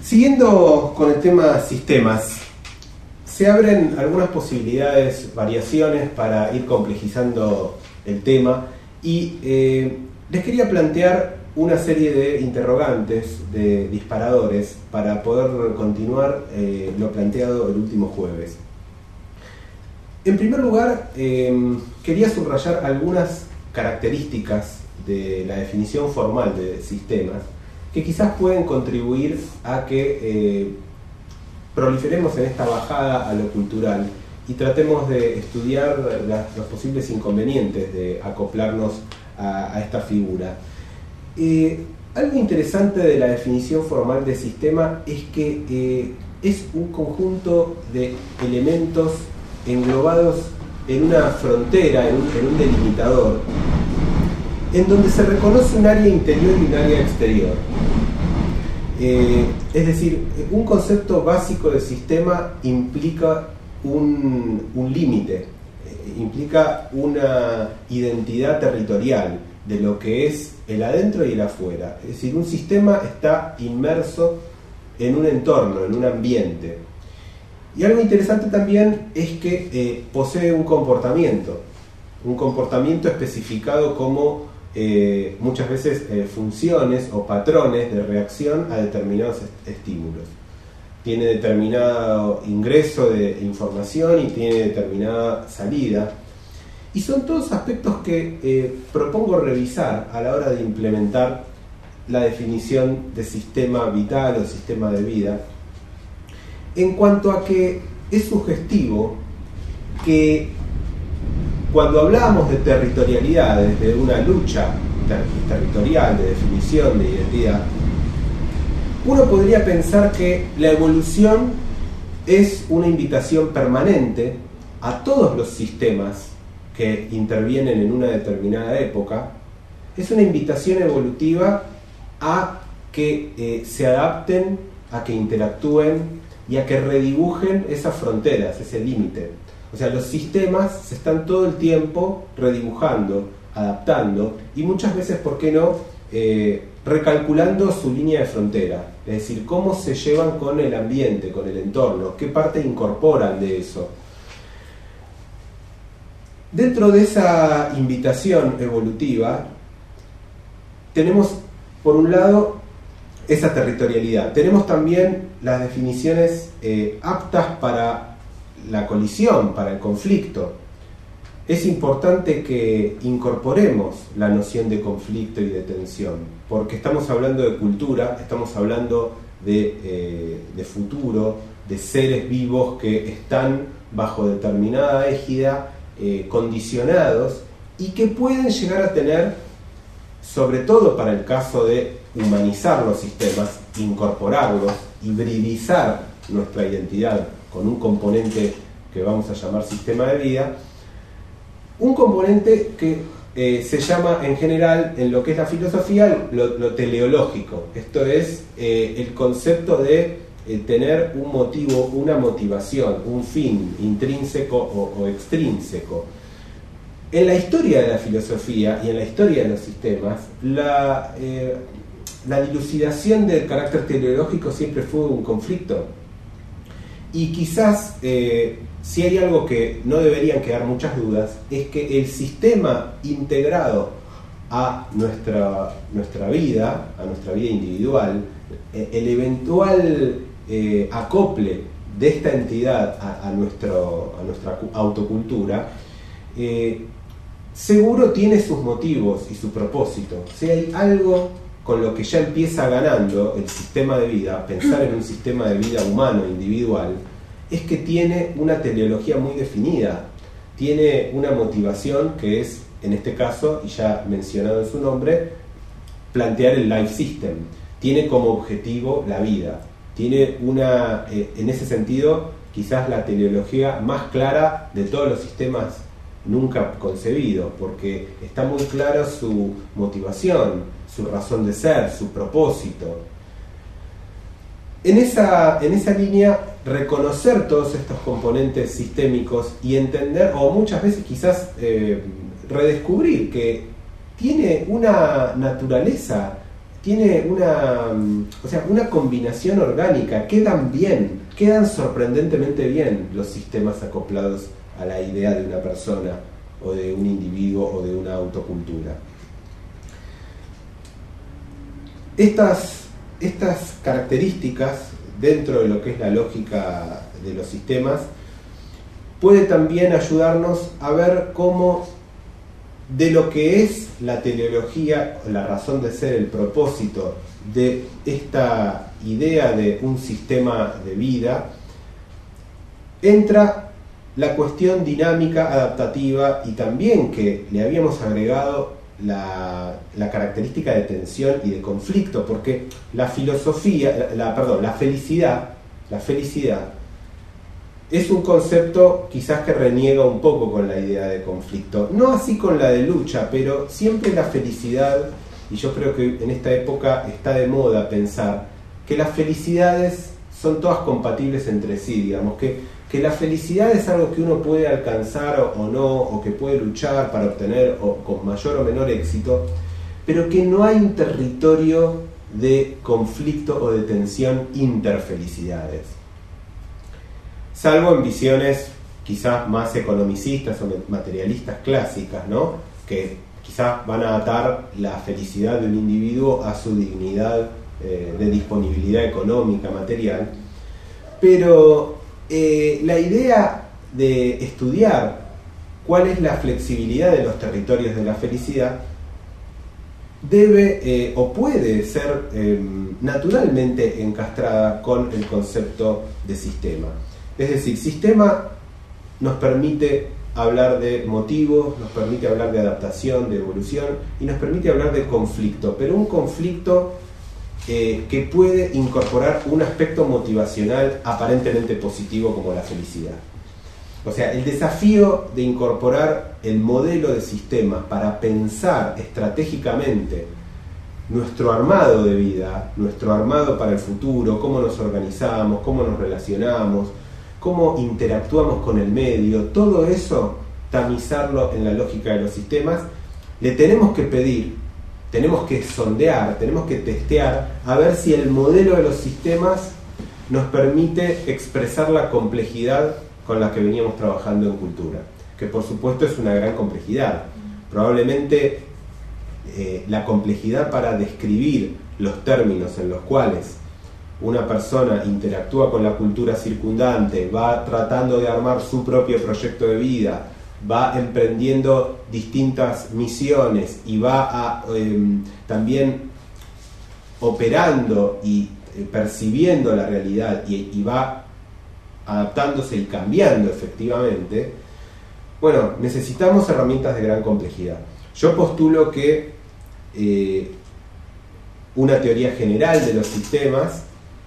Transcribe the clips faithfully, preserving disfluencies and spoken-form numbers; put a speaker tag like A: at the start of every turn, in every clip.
A: Siguiendo con el tema sistemas, se abren algunas posibilidades, variaciones para ir complejizando el tema y eh, les quería plantear una serie de interrogantes, de disparadores, para poder continuar eh, lo planteado el último jueves. En primer lugar, eh, quería subrayar algunas características de la definición formal de sistemas que quizás pueden contribuir a que eh, proliferemos en esta bajada a lo cultural y tratemos de estudiar las, los posibles inconvenientes de acoplarnos a, a esta figura. Eh, algo interesante de la definición formal de sistema es que eh, es un conjunto de elementos englobados en una frontera, en un, en un delimitador, en donde se reconoce un área interior y un área exterior. Eh, es decir, un concepto básico de sistema implica un, un límite, eh, implica una identidad territorial de lo que es el adentro y el afuera. Es decir, un sistema está inmerso en un entorno, en un ambiente. Y algo interesante también es que eh, posee un comportamiento, un comportamiento especificado como eh, muchas veces eh, funciones o patrones de reacción a determinados est- estímulos. Tiene determinado ingreso de información y tiene determinada salida. Y son todos aspectos que eh, propongo revisar a la hora de implementar la definición de sistema vital o sistema de vida, en cuanto a que es sugestivo que cuando hablamos de territorialidades, de una lucha ter- territorial, de definición de identidad, uno podría pensar que la evolución es una invitación permanente a todos los sistemas que intervienen en una determinada época. Es una invitación evolutiva a que eh, se adapten, a que interactúen y a que redibujen esas fronteras, ese límite. O sea, los sistemas se están todo el tiempo redibujando, adaptando y muchas veces, ¿por qué no?, eh, recalculando su línea de frontera. Es decir, cómo se llevan con el ambiente, con el entorno, qué parte incorporan de eso. Dentro de esa invitación evolutiva tenemos, por un lado, esa territorialidad. Tenemos también las definiciones eh, aptas para la colisión, para el conflicto. Es importante que incorporemos la noción de conflicto y de tensión, porque estamos hablando de cultura, estamos hablando de, eh, de futuro, de seres vivos que están bajo determinada égida, eh, condicionados, y que pueden llegar a tener, sobre todo para el caso de humanizar los sistemas, incorporarlos, hibridizar nuestra identidad con un componente que vamos a llamar sistema de vida, un componente que eh, se llama en general en lo que es la filosofía lo, lo teleológico. Esto es eh, el concepto de eh, tener un motivo, una motivación, un fin intrínseco o, o extrínseco. En la historia de la filosofía y en la historia de los sistemas, la, eh, la dilucidación del carácter teleológico siempre fue un conflicto. Y quizás, eh, si hay algo que no deberían quedar muchas dudas, es que el sistema integrado a nuestra, nuestra vida, a nuestra vida individual, eh, el eventual eh, acople de esta entidad a, a, nuestro, a nuestra autocultura, eh, seguro tiene sus motivos y su propósito. Si hay algo con lo que ya empieza ganando el sistema de vida, pensar en un sistema de vida humano, individual, es que tiene una teleología muy definida, tiene una motivación que es, en este caso, y ya mencionado en su nombre, plantear el life system. Tiene como objetivo la vida, tiene una, eh, en ese sentido, quizás la teleología más clara de todos los sistemas nunca concebido, porque está muy clara su motivación, su razón de ser, su propósito. En esa, en esa línea, reconocer todos estos componentes sistémicos y entender, o muchas veces quizás eh, redescubrir que tiene una naturaleza, tiene una, o sea, una combinación orgánica, quedan bien, quedan sorprendentemente bien los sistemas acoplados a la idea de una persona o de un individuo o de una autocultura. Estas, estas características dentro de lo que es la lógica de los sistemas puede también ayudarnos a ver cómo de lo que es la teleología, la razón de ser, el propósito de esta idea de un sistema de vida, entra la cuestión dinámica, adaptativa, y también que le habíamos agregado la, la característica de tensión y de conflicto, porque la filosofía, la, perdón, la felicidad, la felicidad es un concepto quizás que reniega un poco con la idea de conflicto, no así con la de lucha, pero siempre la felicidad, y yo creo que en esta época está de moda pensar que las felicidades son todas compatibles entre sí, digamos, que, que la felicidad es algo que uno puede alcanzar o, o no, o que puede luchar para obtener o, con mayor o menor éxito, pero que no hay un territorio de conflicto o de tensión interfelicidades. Salvo en visiones quizás más economicistas o materialistas clásicas, ¿no? Que quizás van a atar la felicidad de un individuo a su dignidad eh, de disponibilidad económica, material. Pero eh, la idea de estudiar cuál es la flexibilidad de los territorios de la felicidad debe eh, o puede ser eh, naturalmente encastrada con el concepto de sistema. Es decir, sistema nos permite hablar de motivos, nos permite hablar de adaptación, de evolución, y nos permite hablar de conflicto, pero un conflicto eh, que puede incorporar un aspecto motivacional aparentemente positivo como la felicidad. O sea, el desafío de incorporar el modelo de sistemas para pensar estratégicamente nuestro armado de vida, nuestro armado para el futuro, cómo nos organizamos, cómo nos relacionamos, cómo interactuamos con el medio, todo eso, tamizarlo en la lógica de los sistemas, le tenemos que pedir, tenemos que sondear, tenemos que testear, a ver si el modelo de los sistemas nos permite expresar la complejidad con la que veníamos trabajando en cultura, que por supuesto es una gran complejidad. Probablemente eh, la complejidad para describir los términos en los cuales una persona interactúa con la cultura circundante, va tratando de armar su propio proyecto de vida, va emprendiendo distintas misiones y va a, eh, también operando y eh, percibiendo la realidad y, y va adaptándose y cambiando efectivamente. Bueno, necesitamos herramientas de gran complejidad. Yo postulo que eh, una teoría general de los sistemas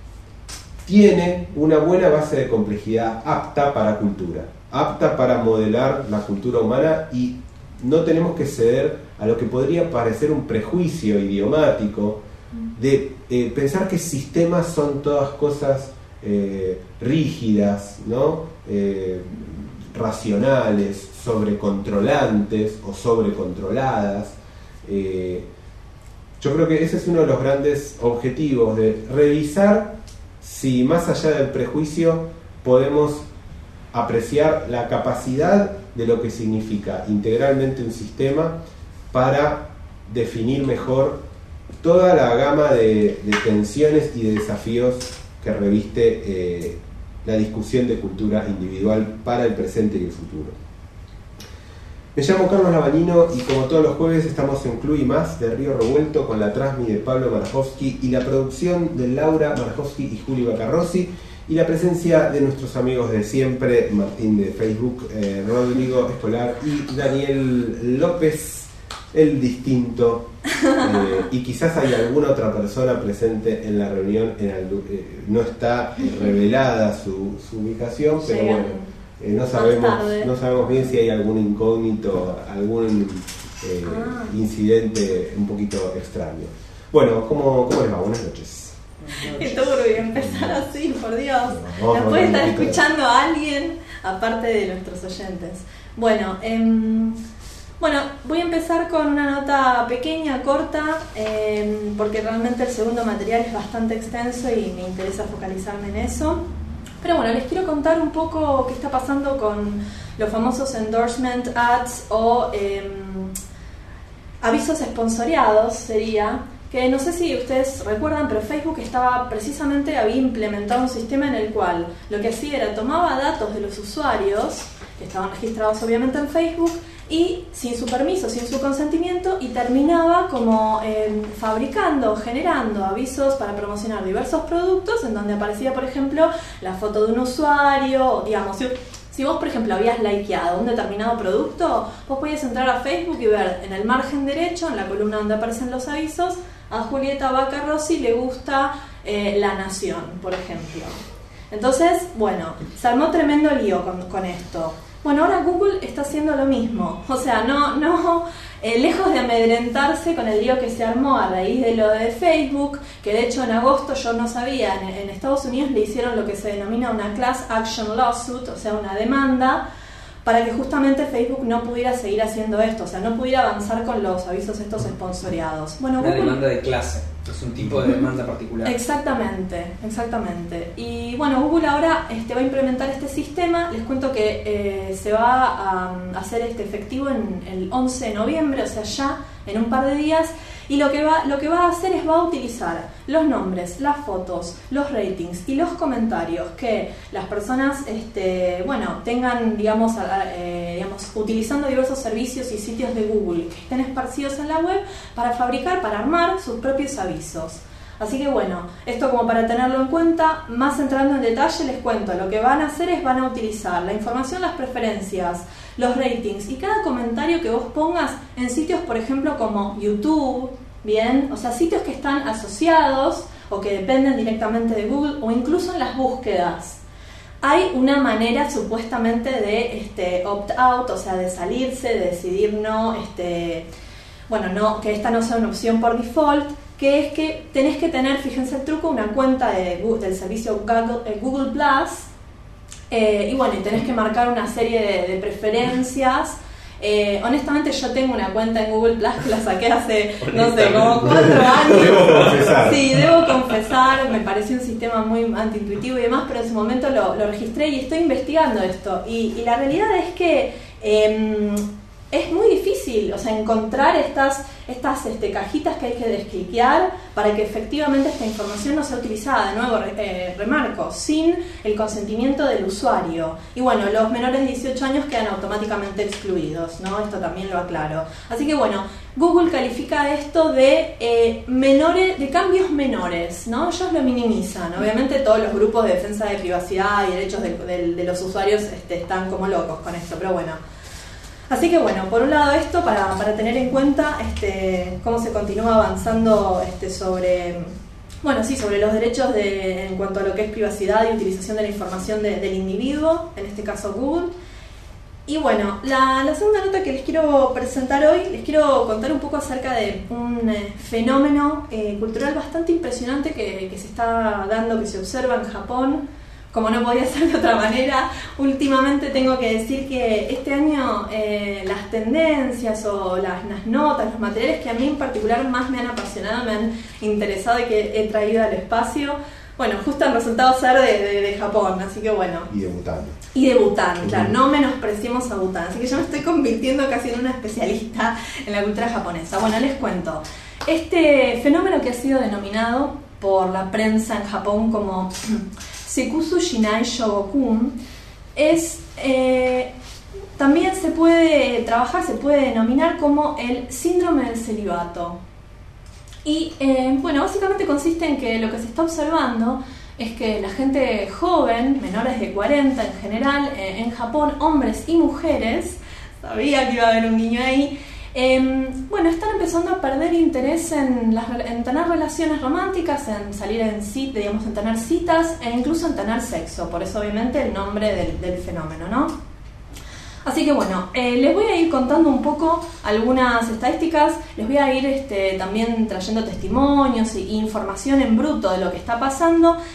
A: tiene una buena base de complejidad apta para cultura, apta para modelar la cultura humana, y no tenemos que ceder a lo que podría parecer un prejuicio idiomático de eh, pensar que sistemas son todas cosas eh, rígidas, ¿no? eh, racionales, sobrecontrolantes o sobrecontroladas. Eh, yo creo que ese es uno de los grandes objetivos, de revisar si más allá del prejuicio podemos apreciar la capacidad de lo que significa integralmente un sistema para definir mejor toda la gama de, de tensiones y de desafíos que reviste eh, la discusión de cultura individual para el presente y el futuro. Me llamo Carlos Lavanino y como todos los jueves estamos en Club y Más de Río Revuelto con la transmi de Pablo Marajowski y la producción de Laura Marajowski y Juli Bacarrossi y la presencia de nuestros amigos de siempre, Martín de Facebook, eh, Rodrigo Escolar y Daniel López, el distinto, eh, y quizás hay alguna otra persona presente en la reunión, en el, eh, no está revelada su, su ubicación, pero bueno, eh, no sabemos no sabemos bien si hay algún incógnito, algún eh, ah. incidente un poquito extraño. Bueno, ¿cómo, cómo les va? Buenas noches.
B: Qué turbio empezar así, por Dios. No, nos puede estar escuchando a alguien aparte de nuestros oyentes. Bueno, eh, Bueno, voy a empezar con una nota pequeña, corta, eh, porque realmente el segundo material es bastante extenso y me interesa focalizarme en eso. Pero bueno, les quiero contar un poco qué está pasando con los famosos endorsement ads o eh, avisos esponsoreados, sería, que no sé si ustedes recuerdan, pero Facebook estaba precisamente, había implementado un sistema en el cual lo que hacía era tomaba datos de los usuarios, que estaban registrados obviamente en Facebook, y sin su permiso, sin su consentimiento, y terminaba como eh, fabricando, generando avisos para promocionar diversos productos en donde aparecía, por ejemplo, la foto de un usuario, digamos, si, si vos, por ejemplo, habías likeado un determinado producto, vos podías entrar a Facebook y ver en el margen derecho, en la columna donde aparecen los avisos, a Julieta Vaca Rossi le gusta eh, La Nación, por ejemplo. Entonces, bueno, se armó tremendo lío con, con esto. Bueno, ahora Google está haciendo lo mismo, o sea, no, no, eh, lejos de amedrentarse con el lío que se armó a raíz de lo de Facebook, que de hecho en agosto yo no sabía, en, en Estados Unidos le hicieron lo que se denomina una class action lawsuit, o sea, una demanda, para que justamente Facebook no pudiera seguir haciendo esto, o sea, no pudiera avanzar con los avisos estos esponsoreados. Bueno,
C: una
B: Google...
C: demanda de clase, es un tipo de demanda particular.
B: Exactamente, exactamente. Y bueno, Google ahora este, va a implementar este sistema. Les cuento que eh, se va a, a hacer este efectivo en el once de noviembre, o sea, ya en un par de días. Y lo que va, lo que va a hacer es va a utilizar los nombres, las fotos, los ratings y los comentarios que las personas, este, bueno, tengan, digamos, eh, digamos, utilizando diversos servicios y sitios de Google que estén esparcidos en la web para fabricar, para armar sus propios avisos. Así que bueno, esto como para tenerlo en cuenta. Más entrando en detalle les cuento, lo que van a hacer es van a utilizar la información, las preferencias, los ratings y cada comentario que vos pongas en sitios, por ejemplo, como YouTube, bien, o sea, sitios que están asociados o que dependen directamente de Google, o incluso en las búsquedas. Hay una manera supuestamente de este, opt-out, o sea, de salirse, de decidir no, este, bueno, no, que esta no sea una opción por default, que es que tenés que tener, fíjense el truco, una cuenta de, del servicio Google, eh, Google Plus, eh, y bueno, y tenés que marcar una serie de, de preferencias. Eh, honestamente yo tengo una cuenta en Google Plus que la saqué hace, no sé, como cuatro años.
A: Debo confesar.
B: Sí, debo confesar, me pareció un sistema muy antiintuitivo y demás, pero en su momento lo, lo registré y estoy investigando esto. Y, y la realidad es que eh, es muy difícil, o sea, encontrar estas, estas este, cajitas que hay que descliquear para que efectivamente esta información no sea utilizada, de nuevo, eh, remarco, sin el consentimiento del usuario. Y bueno, los menores de dieciocho años quedan automáticamente excluidos, ¿no? Esto también lo aclaro. Así que bueno, Google califica esto de eh, menores, de cambios menores, ¿no? Ellos lo minimizan. Obviamente todos los grupos de defensa de privacidad y derechos de, de, de los usuarios este, están como locos con esto, pero bueno. Así que bueno, por un lado esto para, para tener en cuenta este, cómo se continúa avanzando este, sobre, bueno, sí, sobre los derechos de, en cuanto a lo que es privacidad y utilización de la información de, del individuo, en este caso Google. Y bueno, la, la segunda nota que les quiero presentar hoy, les quiero contar un poco acerca de un eh, fenómeno eh, cultural bastante impresionante que, que se está dando, que se observa en Japón. Como no podía ser de otra manera, últimamente tengo que decir que este año eh, las tendencias o las, las notas, los materiales que a mí en particular más me han apasionado, me han interesado y que he traído al espacio, bueno, justo han resultado ser de, de, de Japón, así que bueno.
A: Y de Bután.
B: Y de Bután, claro, no menospreciemos a Bután, así que yo me estoy convirtiendo casi en una especialista en la cultura japonesa. Bueno, les cuento, este fenómeno que ha sido denominado por la prensa en Japón como Sekusu Shinai Shogokun es, eh, también se puede trabajar, se puede denominar como el síndrome del celibato. Y eh, bueno, básicamente consiste en que lo que se está observando es que la gente joven, menores de cuarenta en general, eh, en Japón, hombres y mujeres, sabía que iba a haber un niño ahí, Eh, bueno, están empezando a perder interés en, las, en tener relaciones románticas, en salir en citas, digamos, en tener citas e incluso en tener sexo, por eso obviamente el nombre del, del fenómeno, ¿no? Así que bueno, eh, les voy a ir contando un poco algunas estadísticas, les voy a ir este, también trayendo testimonios e información en bruto de lo que está pasando.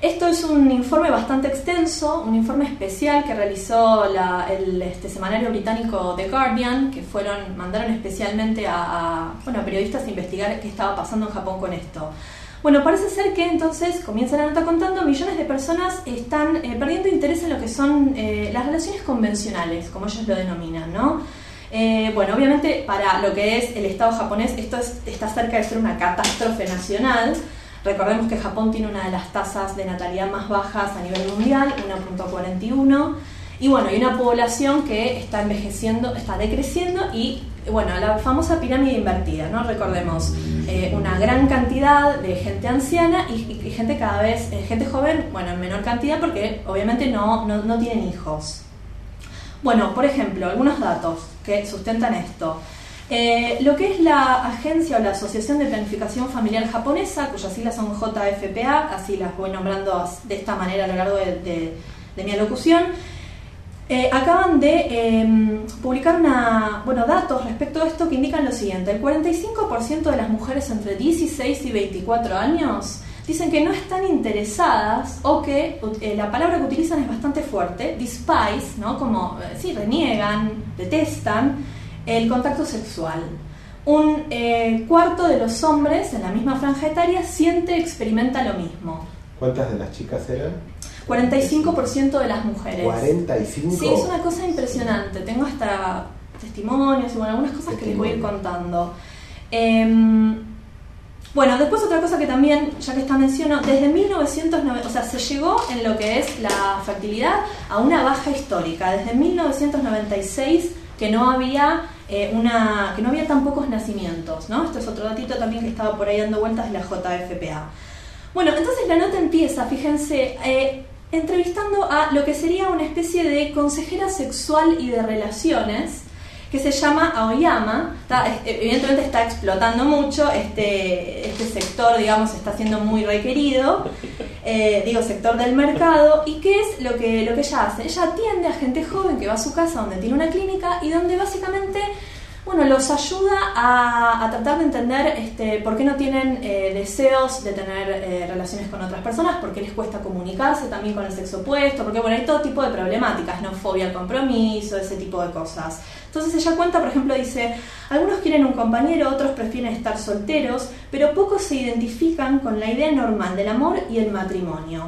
B: Esto es un informe bastante extenso, un informe especial que realizó la, el este, semanario británico The Guardian, que fueron mandaron especialmente a, a, bueno, a periodistas a investigar qué estaba pasando en Japón con esto. Bueno, parece ser que entonces, comienza la nota contando, millones de personas están eh, perdiendo interés en lo que son eh, las relaciones convencionales, como ellos lo denominan, ¿no? Eh, bueno, obviamente para lo que es el Estado japonés, esto es, está cerca de ser una catástrofe nacional. Recordemos que Japón tiene una de las tasas de natalidad más bajas a nivel mundial, uno punto cuarenta y uno, y bueno, hay una población que está envejeciendo, está decreciendo y, bueno, la famosa pirámide invertida, ¿no? Recordemos, eh, una gran cantidad de gente anciana y, y, y gente cada vez, eh, gente joven, bueno, en menor cantidad porque obviamente no, no, no tienen hijos. Bueno, por ejemplo, algunos datos que sustentan esto. Eh, lo que es la agencia o la Asociación de Planificación Familiar Japonesa, cuyas siglas son J F P A, así las voy nombrando de esta manera a lo largo de, de, de mi alocución, eh, acaban de eh, publicar una, bueno, datos respecto a esto que indican lo siguiente. El cuarenta y cinco por ciento de las mujeres entre dieciséis y veinticuatro años dicen que no están interesadas o que eh, la palabra que utilizan es bastante fuerte, despise, ¿no? Como, eh, sí, reniegan, detestan el contacto sexual. Un eh, cuarto de los hombres en la misma franja etaria siente, experimenta lo mismo.
A: ¿Cuántas de las chicas eran?
B: cuarenta y cinco por ciento de las mujeres.
A: ¿cuarenta y cinco?
B: Sí, es una cosa impresionante. Tengo hasta testimonios y bueno, algunas cosas que les voy a ir contando. Eh, bueno, después otra cosa que también, ya que está menciono, desde mil novecientos noventa, o sea, se llegó en lo que es la fertilidad a una baja histórica. Desde mil novecientos noventa y seis que no había eh, una que no había tan pocos nacimientos, ¿no? Esto es otro datito también que estaba por ahí dando vueltas de la J F P A. Bueno, entonces la nota empieza, fíjense, eh, entrevistando a lo que sería una especie de consejera sexual y de relaciones, que se llama Aoyama. Está, evidentemente está explotando mucho, este, este sector, digamos, está siendo muy requerido, eh, digo, sector del mercado. ¿Y qué es lo que, lo que ella hace? Ella atiende a gente joven que va a su casa donde tiene una clínica y donde básicamente, bueno, los ayuda a, a tratar de entender este, por qué no tienen eh, deseos de tener eh, relaciones con otras personas, por qué les cuesta comunicarse también con el sexo opuesto, porque bueno, hay todo tipo de problemáticas, no fobia al compromiso, ese tipo de cosas. Entonces ella cuenta, por ejemplo, dice, algunos quieren un compañero, otros prefieren estar solteros, pero pocos se identifican con la idea normal del amor y el matrimonio.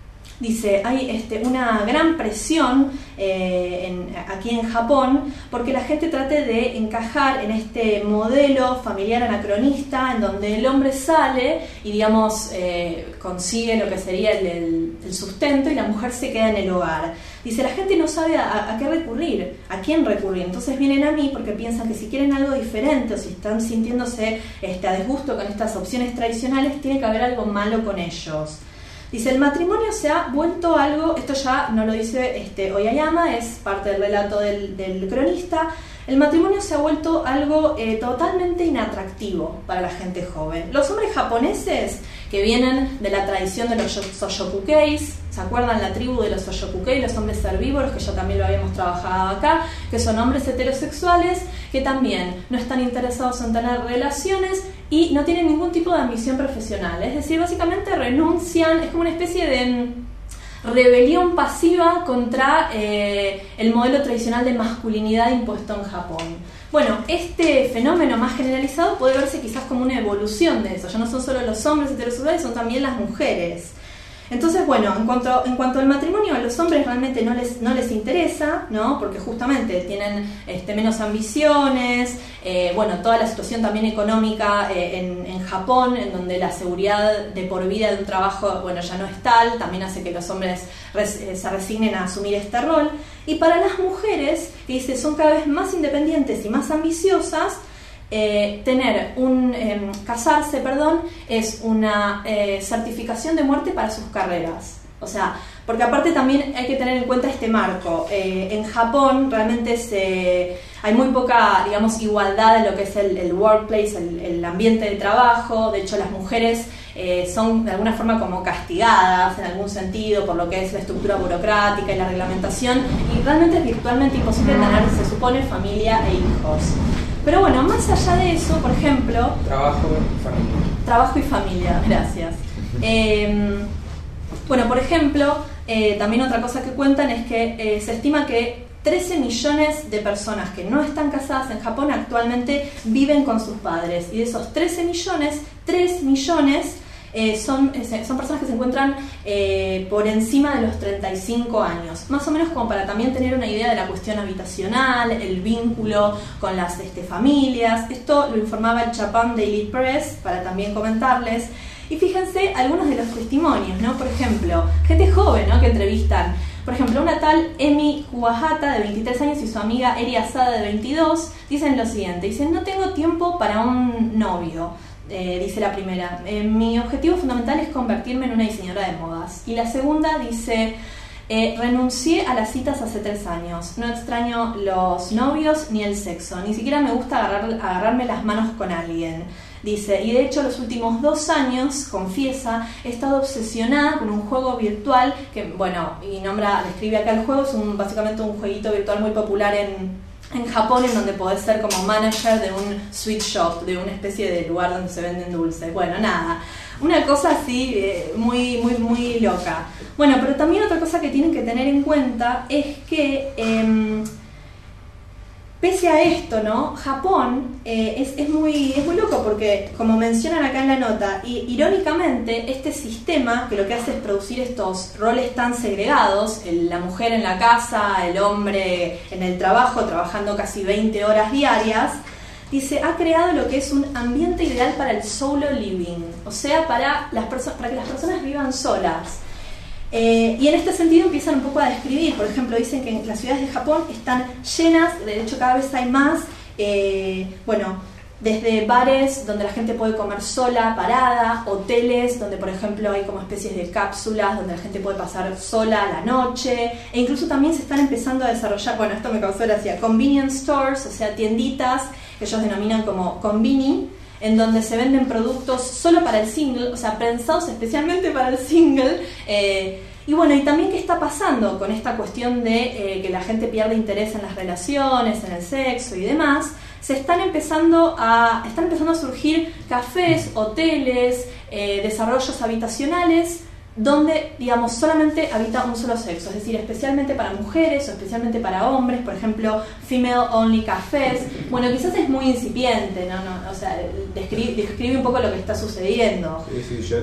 B: Dice, hay este, una gran presión eh, en, aquí en Japón porque la gente trate de encajar en este modelo familiar anacronista en donde el hombre sale y, digamos, eh, consigue lo que sería el, el, el sustento y la mujer se queda en el hogar. Dice, la gente no sabe a, a qué recurrir, a quién recurrir, entonces vienen a mí porque piensan que si quieren algo diferente o si están sintiéndose este, a disgusto con estas opciones tradicionales, tiene que haber algo malo con ellos. Dice, el matrimonio se ha vuelto algo, esto ya no lo dice este, Oyayama, es parte del relato del, del cronista, el matrimonio se ha vuelto algo eh, totalmente inatractivo para la gente joven. Los hombres japoneses que vienen de la tradición de los Soyokukeis, ¿se acuerdan la tribu de los Soyokukei, los hombres herbívoros, que ya también lo habíamos trabajado acá, que son hombres heterosexuales que también no están interesados en tener relaciones y no tienen ningún tipo de ambición profesional? Es decir, básicamente renuncian, es como una especie de rebelión pasiva contra eh, el modelo tradicional de masculinidad impuesto en Japón. Bueno, este fenómeno más generalizado puede verse quizás como una evolución de eso. Ya no son solo los hombres heterosexuales, son también las mujeres. Entonces, bueno, en cuanto, en cuanto al matrimonio, a los hombres realmente no les, no les interesa, ¿no? Porque justamente tienen este, menos ambiciones, eh, bueno, toda la situación también económica eh, en, en Japón, en donde la seguridad de por vida de un trabajo, bueno, ya no es tal, también hace que los hombres res, eh, se resignen a asumir este rol. Y para las mujeres, que dice, son cada vez más independientes y más ambiciosas, Eh, tener un eh, casarse, perdón, es una eh, certificación de muerte para sus carreras. O sea, porque aparte también hay que tener en cuenta este marco. Eh, en Japón realmente se, hay muy poca, digamos, igualdad en lo que es el, el workplace, el, el ambiente de trabajo. De hecho, las mujeres eh, son de alguna forma como castigadas en algún sentido por lo que es la estructura burocrática y la reglamentación, y realmente es virtualmente imposible tener, se supone, familia e hijos. Pero bueno, más allá de eso, por ejemplo...
C: Trabajo y familia.
B: Trabajo y familia, gracias. Eh, Bueno, por ejemplo, eh, también otra cosa que cuentan es que eh, se estima que trece millones de personas que no están casadas en Japón actualmente viven con sus padres. Y de esos trece millones, tres millones eh, son, eh, son personas que se encuentran eh, por encima de los treinta y cinco años. Más o menos como para también tener una idea de la cuestión habitacional, el vínculo con las este, familias. Esto lo informaba el Japan Daily Press, para también comentarles. Y fíjense algunos de los testimonios, ¿no? Por ejemplo, gente joven, ¿no?, que entrevistan. Por ejemplo, una tal Emi Kuwahata, de veintitrés años, y su amiga Eri Asada, de veintidós, dicen lo siguiente. Dicen: no tengo tiempo para un novio, eh, dice la primera. Eh, mi objetivo fundamental es convertirme en una diseñadora de modas. Y la segunda dice: eh, renuncié a las citas hace tres años. No extraño los novios ni el sexo. Ni siquiera me gusta agarrar, agarrarme las manos con alguien. Dice, y de hecho los últimos dos años, confiesa, he estado obsesionada con un juego virtual que, bueno, y nombra, describe acá el juego, es un, básicamente un jueguito virtual muy popular en, en Japón, en donde podés ser como manager de un sweet shop, de una especie de lugar donde se venden dulces. Bueno, nada, una cosa así eh, muy, muy, muy loca. Bueno, pero también otra cosa que tienen que tener en cuenta es que... Eh, Pese a esto, ¿no? Japón eh, es, es, muy, es muy loco porque, como mencionan acá en la nota, y, irónicamente, este sistema que lo que hace es producir estos roles tan segregados, el, la mujer en la casa, el hombre en el trabajo, trabajando casi veinte horas diarias, dice, ha creado lo que es un ambiente ideal para el solo living, o sea, para, las perso- para que las personas vivan solas. Eh, y en este sentido empiezan un poco a describir, por ejemplo, dicen que las ciudades de Japón están llenas, de hecho cada vez hay más, eh, bueno, desde bares donde la gente puede comer sola, parada, hoteles donde por ejemplo hay como especies de cápsulas donde la gente puede pasar sola la noche, e incluso también se están empezando a desarrollar, bueno, esto me causó gracia, convenience stores, o sea, tienditas que ellos denominan como konbini, en donde se venden productos solo para el single, o sea, pensados especialmente para el single. Eh, y bueno, y también qué está pasando con esta cuestión de eh, que la gente pierde interés en las relaciones, en el sexo y demás. Se están empezando a, están empezando a surgir cafés, hoteles, eh, desarrollos habitacionales, donde, digamos, solamente habita un solo sexo, es decir, especialmente para mujeres o especialmente para hombres, por ejemplo, female only cafés. Bueno, quizás es muy incipiente, ¿no? no o sea, describe, describe un poco lo que está sucediendo.
A: Sí, sí, yo, eh,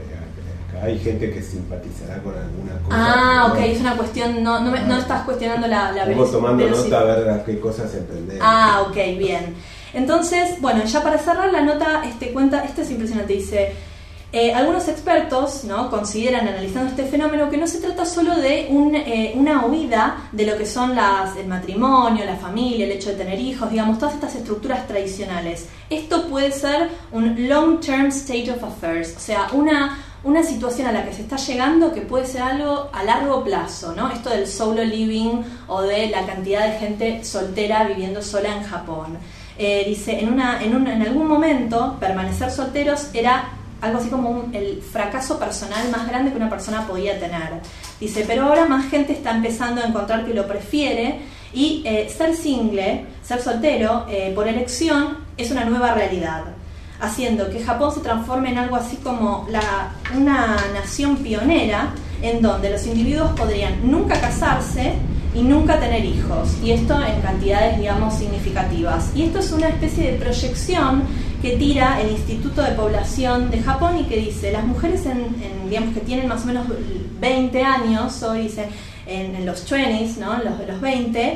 A: hay gente que simpatizará con alguna cosa.
B: Ah,
A: ¿no?
B: ok, es una cuestión, no, no, me, no estás cuestionando la, la
A: Estamos tomando
B: velocidad.
A: nota a ver a qué cosas emprender.
B: Ah, ok, bien. Entonces, bueno, ya para cerrar la nota, este cuenta, esto es impresionante, dice... Eh, algunos expertos, ¿no?, consideran, analizando este fenómeno, que no se trata solo de un, eh, una huida de lo que son las, el matrimonio, la familia, el hecho de tener hijos, digamos, todas estas estructuras tradicionales. Esto puede ser un long-term state of affairs, o sea, una, una situación a la que se está llegando que puede ser algo a largo plazo, ¿no? Esto del solo living o de la cantidad de gente soltera viviendo sola en Japón. Eh, dice, en, una, en, un, en algún momento, permanecer solteros era... algo así como un, el fracaso personal más grande que una persona podía tener. Dice, pero ahora más gente está empezando a encontrar que lo prefiere y eh, ser single, ser soltero, eh, por elección, es una nueva realidad, haciendo que Japón se transforme en algo así como la, una nación pionera en donde los individuos podrían nunca casarse y nunca tener hijos, y esto en cantidades, digamos, significativas. Y esto es una especie de proyección que tira el Instituto de Población de Japón y que dice, las mujeres en, en, digamos, que tienen más o menos veinte años, hoy dice en, en los veinte, ¿no?, en los, los veinte,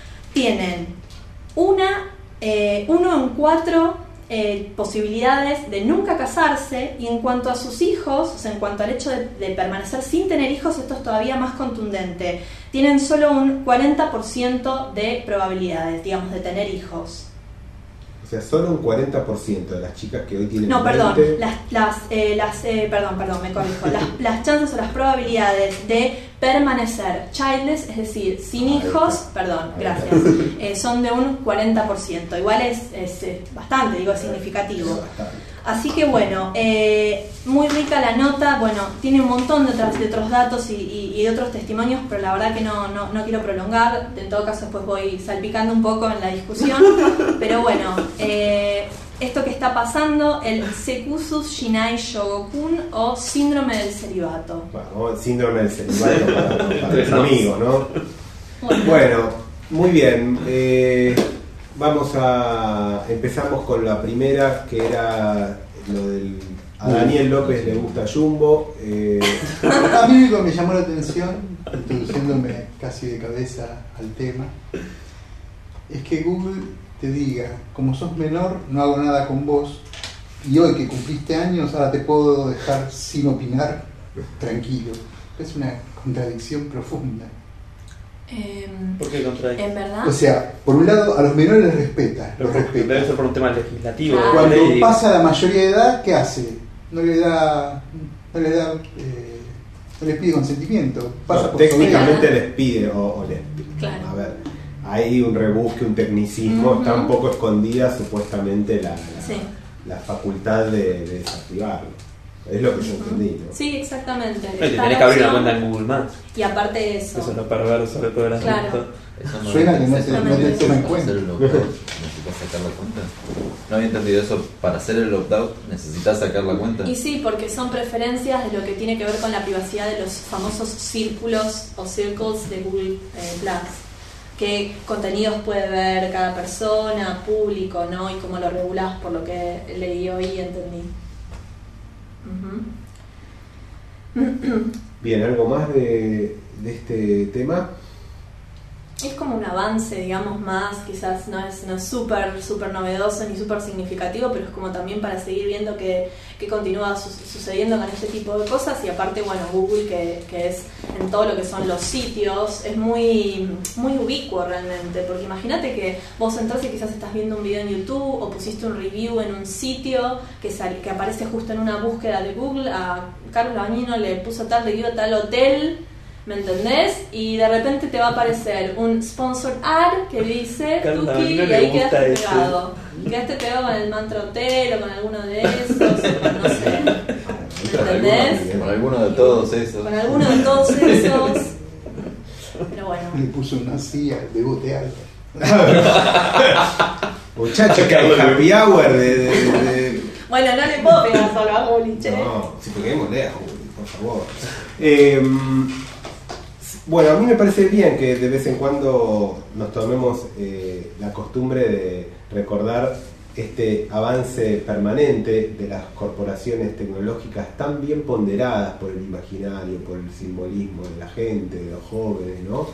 B: tienen una, eh, uno en cuatro eh, posibilidades de nunca casarse, y en cuanto a sus hijos, o sea, en cuanto al hecho de, de permanecer sin tener hijos, esto es todavía más contundente. Tienen solo un cuarenta por ciento de probabilidades, digamos, de tener hijos.
A: O sea, solo un cuarenta por ciento de las chicas que hoy tienen
B: No, perdón,
A: veinte...
B: las, las, eh, las eh, perdón, perdón, me corrijo. Las, las chances o las probabilidades de permanecer childless, es decir, sin hijos, perdón, gracias, eh, son de un cuarenta por ciento. Igual es, es, es bastante, digo, es significativo. Así que bueno, eh, muy rica la nota, bueno, tiene un montón de, otras, de otros datos y, y, y de otros testimonios, pero la verdad que no, no, no quiero prolongar, en todo caso después voy salpicando un poco en la discusión, pero bueno, eh, esto que está pasando, el Sekusu Shinai Shogokun o síndrome del celibato.
A: Bueno, síndrome del celibato para, para los amigos, ¿no? Bueno, bueno muy bien. Eh, vamos a... Empezamos con la primera, que era lo del... A Daniel López le gusta Jumbo. Eh...
D: A mí lo que me llamó la atención, introduciéndome casi de cabeza al tema, es que Google te diga, como sos menor, no hago nada con vos, y hoy que cumpliste años, ahora te puedo dejar sin opinar, tranquilo. Es una contradicción profunda.
B: Eh,
E: ¿Por qué contradicción?
B: ¿En verdad?
D: O sea, por un lado, a los menores les respeta.
E: Pero
D: Los respeta.
E: debe ser por un tema legislativo.
B: Claro.
D: Cuando
E: ley.
D: pasa la mayoría de edad, ¿qué hace? No le da, no le da, eh, no les pide consentimiento. Pasa
A: No,
D: por
A: técnicamente
D: sobre-
A: les pide, o, o les pide.
B: Claro.
A: A ver, hay un rebusque, un tecnicismo,
B: Ujú.
A: está un poco escondida supuestamente la, la,
B: Sí.
A: la facultad de, de desactivarlo. Es lo que yo entendí, ¿no?
B: Sí, exactamente.
E: No, y te
B: Está
E: tenés
B: la
E: que abrir una
B: opción,
E: cuenta en Google Maps.
B: y aparte de eso,
E: Eso es lo perverso de todo el
B: Claro.
E: asunto.
F: Eso no
D: Suena que no
F: había
D: te, no te
B: Exactamente.
D: toma en
F: Para
D: cuenta.
F: hacer el opt-out necesitas sacar la cuenta. No había entendido eso. Para hacer el opt-out necesitas sacar la cuenta.
B: Y sí, porque son preferencias de lo que tiene que ver con la privacidad de los famosos círculos o circles de Google eh, Plus. Qué contenidos puede ver cada persona, público, ¿no? Y cómo lo regulás, por lo que leí hoy y entendí. Ujú.
A: Bien, ¿algo más de, de este tema?
B: Es como un avance, digamos, más, quizás no es no es súper súper novedoso ni súper significativo, pero es como también para seguir viendo que, que continúa su- sucediendo con este tipo de cosas. Y aparte, bueno, Google, que, que es en todo lo que son los sitios, es muy, muy ubicuo realmente, porque imagínate que vos entras y quizás estás viendo un video en YouTube o pusiste un review en un sitio que, sal- que aparece justo en una búsqueda de Google. A Carlos Bañino le puso tal review a tal hotel, ¿me entendés? Y de repente te va a aparecer un sponsored ad que dice
E: Carlos
B: Tuki,
E: Bañino
B: y
E: le
B: ahí
E: gusta
B: quedaste
E: ese.
B: pegado. Quedaste pegado con el Mantra Hotel o con alguno de esos, o con no sé.
F: Con
B: ¿Entendés?
F: alguno, con alguno de todos esos.
B: Con alguno de todos esos. Pero bueno.
D: Le puso una silla de botear.
A: Muchachos, que hay happy hour de... de, de-
B: Bueno, no le puedo pegar solo a Juli, che.
A: No, si peguémosle a Juli, por favor. Eh, bueno, a mí me parece bien que de vez en cuando nos tomemos eh, la costumbre de recordar este avance permanente de las corporaciones tecnológicas tan bien ponderadas por el imaginario, por el simbolismo de la gente, de los jóvenes, ¿no?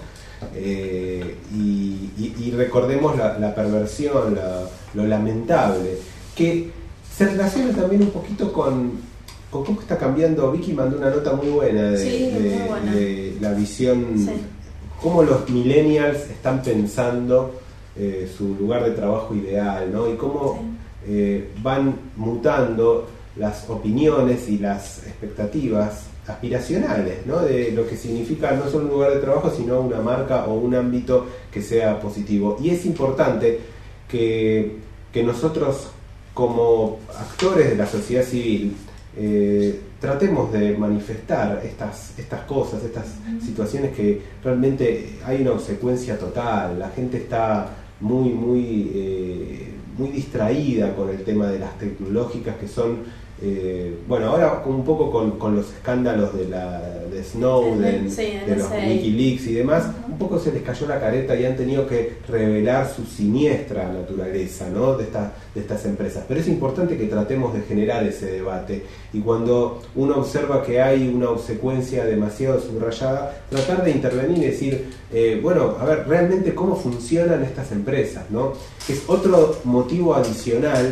A: Eh, y, y- y recordemos la, la perversión, la- lo lamentable, que se relaciona también un poquito con, con cómo está cambiando. Vicky mandó una nota muy buena de,
B: Sí,
A: de-
B: muy buena.
A: de la visión,
B: Sí.
A: cómo los millennials están pensando eh, su lugar de trabajo ideal, ¿no? Y cómo
B: Sí.
A: eh, van mutando las opiniones y las expectativas aspiracionales, ¿no? De lo que significa no solo un lugar de trabajo, sino una marca o un ámbito que sea positivo. Y es importante que, que nosotros, como actores de la sociedad civil, eh, tratemos de manifestar estas, estas cosas, estas situaciones que realmente hay una obsecuencia total. La gente está muy, muy, eh, muy distraída con el tema de las tecnológicas que son... Eh, bueno, ahora un poco con, con los escándalos de, la, de Snowden,
B: Sí,
A: de los
B: N S A.
A: Wikileaks y demás, un poco se les cayó la careta y han tenido que revelar su siniestra naturaleza, ¿no? de, esta, de estas empresas. Pero es importante que tratemos de generar ese debate, y cuando uno observa que hay una obsecuencia demasiado subrayada, tratar de intervenir y decir, eh, bueno, a ver, realmente cómo funcionan estas empresas, ¿no? Que es otro motivo adicional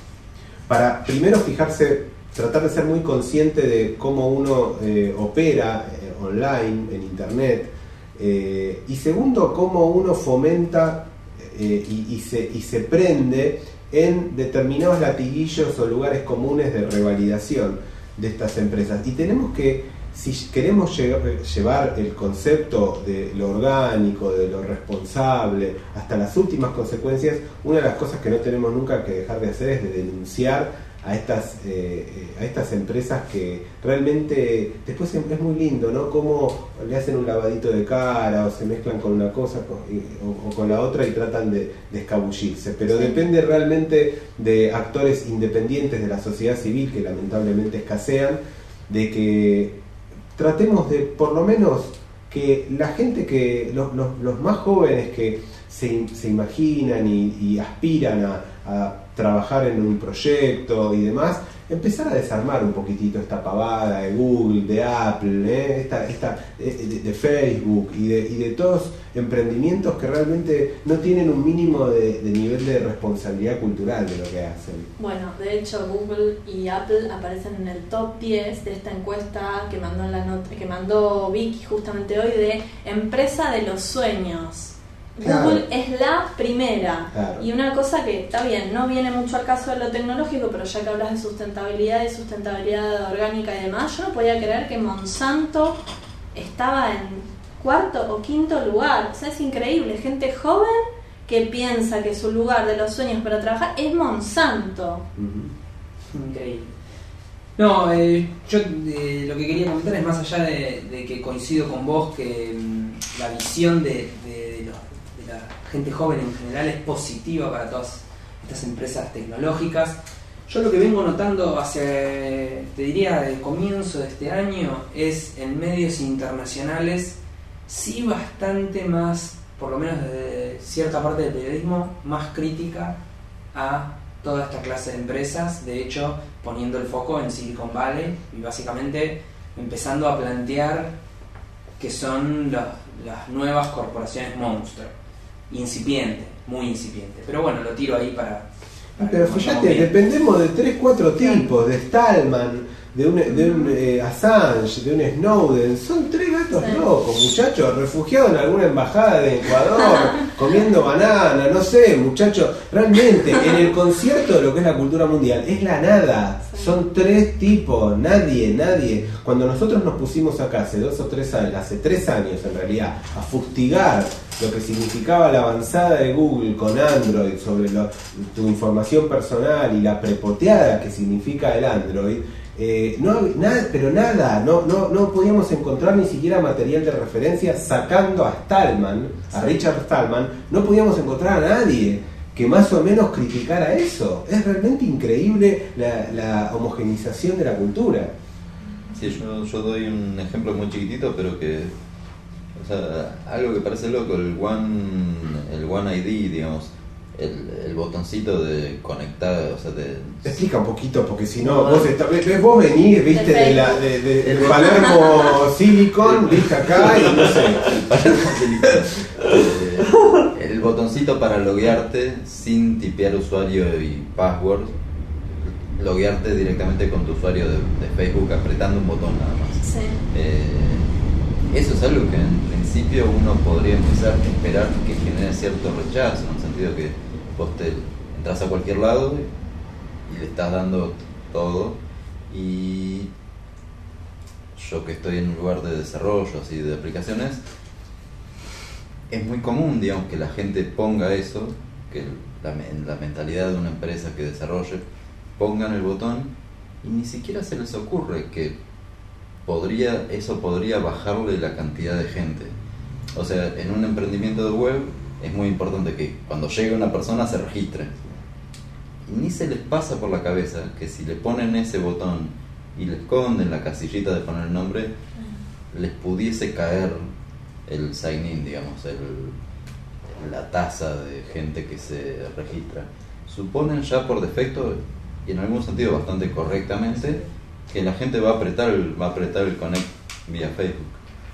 A: para primero fijarse, tratar de ser muy consciente de cómo uno eh, opera eh, online, en internet, eh, y segundo, cómo uno fomenta eh, y, y, se, y se prende en determinados latiguillos o lugares comunes de revalidación de estas empresas. Y tenemos que, si queremos llevar el concepto de lo orgánico, de lo responsable, hasta las últimas consecuencias, una de las cosas que no tenemos nunca que dejar de hacer es de denunciar a estas eh, a estas empresas que realmente después es muy lindo, ¿no? Cómo le hacen un lavadito de cara o se mezclan con una cosa con, o, o con la otra y tratan de, de escabullirse, pero sí. Depende realmente de actores independientes de la sociedad civil que lamentablemente escasean, de que tratemos de por lo menos que la gente que los, los, los más jóvenes que se, se imaginan y, y aspiran a, a trabajar en un proyecto y demás, empezar a desarmar un poquitito esta pavada de Google, de Apple, ¿eh? esta, esta, de, de Facebook y de, y de todos emprendimientos que realmente no tienen un mínimo de, de nivel de responsabilidad cultural de lo que hacen.
B: Bueno, de hecho Google y Apple aparecen en el top diez de esta encuesta que mandó, la not- que mandó Vicky justamente hoy de empresa de los sueños.
D: Claro.
B: Google es la primera.
A: Claro.
B: Y una cosa que está bien, no viene mucho al caso de lo tecnológico, pero ya que hablas de sustentabilidad, de sustentabilidad orgánica y demás, yo no podía creer que Monsanto estaba en cuarto o quinto lugar. O sea, es increíble, gente joven que piensa que su lugar de los sueños para trabajar es Monsanto.
A: Uh-huh.
C: Increíble. No, eh, yo eh, lo que quería comentar es más allá de, de que coincido con vos que mmm, la visión de, de, de, los, de la gente joven en general es positiva para todas estas empresas tecnológicas. Yo lo que vengo notando hacia, te diría, del comienzo de este año es en medios internacionales sí bastante más, por lo menos desde cierta parte del periodismo, más crítica a toda esta clase de empresas, de hecho poniendo el foco en Silicon Valley y básicamente empezando a plantear que son los, las nuevas corporaciones monstruo, incipiente, muy incipiente, pero bueno, lo tiro ahí para... para
A: Pero fíjate, dependemos de tres, cuatro tipos, de Stallman, de un, de un eh, Assange, de un Snowden, son tres gatos
B: sí.
A: locos, muchachos, refugiados en alguna embajada de Ecuador, comiendo banana, no sé, muchachos, realmente en el concierto de lo que es la cultura mundial es la nada, sí. Son tres tipos, nadie, nadie. Cuando nosotros nos pusimos acá hace dos o tres años, hace tres años en realidad, a fustigar lo que significaba la avanzada de Google con Android sobre lo, tu información personal y la prepoteada que significa el Android, Eh, no, nada, pero nada, no, no, no podíamos encontrar ni siquiera material de referencia sacando a Stallman, a
B: sí.
A: Richard Stallman, no podíamos encontrar a nadie que más o menos criticara eso. Es realmente increíble la, la homogenización de la cultura.
F: Sí, yo, yo doy un ejemplo muy chiquitito, pero que, o sea, algo que parece loco, el One, el One I D, digamos. El, el botoncito de conectar, o sea, de...
A: Explica un poquito, porque si no, vos, está, vos venís, viste, de, de, la, de, de, de Palermo Silicon, viste acá y no sé.
F: Palermo Silicon. Eh, el botoncito para loguearte sin tipear usuario y password, loguearte directamente con tu usuario de, de Facebook apretando un botón nada más.
B: Sí.
F: Eh, eso es algo que en principio uno podría empezar a esperar que genere cierto rechazo, en el sentido que vos te entras a cualquier lado y le estás dando todo, y yo que estoy en un lugar de desarrollo así de aplicaciones, es muy común, digamos, que la gente ponga eso, que la, la mentalidad de una empresa que desarrolle, pongan el botón y ni siquiera se les ocurre que podría eso podría bajarle la cantidad de gente. O sea, en un emprendimiento de web es muy importante que cuando llegue una persona se registre. Y ni se les pasa por la cabeza que si le ponen ese botón y le esconden la casillita de poner el nombre, les pudiese caer el sign in, digamos, el, la tasa de gente que se registra. Suponen ya por defecto, y en algún sentido bastante correctamente, que la gente va a apretar el, va a apretar el connect vía Facebook.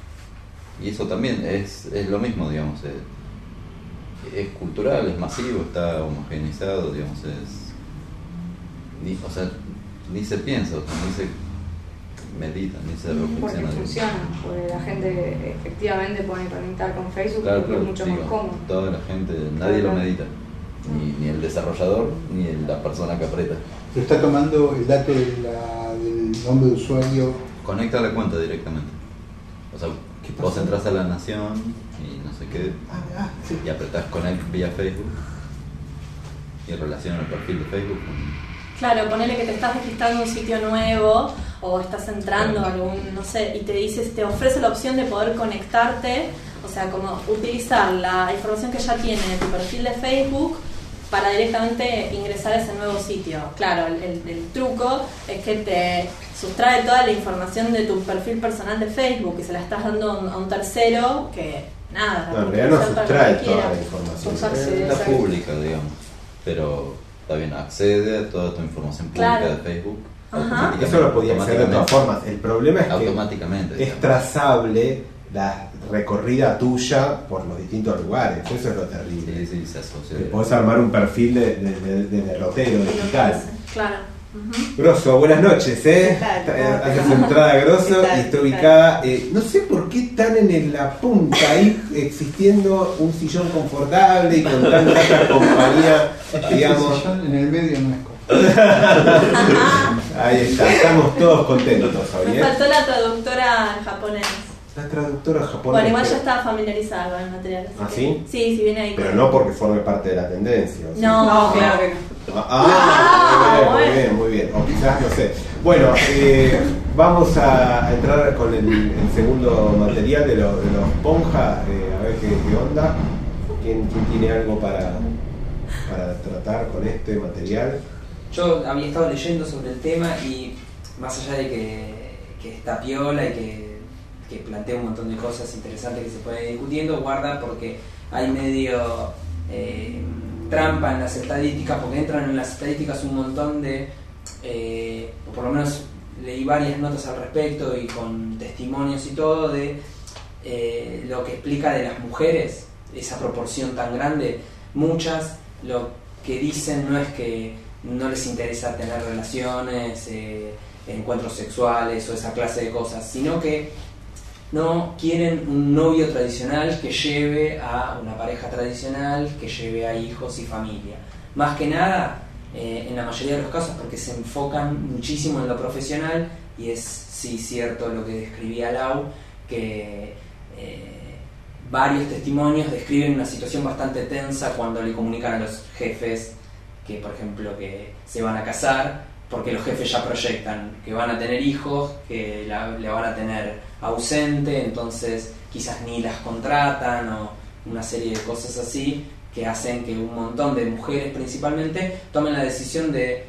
F: Y eso también es, es lo mismo, digamos, es, es cultural, es masivo, está homogeneizado, digamos, es ni, o sea, ni se piensa, o sea, ni se medita, ni se reflexiona.
G: Porque funciona, porque la gente efectivamente pone conectar con Facebook,
F: claro,
G: porque
F: claro,
G: es mucho
F: digo,
G: más cómodo.
F: toda la gente, nadie
G: claro.
F: lo medita, ni, ni el desarrollador, ni la persona que aprieta.
D: Pero está tomando el dato de la, del nombre de usuario.
F: Conecta la cuenta directamente. O sea, vos entras a La Nación y no sé qué,
A: Ah, ah, sí.
F: y apretás Connect vía Facebook y relaciona el perfil de Facebook con...
B: Claro, ponele que te estás registrando en un sitio nuevo o estás entrando a algún, no sé, y te dices, te ofrece la opción de poder conectarte, o sea, como utilizar la información que ya tiene tu perfil de Facebook para directamente ingresar a ese nuevo sitio. Claro, el, el, el truco es que te sustrae toda la información de tu perfil personal de Facebook y se la estás dando a un, a un tercero que, nada,
A: no, en realidad no sustrae toda la información.
G: Pues accede,
F: Es la
G: exacto.
F: pública, digamos. Pero está bien, accede a toda tu información pública
B: Claro.
F: de Facebook.
B: Ajá.
F: automáticamente,
A: Eso lo podía hacer de todas formas. El problema es que
F: automáticamente.
A: es
F: digamos.
A: trazable la recorrida tuya por los distintos lugares. Eso es lo terrible.
F: Sí, sí, se asocia.
A: Que podés armar un perfil de, de, de, de derrotero digital.
B: Claro. Ujú.
A: Grosso, buenas noches, ¿eh?
H: ¿Qué tal? ¿Cómo te
A: Haces
H: va?
A: entrada Grosso
H: ¿Qué tal?
A: y está
H: ¿Qué
A: ubicada, eh, no sé por qué están en el- la punta ahí existiendo un sillón confortable y con tanta compañía, digamos.
D: Ese sillón en el medio no es cómodo.
A: Ahí está, estamos todos contentos hoy,
B: Me
A: ¿eh?
B: faltó la traductora en japonés.
A: La traductora japonesa.
B: Bueno, igual ya estaba familiarizada con el material. así
A: ¿Ah,
B: que-
A: sí?
B: Sí, sí, viene ahí.
A: Pero
B: con-
A: no porque forme parte de la tendencia. ¿o sí?
B: No,
H: No, claro que no.
A: Ah,
B: Ah,
A: muy, bien, muy
B: bueno.
A: bien, muy bien. O quizás, no sé. Bueno, eh, vamos a entrar con el, el segundo material de, lo- de los Ponja, eh, a ver qué, qué onda. ¿Quién, quién tiene algo para, para tratar con este material?
C: Yo había estado leyendo sobre el tema y más allá de que, que está piola y que, que plantea un montón de cosas interesantes que se pueden ir discutiendo, guarda porque hay medio eh, trampa en las estadísticas, porque entran en las estadísticas un montón de, eh, o por lo menos leí varias notas al respecto y con testimonios y todo de eh, lo que explica de las mujeres, esa proporción tan grande. Muchas lo que dicen no es que no les interesa tener relaciones, eh, encuentros sexuales o esa clase de cosas, sino que no quieren un novio tradicional que lleve a una pareja tradicional, que lleve a hijos y familia. Más que nada, eh, en la mayoría de los casos, porque se enfocan muchísimo en lo profesional, y es sí cierto lo que describía Lau, que eh, varios testimonios describen una situación bastante tensa cuando le comunican a los jefes que, por ejemplo, que se van a casar, porque los jefes ya proyectan que van a tener hijos, que la, la van a tener ausente, entonces quizás ni las contratan o una serie de cosas así que hacen que un montón de mujeres principalmente tomen la decisión de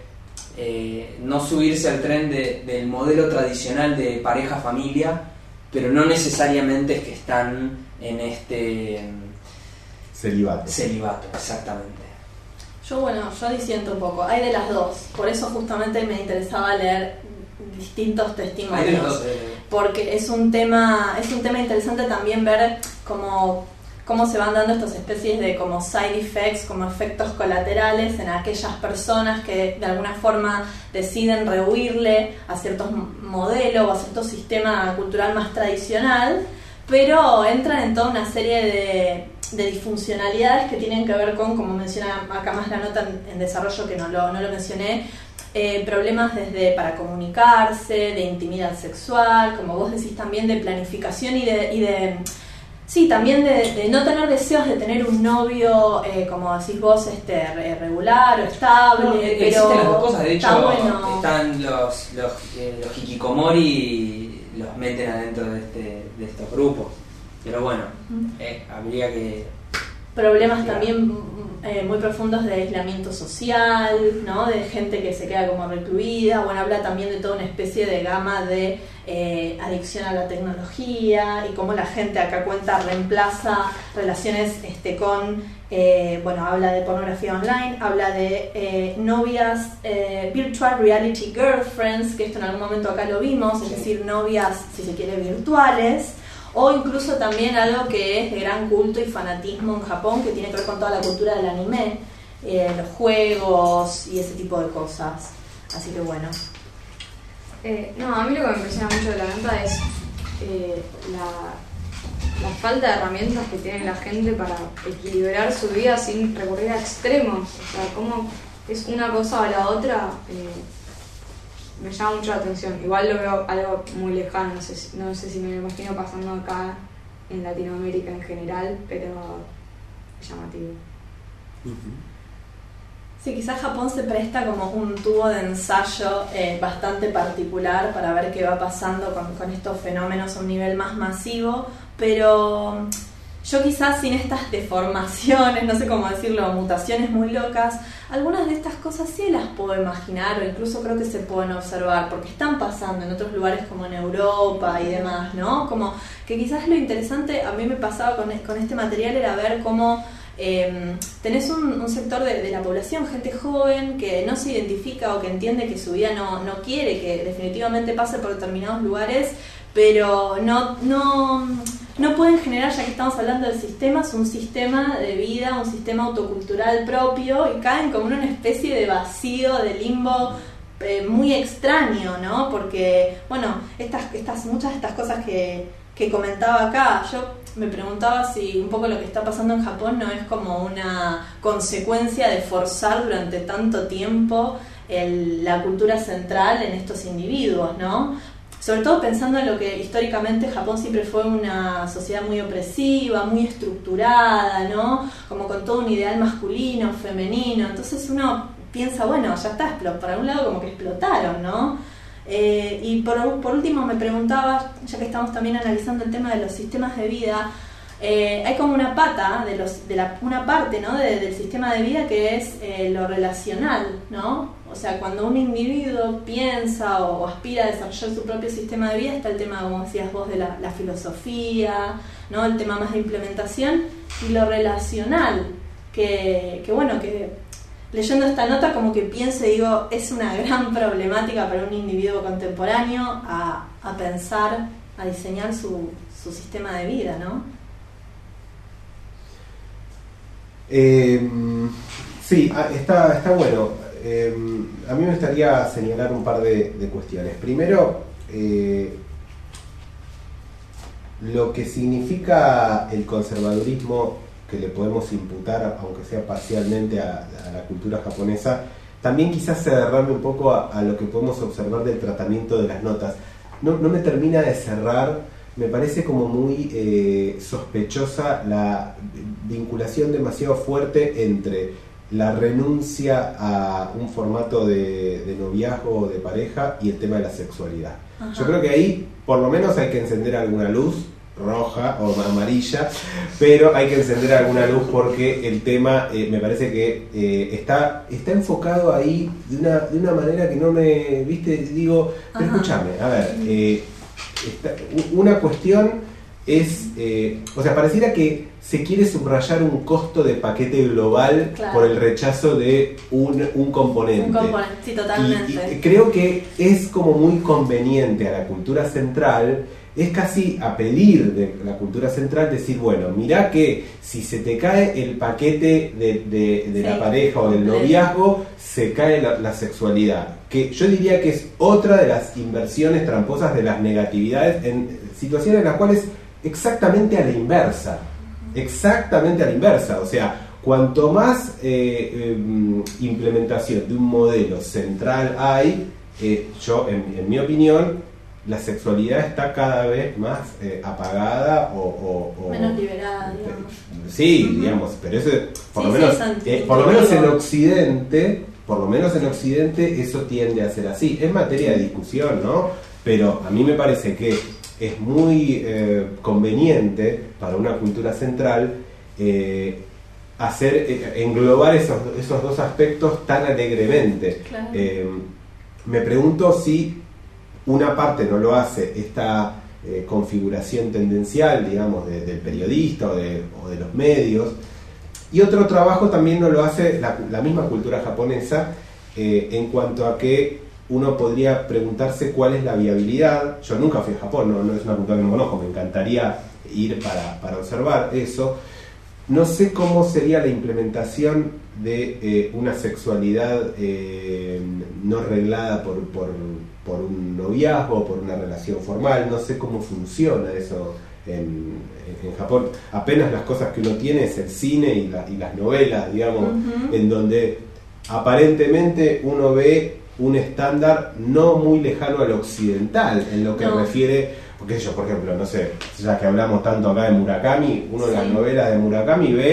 C: eh, no subirse al tren de, del modelo tradicional de pareja-familia, pero no necesariamente es que están en este
A: Celibato.
C: celibato, exactamente.
B: Yo, bueno, yo disiento un poco. Hay de las dos. Por eso justamente me interesaba leer distintos
C: Hay de los
B: testimonios.
C: dos, eh,
B: Porque es un tema, es un tema interesante también ver cómo, cómo se van dando estas especies de como side effects, como efectos colaterales en aquellas personas que de alguna forma deciden rehuirle a ciertos modelos o a cierto sistema cultural más tradicional, pero entran en toda una serie de, de disfuncionalidades que tienen que ver con, como menciona acá más la nota en, en desarrollo que no lo, no lo mencioné, Eh, problemas desde para comunicarse, de intimidad sexual, como vos decís también de planificación y de, y de sí, también de, de no tener deseos de tener un novio, eh, como decís vos, este re- regular o estable,
C: No,
B: pero
C: existen las dos cosas, de hecho
B: está bueno.
C: están los, los, eh, los hikikomori, los meten adentro de, este, de estos grupos, pero bueno, eh, habría que...
B: Problemas
C: Claro.
B: también eh, muy profundos de aislamiento social, ¿no? De gente que se queda como recluida. Bueno, habla también de toda una especie de gama de eh, adicción a la tecnología y cómo la gente, acá cuenta, reemplaza relaciones este, con, eh, bueno, habla de pornografía online, habla de eh, novias, eh, virtual reality girlfriends, que esto en algún momento acá lo vimos, es decir, novias, si se quiere, virtuales. O incluso también algo que es de gran culto y fanatismo en Japón, que tiene que ver con toda la cultura del anime, eh, los juegos y ese tipo de cosas. Así que bueno.
G: Eh, no, a mí lo que me impresiona mucho de la nota es eh, la, la falta de herramientas que tiene la gente para equilibrar su vida sin recurrir a extremos. O sea, cómo es una cosa o la otra, eh, me llama mucho la atención. Igual lo veo algo muy lejano, no sé, si- no sé si me lo imagino pasando acá en Latinoamérica en general, pero es llamativo.
B: Sí, quizás Japón se presta como un tubo de ensayo eh, bastante particular para ver qué va pasando con, con estos fenómenos a un nivel más masivo, pero yo quizás sin estas deformaciones, no sé cómo decirlo, mutaciones muy locas, algunas de estas cosas sí las puedo imaginar o incluso creo que se pueden observar porque están pasando en otros lugares como en Europa y demás, ¿no? Como que quizás lo interesante a mí me pasaba con, con este material era ver cómo Eh, tenés un, un sector de, de la población, gente joven que no se identifica o que entiende que su vida no, no quiere que definitivamente pase por determinados lugares, pero no, no, no pueden generar, ya que estamos hablando de sistemas, un sistema de vida, un sistema autocultural propio y caen como en una especie de vacío, de limbo eh, muy extraño, ¿no? Porque, bueno, estas, estas, muchas de estas cosas que, que comentaba acá, yo me preguntaba si un poco lo que está pasando en Japón no es como una consecuencia de forzar durante tanto tiempo el, la cultura central en estos individuos, ¿no? Sobre todo pensando en lo que históricamente Japón siempre fue una sociedad muy opresiva, muy estructurada, ¿no? Como con todo un ideal masculino, femenino. Entonces uno piensa, bueno, ya está, por algún lado como que explotaron, ¿no? Eh, y por, por último me preguntaba, ya que estamos también analizando el tema de los sistemas de vida, eh, hay como una pata, de los, de la, una parte, ¿no? de, del sistema de vida que es eh, lo relacional, ¿no? O sea, cuando un individuo piensa o, o aspira a desarrollar su propio sistema de vida, está el tema, como decías vos, de la, la filosofía, ¿no? El tema más de implementación y lo relacional, que, que bueno, que leyendo esta nota como que pienso y digo, es una gran problemática para un individuo contemporáneo a, a pensar, a diseñar su, su sistema de vida, ¿no?
A: Eh, sí, está, está bueno. Eh, a mí me gustaría señalar un par de, de cuestiones. Primero, eh, lo que significa el conservadurismo que le podemos imputar, aunque sea parcialmente, a, a la cultura japonesa, también quizás se derrame un poco a, a lo que podemos observar del tratamiento de las notas. No, no me termina de cerrar, me parece como muy eh, sospechosa la vinculación demasiado fuerte entre la renuncia a un formato de, de noviazgo o de pareja y el tema de la sexualidad. Ajá. Yo creo que ahí por lo menos hay que encender alguna luz roja o amarilla, pero hay que encender alguna luz porque el tema eh, me parece que eh, está está enfocado ahí de una, de una manera que no me, viste, digo, pero
B: Ajá.
A: escúchame, a ver, eh, esta, una cuestión es, eh, o sea, pareciera que se quiere subrayar un costo de paquete global, claro, por el rechazo de un, un componente.
B: Un componente, sí, totalmente.
A: Y, y creo que es como muy conveniente a la cultura central, es casi a pedir de la cultura central decir, bueno, mirá que si se te cae el paquete de, de, de sí, la pareja o del noviazgo, se cae la, la sexualidad. Que yo diría que es otra de las inversiones tramposas de las negatividades en situaciones en las cuales exactamente a la inversa. Exactamente a la inversa. O sea, cuanto más eh, eh, implementación de un modelo central hay, eh, yo, en, en mi opinión, la sexualidad está cada vez más eh, apagada o, o, o
B: menos liberada, digamos.
A: Sí,
B: uh-huh. digamos,
A: pero eso por
B: sí,
A: lo menos,
B: sí,
A: eh, por lo menos en Occidente, por lo menos en Occidente eso tiende a ser así. Es materia de discusión, ¿no? Pero a mí me parece que es muy eh, conveniente para una cultura central eh, hacer eh, englobar esos, esos dos aspectos tan alegremente.
B: Claro.
A: Eh, me pregunto si una parte no lo hace esta eh, configuración tendencial, digamos, de, del periodista o de, o de los medios, y otro trabajo también no lo hace la, la misma cultura japonesa eh, en cuanto a que uno podría preguntarse cuál es la viabilidad. Yo nunca fui a Japón, no, no es una cultura que no conozco, me encantaría ir para, para observar eso. No sé cómo sería la implementación de eh, una sexualidad eh, no reglada por, por, por un noviazgo, por una relación formal. No sé cómo funciona eso en, en Japón. Apenas las cosas que uno tiene es el cine y, la, y las novelas, digamos, uh-huh. en donde aparentemente uno ve un estándar no muy lejano al occidental en lo que no. refiere, porque yo, por ejemplo, no sé, ya que hablamos tanto acá de Murakami, uno sí. en las novelas de Murakami ve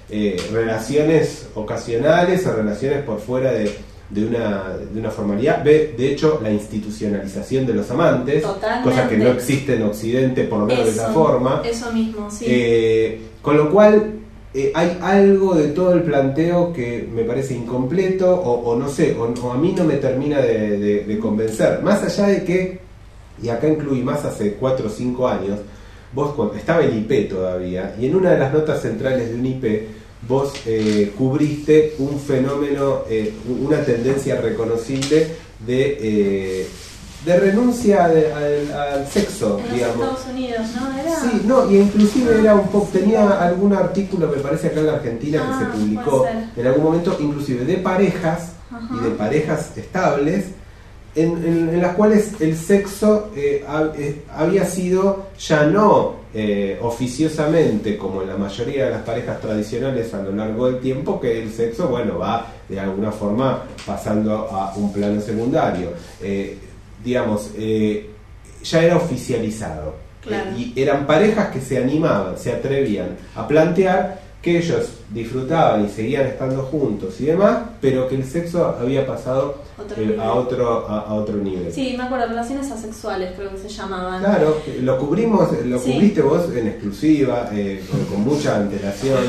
A: eh, relaciones ocasionales o relaciones por fuera de, de, una, de una formalidad. Ve, de hecho, la institucionalización de los amantes,
B: Totalmente.
A: cosa que no existe en Occidente, por lo menos
B: eso,
A: de esa forma.
B: Eso mismo, sí.
A: Eh, con lo cual, eh, hay algo de todo el planteo que me parece incompleto, o, o no sé, o, o a mí no me termina de, de, de convencer. Más allá de que, y acá incluí más hace cuatro o cinco años, vos cuando estaba el I P todavía, y en una de las notas centrales de un I P, vos eh, cubriste un fenómeno, eh, una tendencia reconocible de, eh, de renuncia de, al, al sexo,
B: en los
A: digamos.
B: Estados Unidos, ¿no? Era...
A: Sí, no, y inclusive era un poco, tenía algún artículo, me parece acá en la Argentina,
B: Ah,
A: que se publicó
B: puede ser.
A: en algún momento, inclusive de parejas,
B: Ajá.
A: y de parejas estables, En, en, en las cuales el sexo eh, ha, eh, había sido ya no eh, oficiosamente como en la mayoría de las parejas tradicionales a lo largo del tiempo, que el sexo, bueno, va de alguna forma pasando a un plano secundario. Eh, digamos, eh, ya era oficializado.
B: Claro.
A: Eh, y eran parejas que se animaban, se atrevían a plantear que ellos disfrutaban y seguían estando juntos y demás, pero que el sexo había pasado
B: Otro
A: eh,
B: nivel.
A: a otro a, a otro nivel.
B: Sí, me acuerdo, relaciones asexuales creo que se llamaban.
A: Claro, lo cubrimos, lo
B: Sí.
A: cubriste vos en exclusiva, eh, con, con mucha antelación,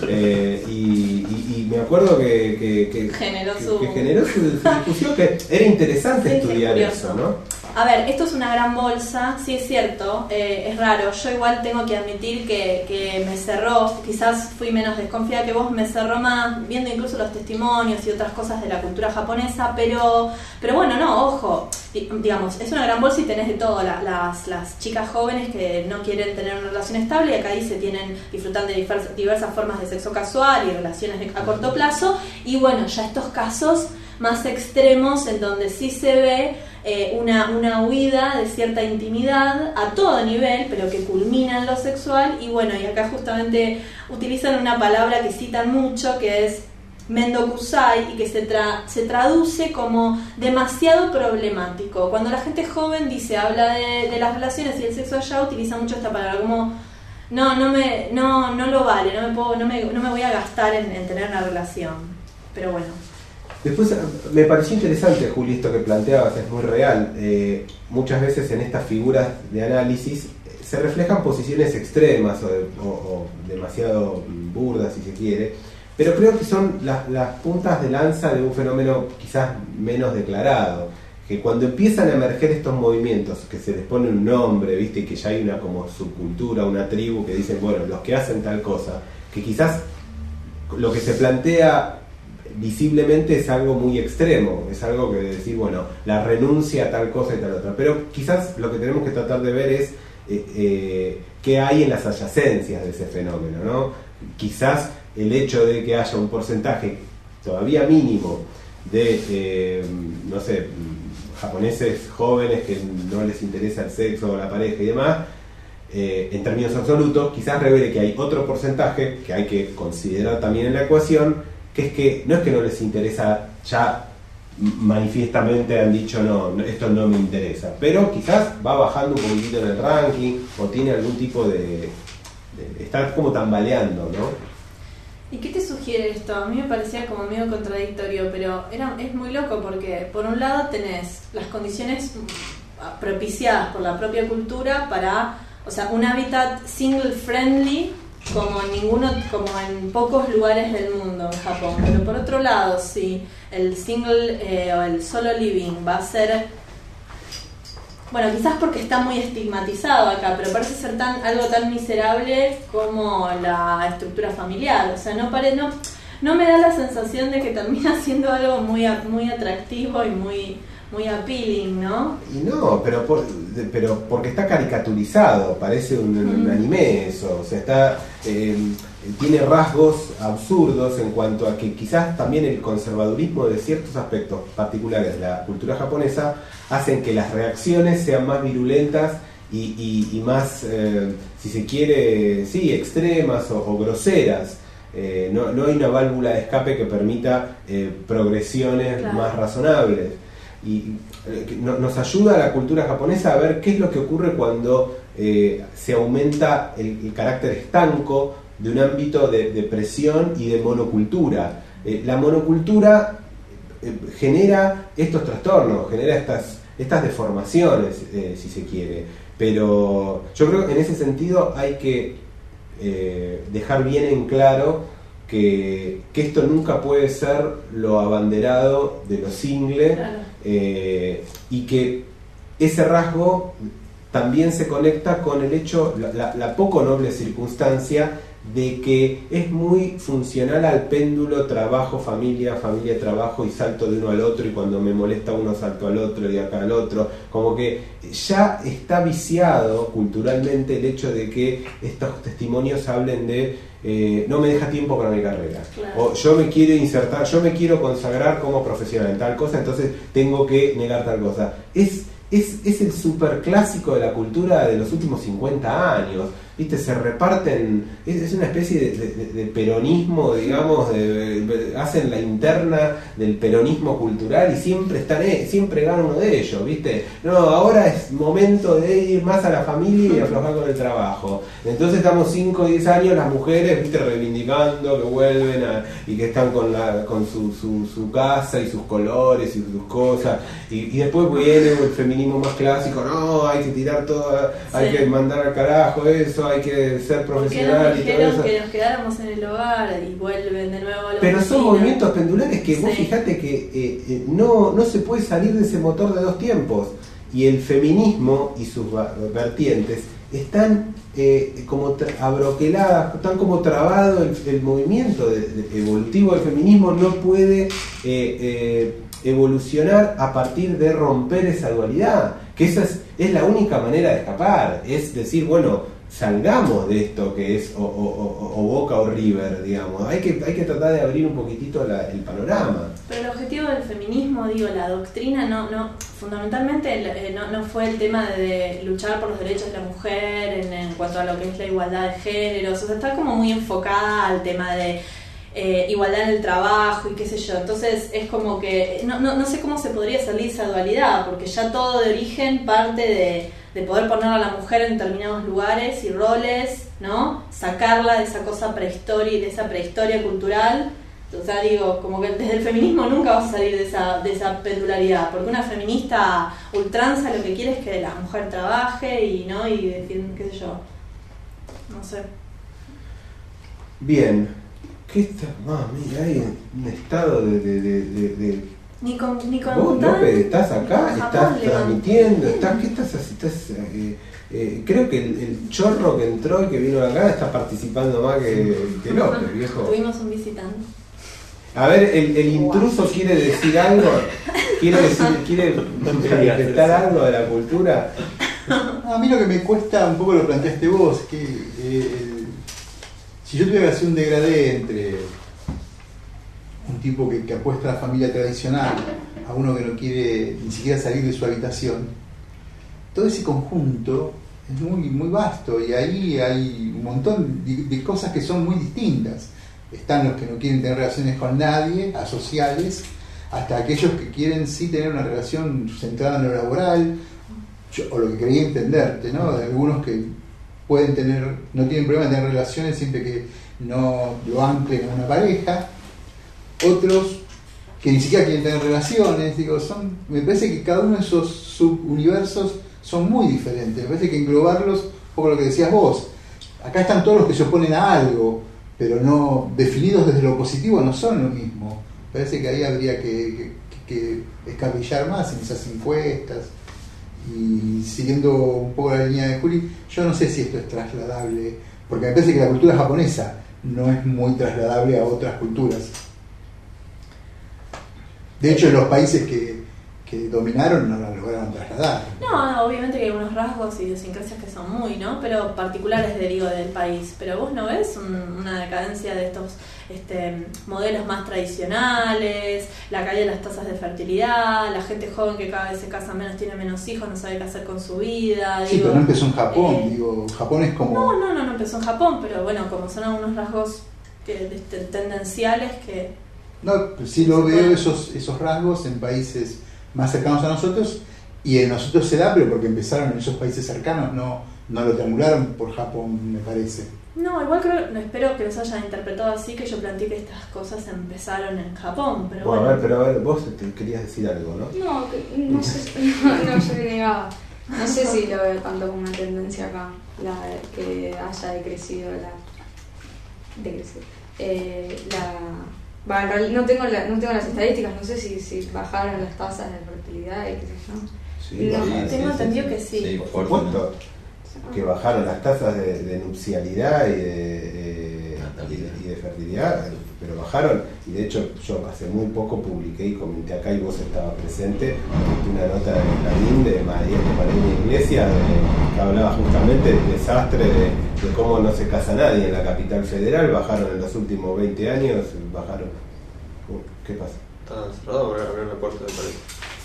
A: eh, y, y, y me acuerdo que, que, que,
B: Generó
A: que-
B: su-
A: que generó su, su discusión, que era interesante
B: Sí, sí,
A: estudiar
B: curioso.
A: eso, ¿no?
B: A ver, esto es una gran bolsa, sí es cierto, eh, es raro. Yo igual tengo que admitir que, que me cerró, quizás fui menos desconfiada que vos, me cerró más, viendo incluso los testimonios y otras cosas de la cultura japonesa, pero pero bueno, no, ojo, di- digamos, es una gran bolsa y tenés de todo, la- las, las chicas jóvenes que no quieren tener una relación estable, y acá dice tienen, disfrutan de diversas, diversas formas de sexo casual y relaciones de- a corto plazo, y bueno, ya estos casos más extremos en donde sí se ve eh, una, una huida de cierta intimidad a todo nivel, pero que culmina en lo sexual, y bueno, y acá justamente utilizan una palabra que citan mucho, que es mendokusai, y que se, tra se traduce como demasiado problemático. Cuando la gente joven dice, habla de, de las relaciones y el sexo allá, utiliza mucho esta palabra, como no, no me, no, no lo vale, no me puedo, no me, no me voy a gastar en, en tener una relación. Pero bueno.
A: Después me pareció interesante, Juli, esto que planteabas, es muy real. Eh, muchas veces en estas figuras de análisis eh, se reflejan posiciones extremas o, de- o- o demasiado burdas, si se quiere, pero creo que son las, las puntas de lanza de un fenómeno quizás menos declarado, que cuando empiezan a emerger estos movimientos, que se les pone un nombre, viste, y que ya hay una como subcultura, una tribu que dicen, bueno, los que hacen tal cosa, que quizás lo que se plantea visiblemente es algo muy extremo, es algo que decir, bueno, la renuncia a tal cosa y tal otra, pero quizás lo que tenemos que tratar de ver es eh, eh, qué hay en las adyacencias de ese fenómeno, ¿no? Quizás el hecho de que haya un porcentaje todavía mínimo de, eh, no sé, japoneses jóvenes que no les interesa el sexo o la pareja y demás, eh, en términos absolutos, quizás revele que hay otro porcentaje que hay que considerar también en la ecuación, que es que no es que no les interesa, ya manifiestamente han dicho no, no, esto no me interesa, pero quizás va bajando un poquitito en el ranking o tiene algún tipo de, de estar como tambaleando, ¿no?
B: ¿Y qué te sugiere esto? A mí me parecía como medio contradictorio, pero era, es muy loco porque por un lado tenés las condiciones propiciadas por la propia cultura para, o sea, un hábitat single friendly como en ninguno, como en pocos lugares del mundo en Japón. Pero por otro lado, si el single eh, o el solo living va a ser, bueno, quizás porque está muy estigmatizado acá, pero parece ser tan algo tan miserable como la estructura familiar. O sea, no pare, no, no me da la sensación de que termina siendo algo muy muy atractivo y muy muy appealing, ¿no?
A: Y no, pero por, de- pero porque está caricaturizado, parece un, un
B: Mm.
A: anime eso, o sea, está eh, tiene rasgos absurdos en cuanto a que quizás también el conservadurismo de ciertos aspectos particulares de la cultura japonesa hacen que las reacciones sean más virulentas y, y, y más, eh, si se quiere, sí, extremas o, o groseras. Eh, no, no hay una válvula de escape que permita eh, progresiones
B: Claro.
A: más razonables. Y eh, que no- nos ayuda a la cultura japonesa a ver qué es lo que ocurre cuando eh, se aumenta el, el carácter estanco de un ámbito de, de presión y de monocultura. Eh, la monocultura eh, genera estos trastornos, genera estas, estas deformaciones, eh, si se quiere. Pero yo creo que en ese sentido hay que eh, dejar bien en claro que, que esto nunca puede ser lo abanderado de lo single, claro. eh, y que ese rasgo también se conecta con el hecho, la, la, la poco noble circunstancia de que es muy funcional al péndulo trabajo, familia, familia, trabajo, y salto de uno al otro, y cuando me molesta uno salto al otro y de acá al otro, como que ya está viciado culturalmente el hecho de que estos testimonios hablen de eh, no me deja tiempo para mi carrera, claro. o yo me quiero insertar, yo me quiero consagrar como profesional en tal cosa, entonces tengo que negar tal cosa. Es Es, es el superclásico de la cultura de los últimos cincuenta años, ¿viste? Se reparten, es, es una especie de, de, de peronismo, digamos, de, de, hacen la interna del peronismo cultural y siempre están, siempre gana uno de ellos, ¿viste? No, ahora es momento de ir más a la familia y aflojar con el trabajo. Entonces estamos cinco o diez años las mujeres, ¿viste? Reivindicando que vuelven a, y que están con, la, con su, su, su casa y sus colores y sus cosas, y, y después viene el feminismo más clásico, no, hay que tirar todo, hay sí. que mandar al carajo eso, hay que ser profesional y todo eso.
B: Que nos quedáramos en el hogar y vuelven de nuevo a la
A: Pero
B: oficina.
A: Son movimientos pendulares que
B: sí.
A: vos fijate que eh, eh, no, no se puede salir de ese motor de dos tiempos, y el feminismo y sus vertientes están eh, como tra- abroqueladas, están como trabado el, el movimiento de, de evolutivo del feminismo no puede eh, eh, evolucionar a partir de romper esa dualidad, que esa es, es la única manera de escapar, es decir, bueno, salgamos de esto que es o, o, o, o Boca o River, digamos, hay que, hay que tratar de abrir un poquitito la, el panorama.
B: Pero el objetivo del feminismo, digo, la doctrina, no, no fundamentalmente eh, no, no fue el tema de, de luchar por los derechos de la mujer en, en cuanto a lo que es la igualdad de géneros, o sea, está como muy enfocada al tema de Eh, igualdad en el trabajo y qué sé yo, entonces es como que no, no, no sé cómo se podría salir esa dualidad, porque ya todo de origen parte de, de poder poner a la mujer en determinados lugares y roles, ¿no? Sacarla de esa cosa prehistoria, de esa prehistoria cultural. O sea, digo, como que desde el feminismo nunca vas a salir de esa, de esa pendularidad, porque una feminista ultranza lo que quiere es que la mujer trabaje y no y decir, qué sé yo, no sé.
A: Bien. ¿Qué está? Ah, mira, hay un estado de... de, de, de, de...
B: Ni con, ni con
A: Vos,
B: Bután,
A: López, estás acá,
B: ni con
A: estás
B: Japón,
A: transmitiendo, estás, ¿qué estás haciendo? Estás, eh, eh, creo que el, el chorro que entró y que vino acá está participando más que, que López, viejo.
B: Tuvimos un visitante.
A: A ver, el, el intruso wow. quiere decir algo, quiere decir, quiere manifestar algo de la cultura.
D: A mí lo que me cuesta, un poco lo planteaste vos, que eh, si yo tuviera que hacer un degradé entre un tipo que, que apuesta a la familia tradicional a uno que no quiere ni siquiera salir de su habitación, todo ese conjunto es muy, muy vasto y ahí hay un montón de, de cosas que son muy distintas. Están los que no quieren tener relaciones con nadie, asociales, hasta aquellos que quieren sí tener una relación centrada en lo laboral, yo, o lo que quería entenderte, ¿no? De algunos que pueden tener, no tienen problema de tener relaciones siempre que no lo anclen a una pareja, otros que ni siquiera quieren tener relaciones, digo, son, me parece que cada uno de esos subuniversos son muy diferentes, me parece que englobarlos, un poco lo que decías vos, acá están todos los que se oponen a algo, pero no definidos desde lo positivo no son lo mismo, me parece que ahí habría que, que, que escabillar más en esas encuestas. Y siguiendo un poco la línea de Juli, yo no sé si esto es trasladable, porque me parece que la cultura japonesa no es muy trasladable a otras culturas. De hecho, en los países que, que dominaron no la lograron trasladar.
B: No, no, obviamente que hay unos rasgos y idiosincrasias que son muy, ¿no? Pero particulares de, digo, del país. Pero vos no ves un, una decadencia de estos este, modelos más tradicionales, la caída de las tasas de fertilidad, la gente joven que cada vez se casa menos, tiene menos hijos, no sabe qué hacer con su vida.
D: Sí,
B: digo,
D: pero no empezó en Japón,
B: eh,
D: digo, Japón es como...
B: No, no, no, no empezó en Japón, pero bueno, como son algunos rasgos que, este, tendenciales que...
D: No, sí lo veo esos, esos rasgos en países más cercanos a nosotros, y en nosotros se da, pero porque empezaron en esos países cercanos, no, no lo triangularon por Japón, me parece.
B: No, igual creo, no, espero que los hayan interpretado así, que yo planteé que estas cosas empezaron en Japón, pero
A: Bueno,
B: bueno.
A: a ver, pero a ver, vos te querías decir algo, ¿no?
G: No, que- no sé, no, no, yo me negaba. No sé si lo veo tanto como una tendencia acá, la que haya decrecido la... decrecido. Eh, la... Va, en realidad no tengo, la, no tengo las estadísticas, no sé si, si bajaron las tasas de fertilidad y qué sé yo.
A: Sí,
B: No,
A: sí,
B: tengo
A: sí,
B: entendido
A: sí.
B: que sí.
A: Por
F: fuerte,
A: supuesto, que bajaron las tasas de, de nupcialidad y de, eh, y, de, y de fertilidad, pero bajaron, y de hecho yo hace muy poco publiqué y comenté acá, y vos estabas presente, una nota de Clarín de María María Iglesia, de, que hablaba justamente del desastre de, de cómo no se casa nadie en la capital federal. Bajaron en los últimos veinte años, bajaron. ¿Qué pasa?
E: Está cerrado, abrió la puerta de pared.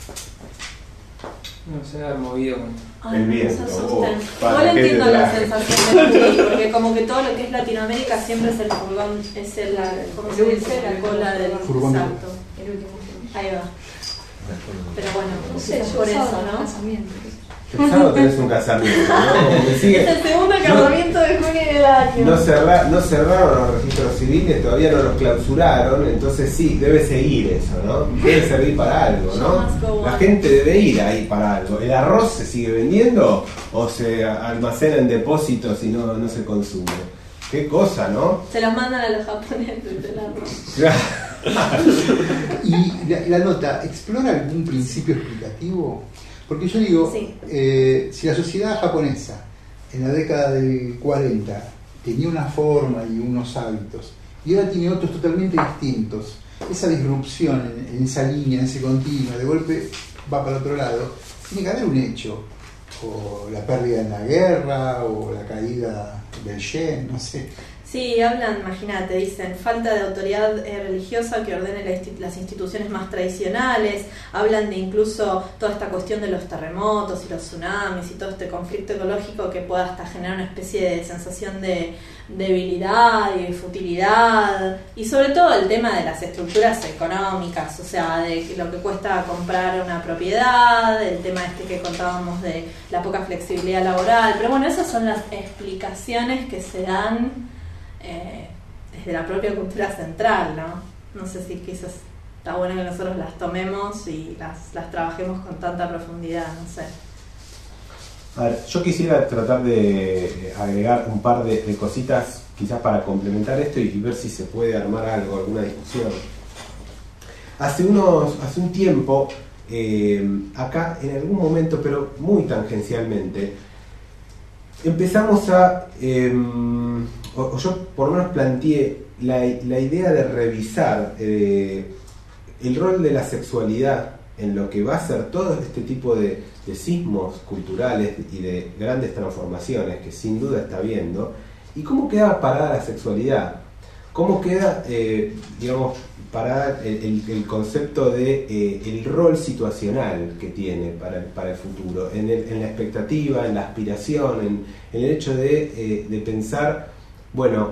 C: No se ha movido con...
B: Ay,
A: El viento,
B: se asustan.
A: oh,
B: Igual
A: para, ¿qué
B: entiendo
A: te
B: la
A: traje?
B: sensación de Juli, porque como que todo lo que es Latinoamérica siempre es el furgón, es el, ¿cómo se dice? La cola del
D: Furgón.
B: salto.
G: El último.
B: Ahí va. Pero bueno,
G: No sé,
B: quizás
G: yo
B: por eso,
G: usaba
B: ¿no?
G: casamiento.
A: El sábado tenés un casamiento, ¿no? Me sigue-
B: Es el segundo casamiento de Juli del año.
A: No, cerra- no cerraron los registros civiles, todavía no los clausuraron, entonces sí, debe seguir eso, ¿no? Debe servir para algo, ¿no? La gente debe ir ahí para algo. ¿El arroz se sigue vendiendo o se almacena en depósitos y no, no se consume? Qué cosa, ¿no?
B: Se los mandan a los japoneses del arroz.
D: Y la, la nota, ¿explora algún principio explicativo? Porque yo digo,
B: Sí.
D: eh, si la sociedad japonesa en la década del cuarenta tenía una forma y unos hábitos, y ahora tiene otros totalmente distintos, esa disrupción en, en esa línea, en ese continuo, de golpe va para otro lado, tiene que haber un hecho, o la pérdida en la guerra, o la caída del yen, no sé.
B: Sí, hablan, imagínate, dicen falta de autoridad eh, religiosa que ordene la insti- las instituciones más tradicionales, hablan de incluso toda esta cuestión de los terremotos y los tsunamis y todo este conflicto ecológico que pueda hasta generar una especie de sensación de debilidad y de futilidad, y sobre todo el tema de las estructuras económicas, o sea, de lo que cuesta comprar una propiedad, el tema este que contábamos de la poca flexibilidad laboral, pero bueno, esas son las explicaciones que se dan Eh, desde la propia cultura central, ¿no? No sé si quizás está bueno que nosotros las tomemos y las, las trabajemos con tanta profundidad, no sé.
A: A ver, yo quisiera tratar de agregar un par de, de cositas quizás para complementar esto y, y ver si se puede armar algo, alguna discusión. Hace unos, hace un tiempo, eh, acá en algún momento, pero muy tangencialmente, empezamos a, eh, o, o yo por lo menos planteé la, la idea de revisar eh, el rol de la sexualidad en lo que va a ser todo este tipo de, de sismos culturales y de grandes transformaciones que sin duda está viendo, y cómo queda parada la sexualidad, cómo queda, eh, digamos, parada el, el, el concepto de eh, el rol situacional que tiene para el, para el futuro, en, el, en la expectativa, en la aspiración, en, en el hecho de, eh, de pensar, bueno,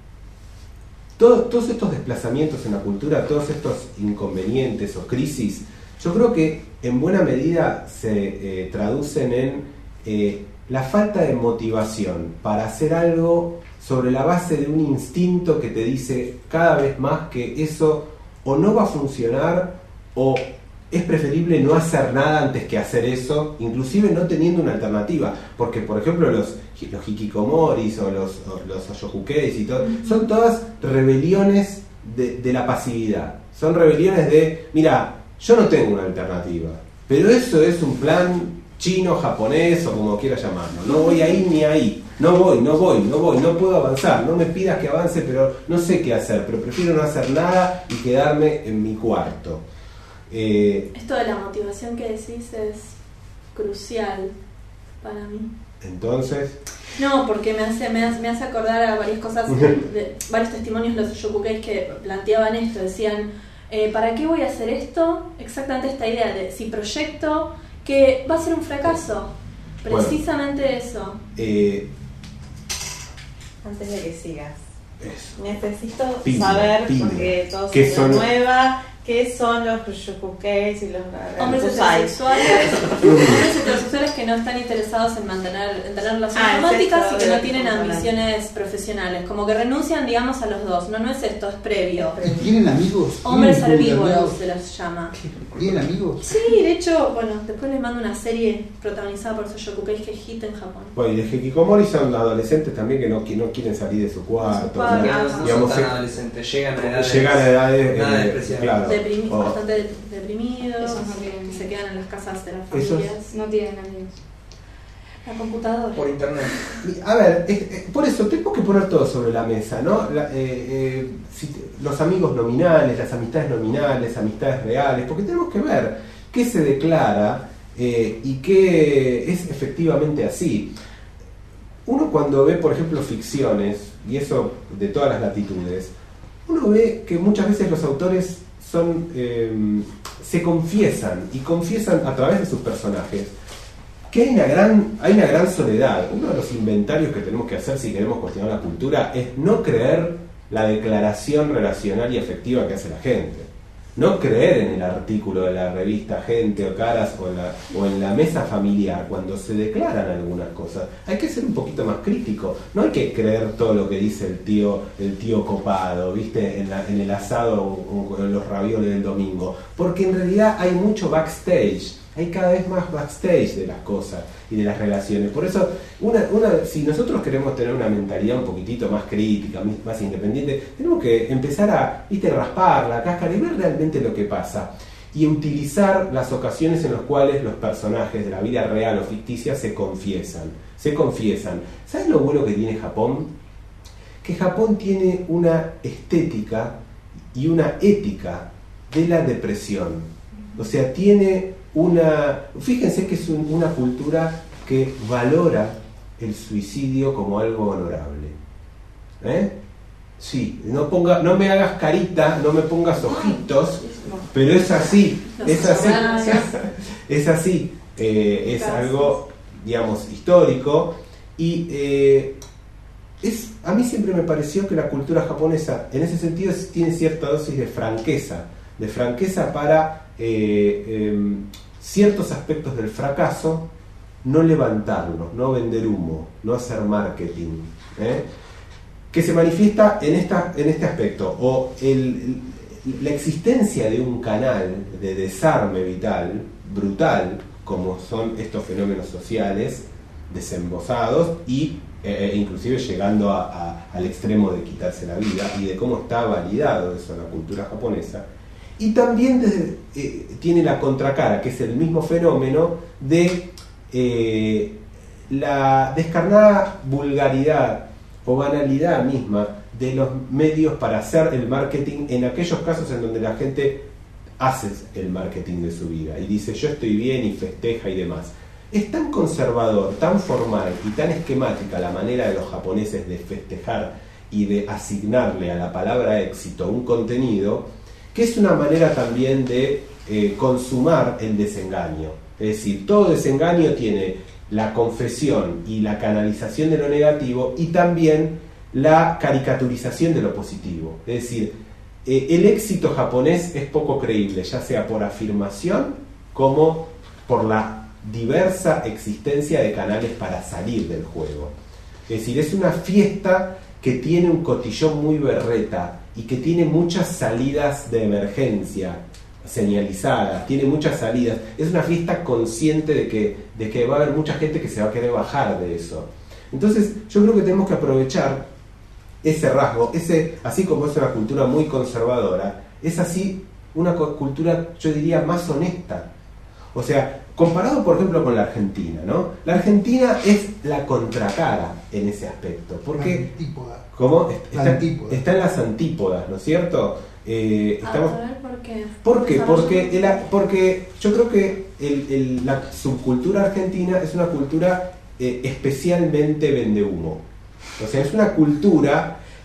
A: todos, todos estos desplazamientos en la cultura, todos estos inconvenientes o crisis, yo creo que en buena medida se eh, traducen en eh, la falta de motivación para hacer algo sobre la base de un instinto que te dice cada vez más que eso o no va a funcionar o es preferible no hacer nada antes que hacer eso, inclusive no teniendo una alternativa, porque por ejemplo los, los hikikomoris o los, o los ayokukeis y todo, son todas rebeliones de, de la pasividad, son rebeliones de, mira, yo no tengo una alternativa, pero eso es un plan chino, japonés o como quieras llamarlo, no voy ahí ni ahí. No voy, no voy, no voy, no puedo avanzar, no me pidas que avance, pero no sé qué hacer, pero prefiero no hacer nada y quedarme en mi cuarto. Eh,
B: Esto de la motivación que decís es crucial para mí.
A: entonces,
B: No, porque me hace, me hace, me hace acordar a varias cosas, de, varios testimonios de los yokukeis que planteaban esto, decían, eh, ¿para qué voy a hacer esto? Exactamente esta idea de si proyecto que va a ser un fracaso, precisamente bueno, eso.
A: Eh,
H: Antes de que sigas,
A: eso.
H: necesito
A: Pide,
H: saber,
A: pide.
H: porque todo
A: ¿Qué
H: se
A: son?
H: renueva, ¿Qué son los yokukeis y los
B: Hombres
H: kusai?
B: heterosexuales, hombres heterosexuales que no están interesados en mantener, en tener relaciones
H: Ah, es
B: románticas
H: esto,
B: y que no
H: de-
B: tienen
H: de-
B: ambiciones profesionales, como que renuncian, digamos, a los dos. No, no es esto, es previo.
D: ¿Y tienen amigos?
B: Hombres
D: ¿Tienen club de
B: herbívoros
D: amigos?
B: se los llama.
D: ¿Tienen amigos?
B: Sí, de hecho, bueno, después les mando una serie protagonizada por Soyokukeis que es hit en Japón.
A: Bueno, y de Hikikomori son adolescentes también que no, que no quieren salir de su cuarto.
B: cuarto,
A: ¿no?
B: ah,
C: No, no
A: Digamos,
C: son tan
A: se-
C: adolescentes, llegan a edades,
A: llegan a edades
C: nada
A: eh,
C: despreciables.
A: claro.
B: Deprimi-
A: o-
B: bastante de- deprimidos,
G: Esos no tienen-
B: que se quedan en las casas de las
A: Esos-
B: familias.
G: No tienen amigos.
B: La computadora.
C: Por internet.
A: A ver, es- es- por eso tenemos que poner todo sobre la mesa, ¿no? La- eh, eh, si te- los amigos nominales, las amistades nominales, amistades reales, porque tenemos que ver qué se declara eh, y qué es efectivamente así. Uno cuando ve, por ejemplo, ficciones, y eso de todas las latitudes, uno ve que muchas veces los autores son eh, se confiesan, y confiesan a través de sus personajes, que hay una gran hay una gran soledad. Uno de los inventarios que tenemos que hacer si queremos cuestionar la cultura es no creer la declaración relacional y afectiva que hace la gente. No creer en el artículo de la revista Gente o Caras o en, la, o en la mesa familiar cuando se declaran algunas cosas. Hay que ser un poquito más crítico. No hay que creer todo lo que dice el tío el tío copado, ¿viste? En, la, en el asado o, o en los ravioles del domingo. Porque en realidad hay mucho backstage. Hay cada vez más backstage de las cosas y de las relaciones. Por eso, una, una, si nosotros queremos tener una mentalidad un poquitito más crítica, más independiente, tenemos que empezar a, ¿viste?, raspar la cáscara y ver realmente lo que pasa. Y utilizar las ocasiones en las cuales los personajes de la vida real o ficticia se confiesan. Se confiesan. ¿Sabes lo bueno que tiene Japón? Que Japón tiene una estética y una ética de la depresión. O sea, tiene una... Fíjense que es un- una cultura que valora el suicidio como algo honorable. ¿Eh? Sí, no, ponga, no me hagas carita, no me pongas ojitos, pero es así,
B: Los
A: es así,
B: soberanos.
A: es así, eh, es algo, digamos, histórico y eh, es, a mí siempre me pareció que la cultura japonesa, en ese sentido, es- tiene cierta dosis de franqueza, de franqueza para eh, eh, ciertos aspectos del fracaso, no levantarlos, no vender humo, no hacer marketing, ¿eh? que se manifiesta en, esta, en este aspecto, o el, la existencia de un canal de desarme vital brutal, como son estos fenómenos sociales desembosados y eh, inclusive llegando a, a, al extremo de quitarse la vida, y de cómo está validado eso en la cultura japonesa. Y también desde, eh, tiene la contracara, que es el mismo fenómeno de eh, la descarnada vulgaridad o banalidad misma de los medios para hacer el marketing en aquellos casos en donde la gente hace el marketing de su vida y dice yo estoy bien y festeja y demás. Es tan conservador, tan formal y tan esquemática la manera de los japoneses de festejar y de asignarle a la palabra éxito un contenido, que es una manera también de eh, consumar el desengaño. Es decir, todo desengaño tiene la confesión y la canalización de lo negativo y también la caricaturización de lo positivo. Es decir, eh, el éxito japonés es poco creíble, ya sea por afirmación como por la diversa existencia de canales para salir del juego. Es decir, es una fiesta que tiene un cotillón muy berreta y que tiene muchas salidas de emergencia señalizadas, tiene muchas salidas. Es una fiesta consciente de que, de que va a haber mucha gente que se va a querer bajar de eso. Entonces, yo creo que tenemos que aprovechar ese rasgo, ese, así como es una cultura muy conservadora, es así una cultura, yo diría, más honesta. O sea, comparado por ejemplo con la Argentina, ¿no? La Argentina es la contracara en ese aspecto, porque
D: Antípoda.
A: ¿cómo?
D: La
A: Está,
D: antípoda.
A: está en las antípodas, ¿no es cierto? Eh, estamos,
B: A ver, ¿por qué?
A: ¿Por qué?
B: Desarrollo.
A: Porque, el- porque yo creo que el- el- la subcultura argentina es una cultura eh, especialmente vendehumo. O sea, es una cultura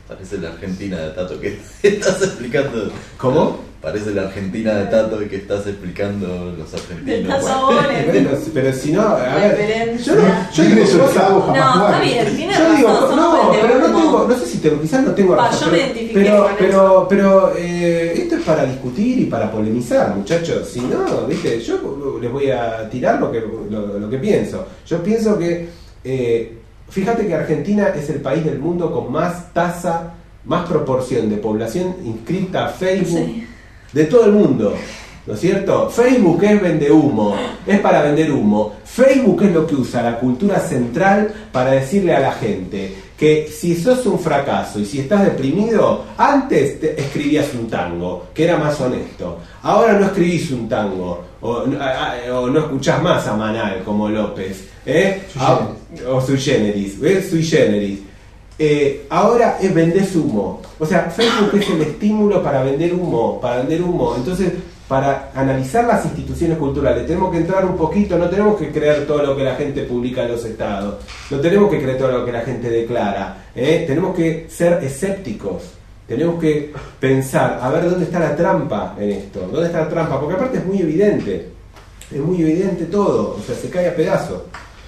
F: Parece la Argentina de Tato que estás explicando.
A: ¿Cómo?
F: Parece la Argentina de Tato y que estás explicando los argentinos.
B: De Tato
F: Bueno,
B: Bores.
A: Bueno, pero si no, a ver,
B: Referencia.
A: yo no, yo
D: Tiene
A: digo
D: sus
A: cosas-
D: cabos jamás
B: No, está
D: muertos.
B: bien, tiene
A: Yo
B: razón.
A: digo,
B: somos
A: no,
B: de
A: pero no
B: humo.
A: tengo, no sé si tengo, quizás no tengo
B: Pa,
A: razón.
B: yo me
A: pero-
B: identifiqué
A: pero,
B: con
A: pero,
B: eso.
A: pero eh, esto es para discutir y para polemizar, muchachos. Si no, viste, yo les voy a tirar lo que, lo, lo que pienso. Yo pienso que, eh, fíjate que Argentina es el país del mundo con más tasa, más proporción de población inscrita a Facebook
B: Sí.
A: de todo el mundo. ¿No es cierto? Facebook es vende humo, es para vender humo. Facebook es lo que usa la cultura central para decirle a la gente que si sos un fracaso y si estás deprimido, antes te escribías un tango, que era más honesto. Ahora no escribís un tango, o, a- a- o no escuchás más a Manal como López, ¿eh?
D: Sui
A: Ah,
D: generis.
A: o sui generis, ¿ves? Sui generis. Eh, ahora es vendés humo. O sea, Facebook es el estímulo para vender humo, para vender humo. Entonces, para analizar las instituciones culturales tenemos que entrar un poquito, no tenemos que creer todo lo que la gente publica en los estados, no tenemos que creer todo lo que la gente declara, ¿eh? Tenemos que ser escépticos, tenemos que pensar, a ver dónde está la trampa en esto, dónde está la trampa, porque aparte es muy evidente, es muy evidente todo, o sea, se cae a pedazos.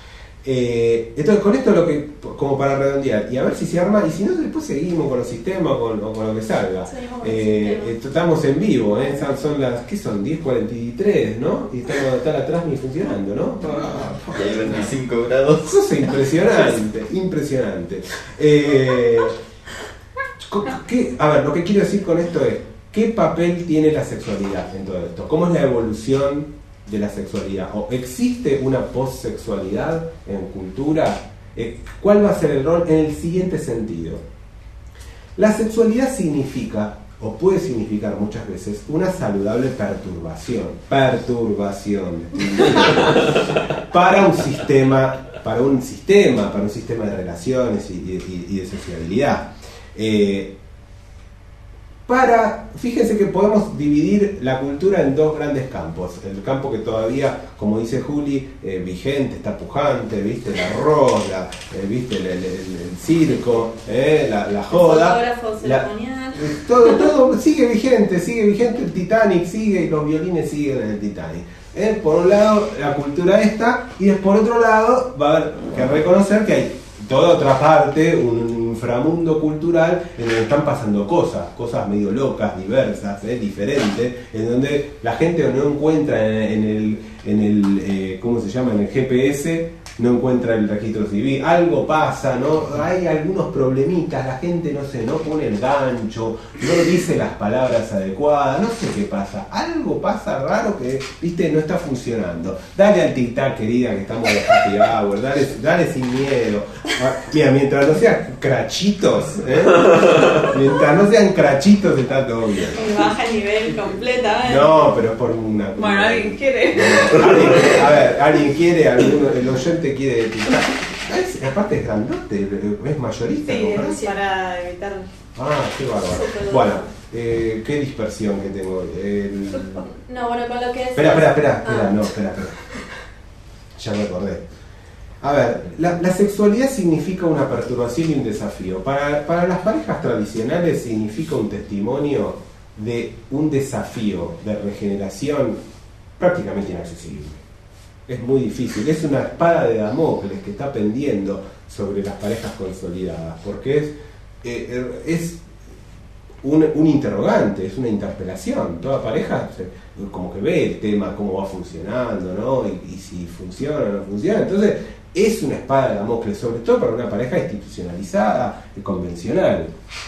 A: Eh, entonces con esto lo que, como para redondear, y a ver si se arma, y si no después seguimos con los sistemas o con, o con lo que salga.
B: Seguimos con el
A: Eh,
B: sistema.
A: esto- estamos en vivo, ¿eh? son, son las, ¿qué son? diez cuarenta y tres, ¿no? Y estamos, está la Transmi funcionando, ¿no? Ah,
F: y hay veinticinco grados.
A: cosa impresionante, impresionante. Eh, co- ¿qué- a ver, lo que quiero decir con esto es, ¿qué papel tiene la sexualidad en todo esto? ¿Cómo es la evolución de la sexualidad? ¿O existe una possexualidad en cultura? Eh, ¿Cuál va a ser el rol en el siguiente sentido? La sexualidad significa, o puede significar muchas veces, una saludable perturbación. Perturbación. para un sistema, para un sistema, para un sistema de relaciones y, y- y de sociabilidad. Eh, Para, fíjense que podemos dividir la cultura en dos grandes campos. El campo que todavía, como dice Juli, eh, vigente, está pujante, viste, el arroz, la, eh, viste, el, el- el- el circo, eh, la, la joda.
B: Fotógrafo
A: La-
B: ceremonial.
A: eh, todo, todo sigue vigente, sigue vigente, el Titanic sigue y los violines siguen en el Titanic. Eh, por un lado, la cultura esta, y por otro lado, va a haber que reconocer que hay toda otra parte, un inframundo cultural en donde están pasando cosas, cosas medio locas, diversas, eh, diferentes, en donde la gente no encuentra en, en el, en el eh, ¿cómo se llama? En el G P S, no encuentra el registro civil, algo pasa, ¿no? Hay algunos problemitas, la gente no sé, no pone el gancho, no dice las palabras adecuadas, no sé qué pasa, algo pasa raro que, viste, no está funcionando. Dale al tic-tac, querida, que estamos de happy hour, dale, dale sin miedo. Ah, mira, mientras no sean crachitos, ¿eh? Mientras no sean crachitos está todo bien.
B: Baja el nivel completamente.
A: No, pero es por una...
B: Bueno, alguien quiere.
A: Alguien, a ver, alguien quiere, alguno, el oyente quiere tic-tac. Es- aparte es grandote, es mayorista.
B: Sí,
A: ¿no?
B: es para evitar.
A: Ah, qué bárbaro. Bueno, eh, qué dispersión que tengo. El...
B: No, bueno, con lo que es.
A: Espera, espera, espera, espera,
B: Ah.
A: no, espera, espera. Ya me acordé. A ver, la, la sexualidad significa una perturbación y un desafío. Para, para las parejas tradicionales significa un testimonio de un desafío de regeneración prácticamente inaccesible. Es muy difícil, es una espada de Damocles que está pendiendo sobre las parejas consolidadas, porque es, eh, es un, un interrogante, es una interpelación. Toda pareja se- como que ve el tema, cómo va funcionando, ¿no? Y, y si funciona o no funciona. Entonces es una espada de Damocles, sobre todo para una pareja institucionalizada y convencional.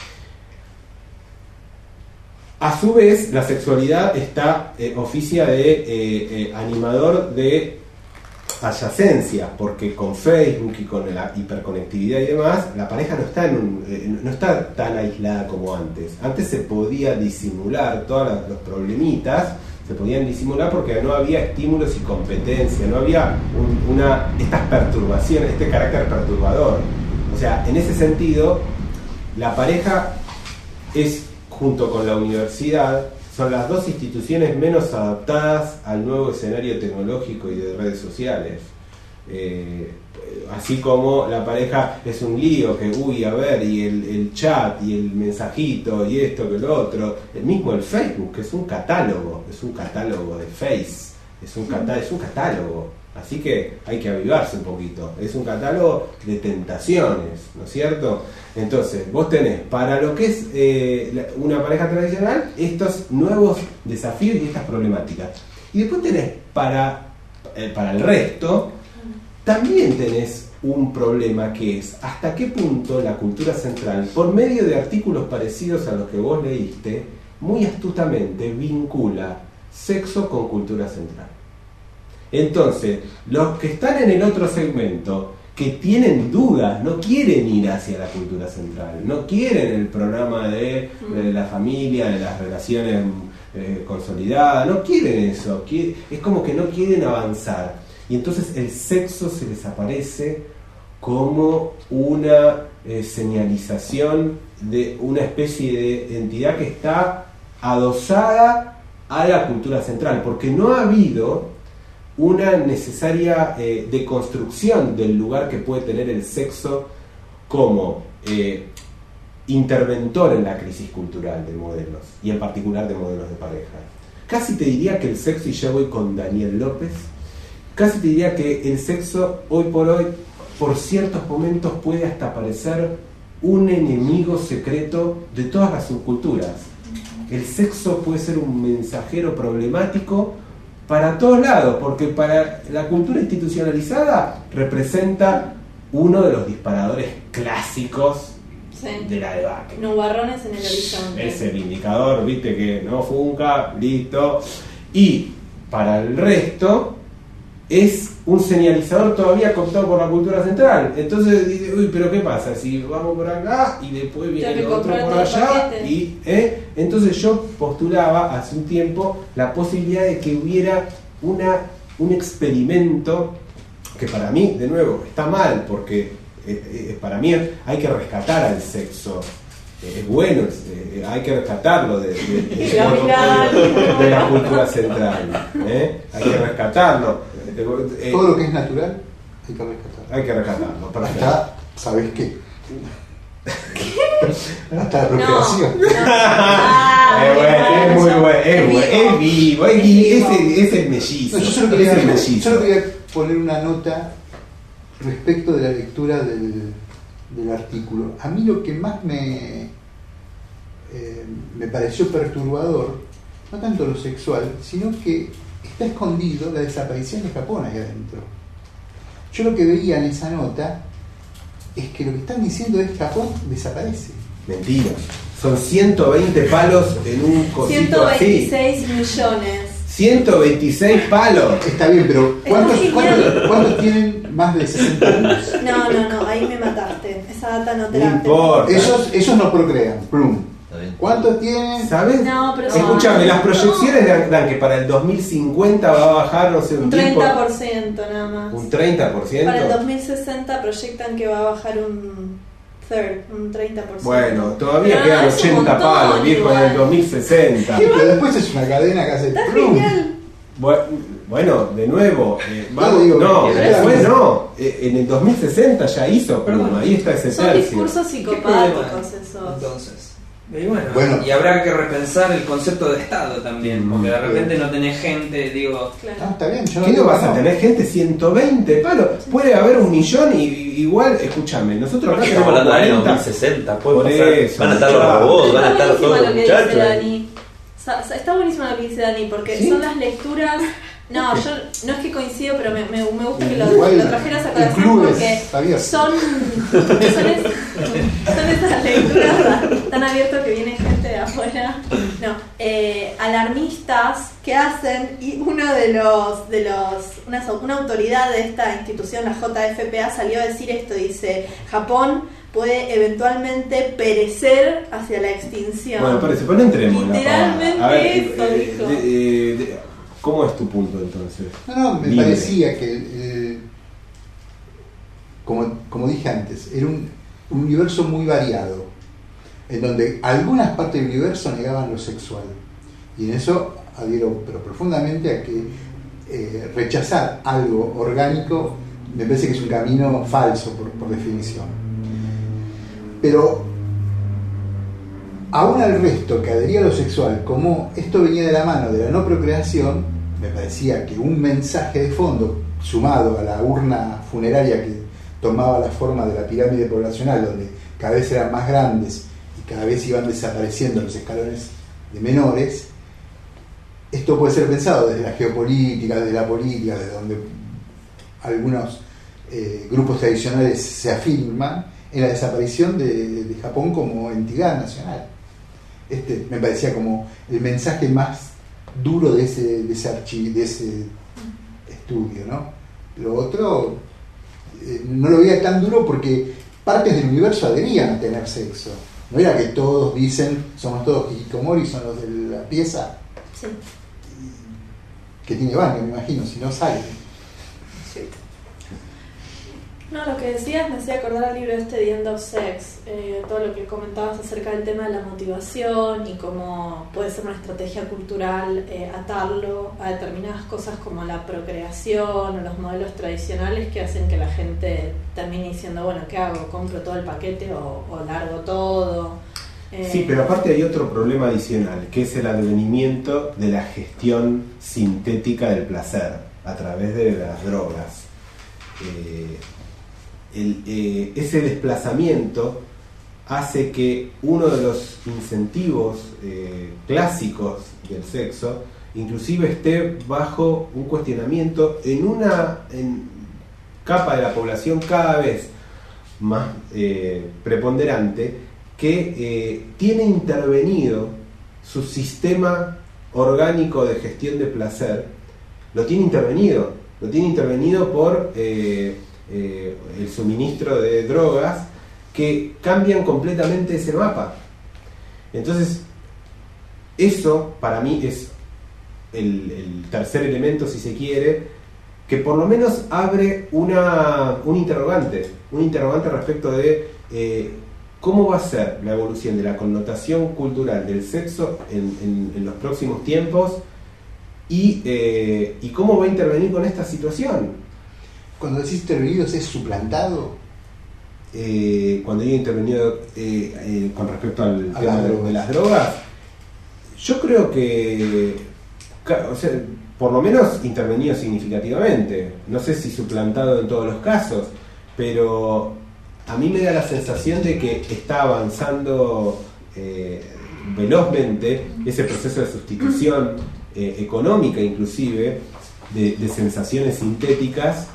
A: A su vez, la sexualidad está eh, oficia de eh, eh, animador de adyacencia, porque con Facebook y con la hiperconectividad y demás, la pareja no está en un, eh, no está tan aislada como antes. Antes se podía disimular todos los, los problemitas, se podían disimular porque no había estímulos y competencia, no había un- una estas perturbaciones, este carácter perturbador. O sea, en ese sentido, la pareja es, junto con la universidad, son las dos instituciones menos adaptadas al nuevo escenario tecnológico y de redes sociales. Eh, Así como la pareja es un lío, que uy, a ver, y el, el chat, y el mensajito, y esto, que lo otro. El mismo el Facebook, que es un catálogo, es un catálogo de Face, es un, catá- es un catálogo. Así que hay que avivarse un poquito. Es un catálogo de tentaciones, ¿no es cierto? Entonces, vos tenés para lo que es eh, una pareja tradicional estos nuevos desafíos y estas problemáticas. Y después tenés para, eh, para el resto, también tenés un problema que es hasta qué punto la cultura central, por medio de artículos parecidos a los que vos leíste, muy astutamente vincula sexo con cultura central. Entonces, los que están en el otro segmento, que tienen dudas, no quieren ir hacia la cultura central, no quieren el programa de, de la familia, de las relaciones eh, consolidadas, no quieren eso, quiere, es como que no quieren avanzar. Y entonces el sexo se les aparece como una eh, señalización de una especie de entidad que está adosada a la cultura central, porque no ha habido una necesaria eh, deconstrucción del lugar que puede tener el sexo como eh, interventor en la crisis cultural de modelos, y en particular de modelos de pareja. Casi te diría que el sexo, y ya voy con Daniel López, casi te diría que el sexo hoy por hoy, por ciertos momentos, puede hasta parecer un enemigo secreto de todas las subculturas. El sexo puede ser un mensajero problemático para todos lados, porque para la cultura institucionalizada representa uno de los disparadores clásicos
B: sí.
A: de la debacle.
B: Nubarrones en el horizonte.
A: Es el indicador, viste, que no funca, listo. Y para el resto es un señalizador todavía cooptado por la cultura central. Entonces dice, uy, pero ¿qué pasa? Si vamos por acá y después viene el otro por allá y, ¿eh? Entonces yo postulaba hace un tiempo la posibilidad de que hubiera una, un experimento que para mí, de nuevo, está mal, porque eh, eh, para mí hay que rescatar al sexo. Eh, es bueno, eh, hay que rescatarlo de, de, de, de, de la cultura central. ¿eh? Hay que rescatarlo. Eh,
D: Todo lo que es natural hay que rescatarlo.
A: Hay que rescatarlo. Para
D: hasta, ¿sabes qué? Hasta la procreación.
B: No, no. Ah,
A: es, bueno, es muy bueno, es,
B: es
A: bueno, es vivo, es vivo. Ese, ese es mellizo.
D: No, yo solo quería,
A: ese es mellizo.
D: solo quería poner una nota respecto de la lectura del, del artículo. A mí lo que más me, eh, me pareció perturbador, no tanto lo sexual, sino que está escondido la desaparición de Japón ahí adentro. Yo lo que veía en esa nota es que lo que están diciendo es que Japón desaparece.
A: Mentira. Son ciento veinte palos en un cosito
B: ciento veintiséis
A: así.
B: millones.
A: ciento veintiséis palos.
D: Está bien, pero ¿cuántos,
B: Está
D: ¿cuántos, ¿cuántos tienen más de sesenta años?
B: No, no, no, ahí me mataste. Esa data no te la
A: No importa.
D: Ellos, ellos no procrean. Plum. ¿Cuántos tienen?
A: ¿Sabes?
B: No, pero
A: escúchame,
B: no.
A: las proyecciones dan, dan que para el dos mil cincuenta va a bajar, no sé, un,
B: Un
A: tiempo,
B: treinta por ciento nada más.
A: un treinta por ciento.
B: Para el dos mil sesenta proyectan que va a bajar un third, un treinta por ciento.
A: Bueno, todavía
B: Pero
A: quedan
B: es un
A: ochenta
B: montón,
A: palos, viejo, en el
B: igual.
A: dos mil sesenta.
D: Sí, pero después es una cadena que hace
B: Está
D: plum.
B: genial.
A: Bueno, de nuevo, eh,
D: No,
A: vamos,
D: digo,
A: no,
D: pero
A: después
D: es-
A: no, eh, en el dos mil sesenta ya hizo,
C: Perdón.
A: Pluma, ahí está ese
B: Son
A: tercio.
B: discursos
C: ¿Qué
B: psicopáticos
C: problema?
B: esos.
C: Entonces. Y bueno,
D: Bueno.
C: y habrá que repensar el concepto de Estado también, porque de repente no tenés gente, digo,
B: Claro.
D: Ah, está bien, yo no
A: ¿Qué no
D: digo
A: vas
D: que
A: a
D: no.
A: tener gente? ciento veinte palos. Puede haber un millón y y igual, escúchame, nosotros acá
E: Estamos
A: tenemos
E: hablando del año dos mil
A: cuarenta.
E: sesenta, puede
A: Por
E: pasar.
A: eso,
E: Van a estar los
A: claro.
E: robots, van a estar
B: Está
E: todos los
B: buenísimo lo que dice
E: muchachos.
B: Dani. Sa- sa- Está buenísimo lo que dice Dani, porque
A: ¿Sí?
B: son las lecturas. No, yo no es que coincido, pero me, me, me gusta que lo,
D: Igual,
B: lo trajeras a
D: en
B: colación
D: clubes
B: porque
D: abiertos.
B: son, son, es- son esas lecturas tan- tan abiertas que viene gente de afuera, no, eh, alarmistas que hacen, y uno de los, de los una, una autoridad de esta institución, la J F P A, salió a decir esto, dice, Japón puede eventualmente perecer hacia la extinción.
A: Bueno, parece, pero no entremos en la
B: Literalmente
A: pavada. A ver,
B: eso
A: eh,
B: dijo.
A: de- eh, de- ¿cómo es tu punto entonces?
D: No, no, me
A: Libre.
D: parecía que, eh, como, como dije antes, era un, un universo muy variado, en donde algunas partes del universo negaban lo sexual. Y en eso adhiero pero profundamente a que eh, rechazar algo orgánico me parece que es un camino falso por, por definición. Pero aún al resto que adhería a lo sexual, como esto venía de la mano de la no procreación, me parecía que un mensaje de fondo, sumado a la urna funeraria que tomaba la forma de la pirámide poblacional, donde cada vez eran más grandes y cada vez iban desapareciendo los escalones de menores, esto puede ser pensado desde la geopolítica, desde la política, desde donde algunos eh, grupos tradicionales se afirman en la desaparición de, de Japón como entidad nacional. Este me parecía como el mensaje más duro de ese, de ese, archivo, de ese estudio, ¿no? Lo otro eh, no lo veía tan duro porque partes del universo adherían a tener sexo. No era que todos dicen, somos todos hikikomori, son los de la pieza,
B: Sí.
D: que tiene baño, me imagino, si no sale.
B: No, lo que decías me hacía acordar al libro este The End of Sex, eh, todo lo que comentabas acerca del tema de la motivación y cómo puede ser una estrategia cultural eh, atarlo a determinadas cosas como la procreación o los modelos tradicionales que hacen que la gente termine diciendo, bueno, ¿qué hago? ¿Compro todo el paquete o, o largo todo? Eh,
A: Sí, pero aparte hay otro problema adicional, que es el advenimiento de la gestión sintética del placer a través de las drogas. Eh, el, eh, ese desplazamiento hace que uno de los incentivos eh, clásicos del sexo inclusive esté bajo un cuestionamiento en una en capa de la población cada vez más eh, preponderante, que eh, tiene intervenido su sistema orgánico de gestión de placer, lo tiene intervenido, lo tiene intervenido por eh, eh, el suministro de drogas que cambian completamente ese mapa. Entonces, eso para mí es el, el tercer elemento, si se quiere, que por lo menos abre una, un interrogante, un interrogante respecto de eh, cómo va a ser la evolución de la connotación cultural del sexo en, en, en los próximos tiempos y, eh, y cómo va a intervenir con esta situación.
D: Cuando decís intervenidos, ¿es suplantado?
A: Eh, cuando digo intervenido eh, eh, con respecto al
D: A
A: tema
D: las
A: de,
D: drogas.
A: de las drogas, yo creo que, ca- o sea, por lo menos intervenido significativamente. No sé si suplantado en todos los casos, pero a mí me da la sensación de que está avanzando eh, velozmente ese proceso de sustitución eh, económica, inclusive, de, de sensaciones sintéticas.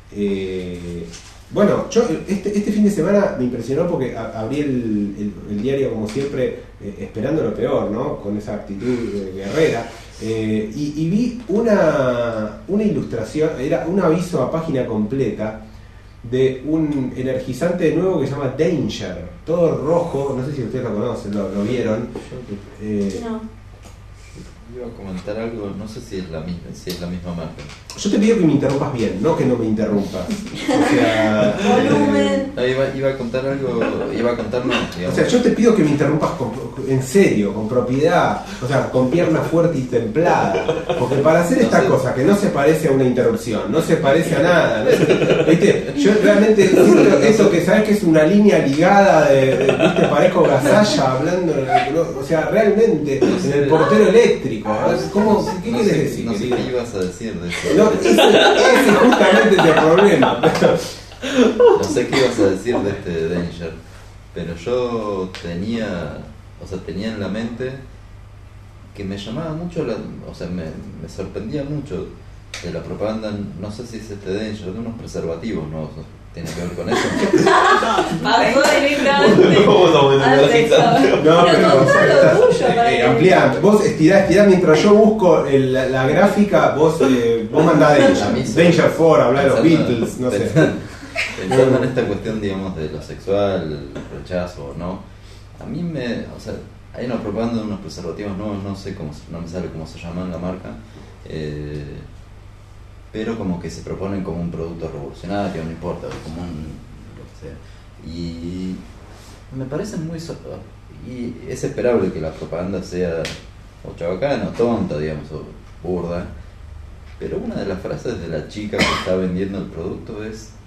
A: Eh, bueno, yo este, este fin de semana me impresionó porque a, abrí el, el, el diario como siempre eh, esperando lo peor, ¿no? Con esa actitud eh, guerrera. Eh, y, y vi una, una ilustración, era un aviso a página completa de un energizante nuevo que se llama Danger, todo rojo, no sé si ustedes lo conocen, lo, lo vieron. Eh,
B: No.
F: Iba a comentar algo, no sé si es la misma, si es la misma marca.
A: yo te pido que me interrumpas bien, no que no me interrumpas. O sea,
B: Volumen.
F: No, iba, iba a contar algo, iba a contar, no,
A: O
F: digamos.
A: sea, yo te pido que me interrumpas con- en serio, con propiedad, o sea, con pierna fuerte y templada. Porque para hacer esta
F: No sé.
A: cosa que no se parece a una interrupción, no se parece a nada, ¿no? ¿Viste? Yo realmente siento eso que sabes que es una línea ligada de, de- ¿viste? Parezco Gasalla hablando, ¿no? O sea, realmente en el portero eléctrico. ¿no? ¿Cómo, ¿Qué
F: no
A: quieres
F: sé,
A: decir?
F: no sé
A: querido?
F: qué ibas a decir de eso.
A: No, ese, ese es justamente el problema.
F: No sé qué ibas a decir de este Danger, pero yo tenía, o sea, tenía en la mente que me llamaba mucho, la, o sea, me, me sorprendía mucho de la propaganda, no sé si es este Danger, de unos preservativos, ¿no? ¿Tiene que ver con eso?
B: Pasó directamente
E: Vamos a aumentar
B: al
E: la
B: sexo.
E: distancia.
A: No,
B: Pero
A: pero
B: contá lo tuyo, para
A: eh,
B: que-
A: ampliá. Vos estirá, estirá mientras yo busco el- la, la gráfica, vos, eh, vos mandá
F: A mí
A: Danger,
F: sí.
A: Danger cuatro, hablar de los
F: Pensando-
A: Beatles, no sé.
F: pensando- Pensando en esta cuestión, digamos, de lo sexual, el rechazo o no, a mí me, o sea, hay una propaganda de unos preservativos nuevos, no sé cómo, se- no me sale cómo se llaman la marca, eh, pero como que se proponen como un producto revolucionario, no importa, como un, lo que sea, y me parecen muy, so- y es esperable que la propaganda sea o chabacana o tonta, digamos, o burda. Pero una de las frases de la chica que está vendiendo el producto es: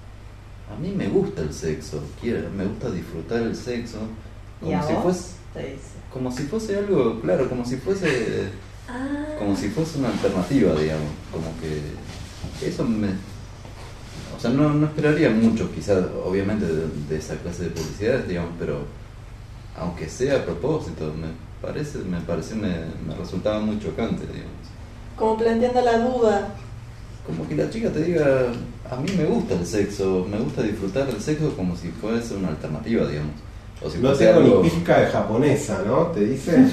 F: a mí me gusta el sexo, quiero, me gusta disfrutar el sexo,
H: ¿Y a
F: como si
H: vos?
F: fuese,
H: Te dice.
F: como si fuese algo, claro, como si fuese,
B: Ah.
F: como si fuese una alternativa, digamos, como que eso me, o sea, no, no esperaría mucho, quizás, obviamente, de, de esa clase de publicidades, digamos, pero aunque sea a propósito, me parece, me parece, me, me resultaba muy chocante, digamos.
H: Como planteando la duda.
F: Como que la chica te diga, a mí me gusta el sexo, me gusta disfrutar del sexo como si fuese una alternativa, digamos. O si
A: No
F: fuese
A: tengo
F: algo-
A: ni pizca de japonesa, ¿no? ¿Te dicen?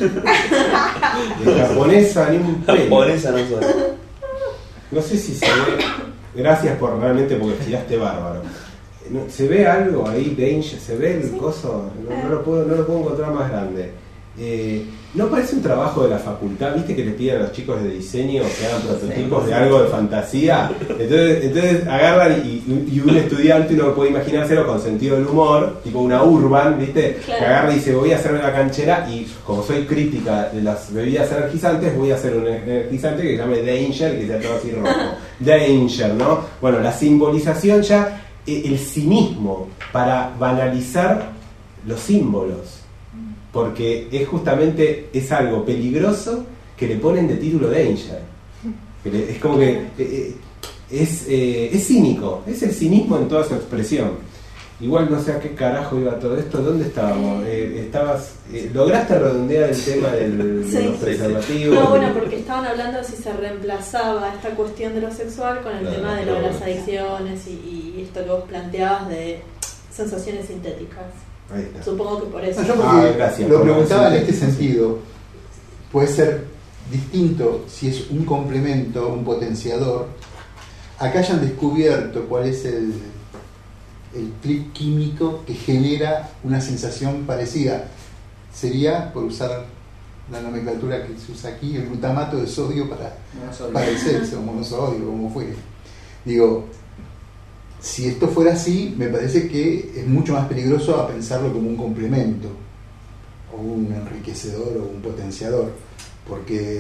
A: De japonesa ni un pelo.
E: Japonesa no soy.
A: No sé si se ve. Gracias por realmente porque tiraste bárbaro. No, ¿se ve algo ahí, Danger? ¿Se ve el coso? No, no lo puedo, no lo puedo encontrar más grande. Eh, ¿No parece un trabajo de la facultad? ¿Viste que le piden a los chicos de diseño que hagan prototipos de algo de fantasía? Entonces, entonces agarran y, y un estudiante, uno puede imaginárselo con sentido del humor, tipo una urban, ¿viste?
B: Claro.
A: Que agarra y dice, voy a hacer una canchera y como soy crítica de las bebidas energizantes, voy a hacer un energizante que se llame Danger, que sea todo así rojo. Danger, ¿no? Bueno, la simbolización ya, eh, el cinismo para banalizar los símbolos. Porque es justamente, es algo peligroso que le ponen de título Danger. Que le- Es como que eh, eh, es, eh, es cínico, es el cinismo en toda su expresión. Igual no sé a qué carajo iba todo esto, ¿dónde estábamos? Eh, estabas, eh, ¿lograste redondear el tema del, de
B: Sí.
A: los preservativos?
B: No, bueno, porque estaban hablando de si se reemplazaba esta cuestión de lo sexual con el
F: Claro,
B: tema de lo de las
F: claro.
B: adicciones y, y esto que vos planteabas de sensaciones sintéticas.
A: Ahí está.
B: Supongo que por eso.
D: No, yo
A: Ah,
D: porque
A: gracias
D: lo
A: por la
D: preguntaba en este
A: síntesis.
D: sentido. Puede ser distinto si es un complemento, un potenciador, a que hayan descubierto cuál es el, el clic químico que genera una sensación parecida. Sería, por usar la nomenclatura que se usa aquí, el glutamato de sodio para,
C: Monosodio.
D: para el sexo, monosodio, como fue. Digo, si esto fuera así, me parece que es mucho más peligroso a pensarlo como un complemento, o un enriquecedor, o un potenciador, porque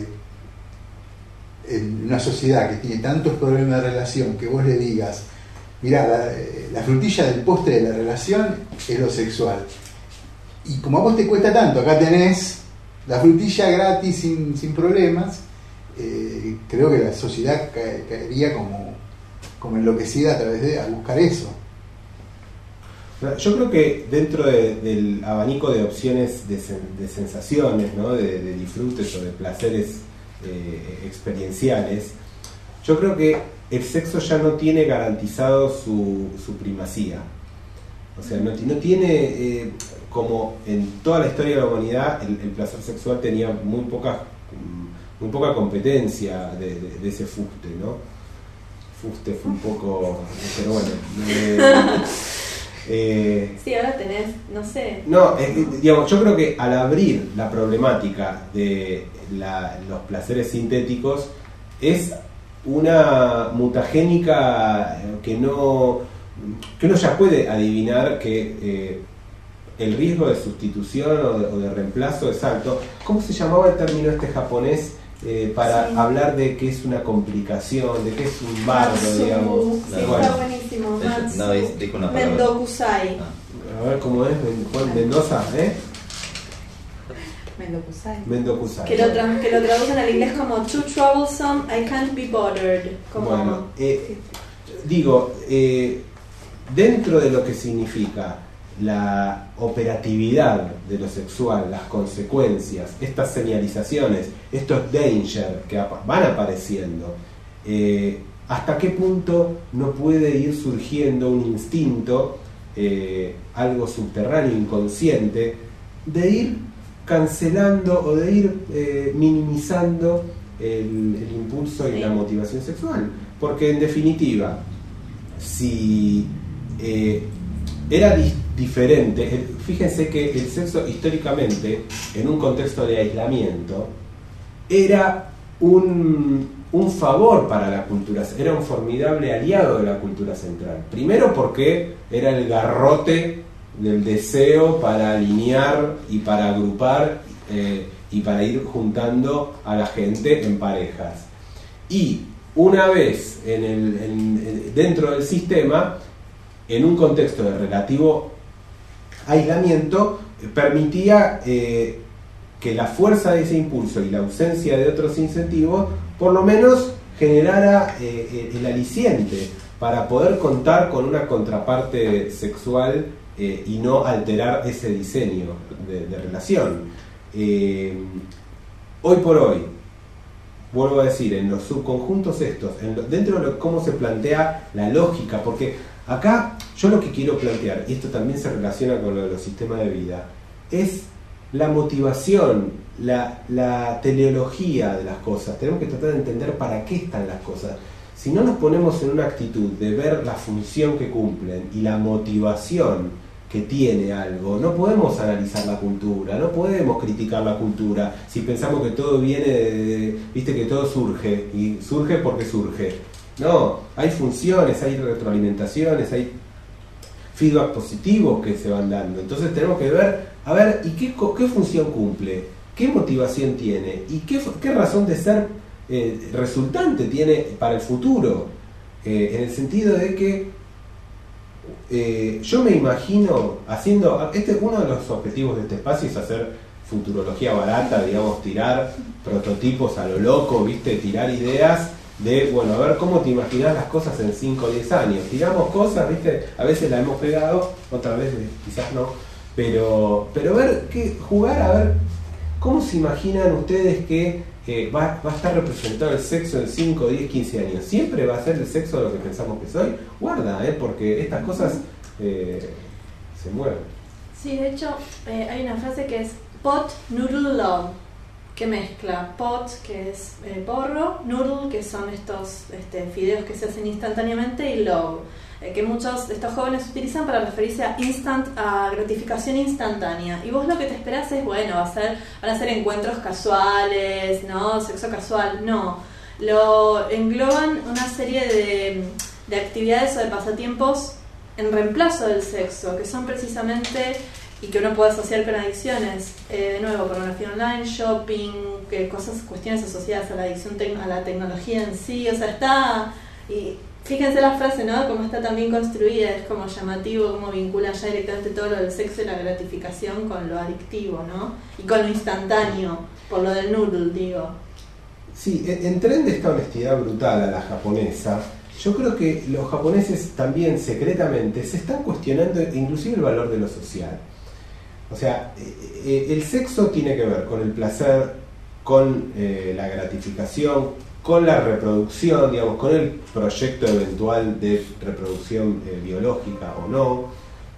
D: en una sociedad que tiene tantos problemas de relación, que vos le digas, mirá, la, la frutilla del postre de la relación es lo sexual, y como a vos te cuesta tanto, acá tenés la frutilla gratis sin, sin problemas, eh, creo que la sociedad ca- caería como, como enloquecida a través de a buscar eso.
A: Yo creo que dentro de- del abanico de opciones de, sen- de sensaciones, ¿no? de, de disfrutes o de placeres eh, experienciales, yo creo que el sexo ya no tiene garantizado su, su primacía. O sea, no, ti- no tiene, eh, como en toda la historia de la humanidad, el, el placer sexual tenía muy poca, mm, muy poca competencia de, de- de ese fuste, ¿no? Fuste fue un poco, pero bueno. eh, eh,
B: Sí, ahora tenés, no sé.
A: no, eh, digamos, yo creo que al abrir la problemática de la- los placeres sintéticos es una mutagénica eh, que no que uno ya puede adivinar que eh, el riesgo de sustitución o de, o de reemplazo es alto. ¿Cómo se llamaba el término este japonés eh, para
B: Sí.
A: hablar de que es una complicación, de que es un bardo,
B: Matsu,
A: digamos?
B: sí,
F: Claro.
B: está
A: Bueno,
B: buenísimo.
F: Ella-
B: Matsu
F: no, dice- dijo una palabra.
B: Mendokusai.
F: Ah,
A: a ver cómo es, Men- Juan Mendoza, ¿eh?
H: Mendokusai.
A: Mendokusai.
B: Que lo, tra- que lo traducen al inglés como too troublesome, I can't be bothered. Como,
A: Bueno, eh, digo, eh, dentro de lo que significa la operatividad de lo sexual, las consecuencias, estas señalizaciones, estos danger que apa- van apareciendo, eh, ¿hasta qué punto no puede ir surgiendo un instinto, eh, algo subterráneo, inconsciente, de ir cancelando o de ir eh, minimizando el, el impulso y
B: Sí.
A: la motivación sexual? Porque en definitiva, si eh, era di- diferente, eh, fíjense que el sexo históricamente, en un contexto de aislamiento, era un, un favor para la cultura, era un formidable aliado de la cultura central. Primero porque era el garrote del deseo para alinear y para agrupar eh, y para ir juntando a la gente en parejas. Y una vez en el, en- en- dentro del sistema, en un contexto de relativo aislamiento, permitía eh, que la fuerza de ese impulso y la ausencia de otros incentivos por lo menos generara eh, el aliciente para poder contar con una contraparte sexual eh, y no alterar ese diseño de, de relación. Eh, hoy por hoy, vuelvo a decir, en los subconjuntos estos, en lo, dentro de lo, cómo se plantea la lógica, porque acá yo lo que quiero plantear, y esto también se relaciona con lo de los sistemas de vida, es la motivación, la, la teleología de las cosas. Tenemos que tratar de entender para qué están las cosas. Si no nos ponemos en una actitud de ver la función que cumplen y la motivación que tiene algo, no podemos analizar la cultura, no podemos criticar la cultura si pensamos que todo viene de, de, viste que todo surge, y surge porque surge. No, hay funciones, hay retroalimentaciones, hay feedback positivos que se van dando. Entonces tenemos que ver, a ver, ¿y qué, qué función cumple? ¿Qué motivación tiene? ¿Y qué, qué razón de ser eh, resultante tiene para el futuro? Eh, en el sentido de que eh, yo me imagino haciendo, este uno de los objetivos de este espacio es hacer futurología barata, digamos, tirar prototipos a lo loco, ¿viste? Tirar ideas de, bueno, a ver cómo te imaginas las cosas en cinco o diez años. Tiramos cosas, ¿viste? A veces la hemos pegado, otras veces quizás no, pero pero ver, que jugar a ver cómo se imaginan ustedes que eh, va, va a estar representado el sexo en cinco, diez, quince años. ¿Siempre va a ser el sexo lo que pensamos que soy? Guarda, ¿eh? Porque estas cosas eh, se mueven.
B: Sí, de hecho, eh, hay una frase que es pot, noodle, love, que mezcla pot, que es eh, porro, noodle, que son estos este, fideos que se hacen instantáneamente, y love, eh, que muchos de estos jóvenes utilizan para referirse a instant, a gratificación instantánea. Y vos lo que te esperás es, bueno, va a ser, van a ser encuentros casuales, ¿no? Sexo casual. No. Lo engloban una serie de, de actividades o de pasatiempos en reemplazo del sexo, que son precisamente, y que uno puede asociar con adicciones, eh, de nuevo, pornografía online, shopping, que cosas, cuestiones asociadas a la adicción, tec- a la tecnología en sí. O sea, está, y fíjense la frase, ¿no? Cómo está tan bien construida, es como llamativo, cómo vincula ya directamente todo lo del sexo y la gratificación con lo adictivo, ¿no? Y con lo instantáneo, por lo del noodle, digo.
A: Sí, en tren de esta honestidad brutal a la japonesa, yo creo que los japoneses también secretamente se están cuestionando inclusive el valor de lo social. O sea, eh, el sexo tiene que ver con el placer, con eh, la gratificación, con la reproducción, digamos, con el proyecto eventual de reproducción eh, biológica o no,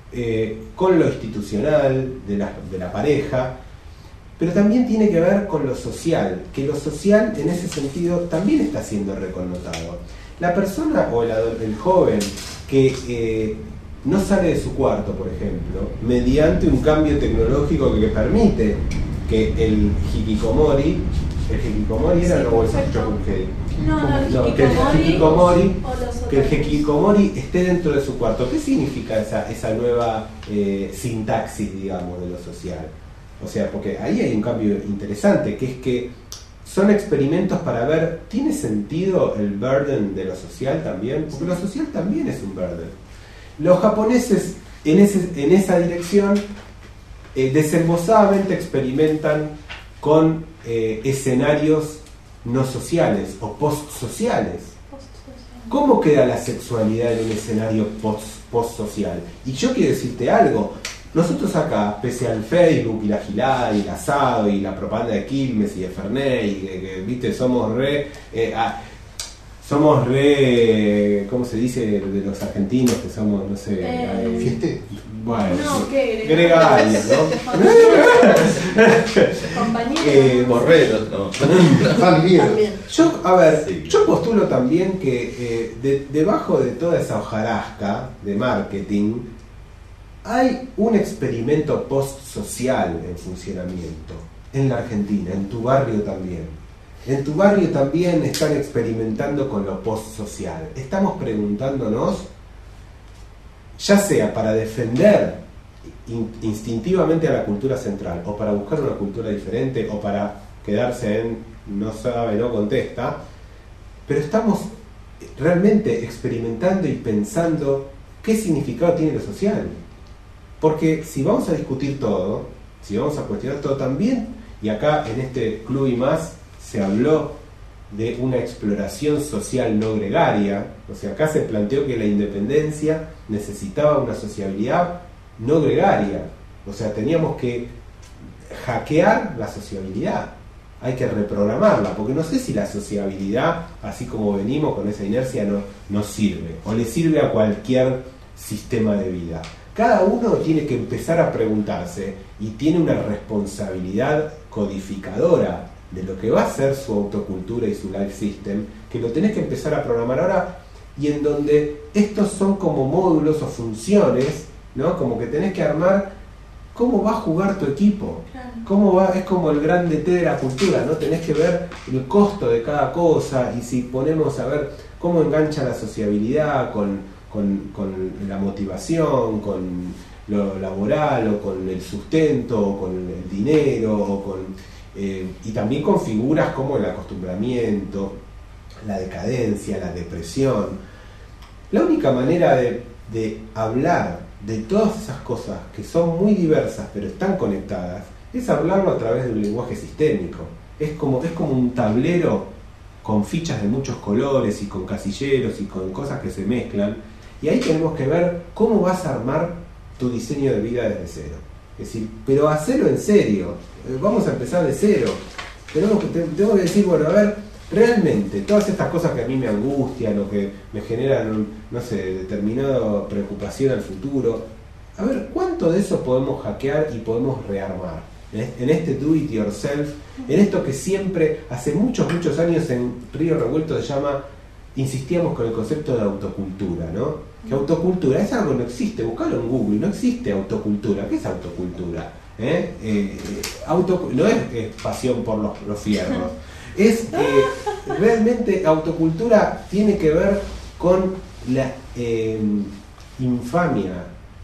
A: eh, con lo institucional de la, de la pareja, pero también tiene que ver con lo social, que lo social en ese sentido también está siendo reconnotado. La persona o el, el joven que eh, no sale de su cuarto, por ejemplo, mediante un cambio tecnológico que permite que el hikikomori, el hikikomori era, sí, no, el Sakuchokukei,
B: no, no, el
A: no, que el hikikomori, que el hikikomori esté dentro de su cuarto. ¿Qué significa esa, esa nueva eh, sintaxis, digamos, de lo social? O sea, porque ahí hay un cambio interesante, que es que son experimentos para ver, ¿tiene sentido el burden de lo social también? Porque lo social también es un burden. Los japoneses en, ese, en esa dirección eh, desembosadamente experimentan con eh, escenarios no sociales o post-sociales. ¿Cómo queda la sexualidad en un escenario post-social? Y yo quiero decirte algo. Nosotros acá, pese al Facebook y la gilada y el asado y la propaganda de Quilmes y de Fernet y que, que viste, somos re eh, ah, somos re, ¿cómo se dice de los argentinos que somos, no sé,
B: eh,
A: eh,
D: fieste?
A: Bueno,
B: no,
A: sí,
B: ¿qué?
A: gregarios, ¿no?
B: Compañeros.
F: Eh, borreros, ¿no?
D: Familiar.
A: Yo, a ver,
F: Sí.
A: yo postulo también que eh, de, debajo de toda esa hojarasca de marketing hay un experimento post-social en funcionamiento en la Argentina, en tu barrio también. En tu barrio también están experimentando con lo post-social. Estamos preguntándonos, ya sea para defender in- instintivamente a la cultura central, o para buscar una cultura diferente, o para quedarse en no sabe, no contesta, pero estamos realmente experimentando y pensando ¿qué significado tiene lo social? Porque si vamos a discutir todo, si vamos a cuestionar todo también, y acá en este Club y Más se habló de una exploración social no gregaria, o sea, acá se planteó que la independencia necesitaba una sociabilidad no gregaria, o sea, teníamos que hackear la sociabilidad, hay que reprogramarla, porque no sé si la sociabilidad, así como venimos con esa inercia, no nos sirve, o le sirve a cualquier sistema de vida. Cada uno tiene que empezar a preguntarse y tiene una responsabilidad codificadora de lo que va a ser su autocultura y su life system, que lo tenés que empezar a programar ahora, y en donde estos son como módulos o funciones, ¿no? Como que tenés que armar cómo va a jugar tu equipo, cómo va, es como el gran D T de la cultura, ¿no? Tenés que ver el costo de cada cosa, y si ponemos a ver cómo engancha la sociabilidad con Con, con la motivación, con lo laboral, o con el sustento, o con el dinero, o con, eh, y también con figuras como el acostumbramiento, la decadencia, la depresión. La única manera de, de hablar de todas esas cosas que son muy diversas pero están conectadas es hablarlo a través de un lenguaje sistémico. Es como, es como un tablero con fichas de muchos colores y con casilleros y con cosas que se mezclan. Y ahí tenemos que ver cómo vas a armar tu diseño de vida desde cero. Es decir, pero hacerlo en serio. Vamos a empezar de cero. Tenemos que, tengo que decir, bueno, a ver, realmente, todas estas cosas que a mí me angustian o que me generan, no sé, determinada preocupación al futuro, a ver, ¿cuánto de eso podemos hackear y podemos rearmar? En este do it yourself, en esto que siempre, hace muchos, muchos años en Río Revuelto se llama, insistíamos con el concepto de autocultura, ¿no? Que autocultura es algo que no existe, buscalo en Google, no existe autocultura. ¿Qué es autocultura? ¿Eh? Eh, auto, no es, es pasión por los, los fierros, es eh, realmente autocultura tiene que ver con la eh, infamia,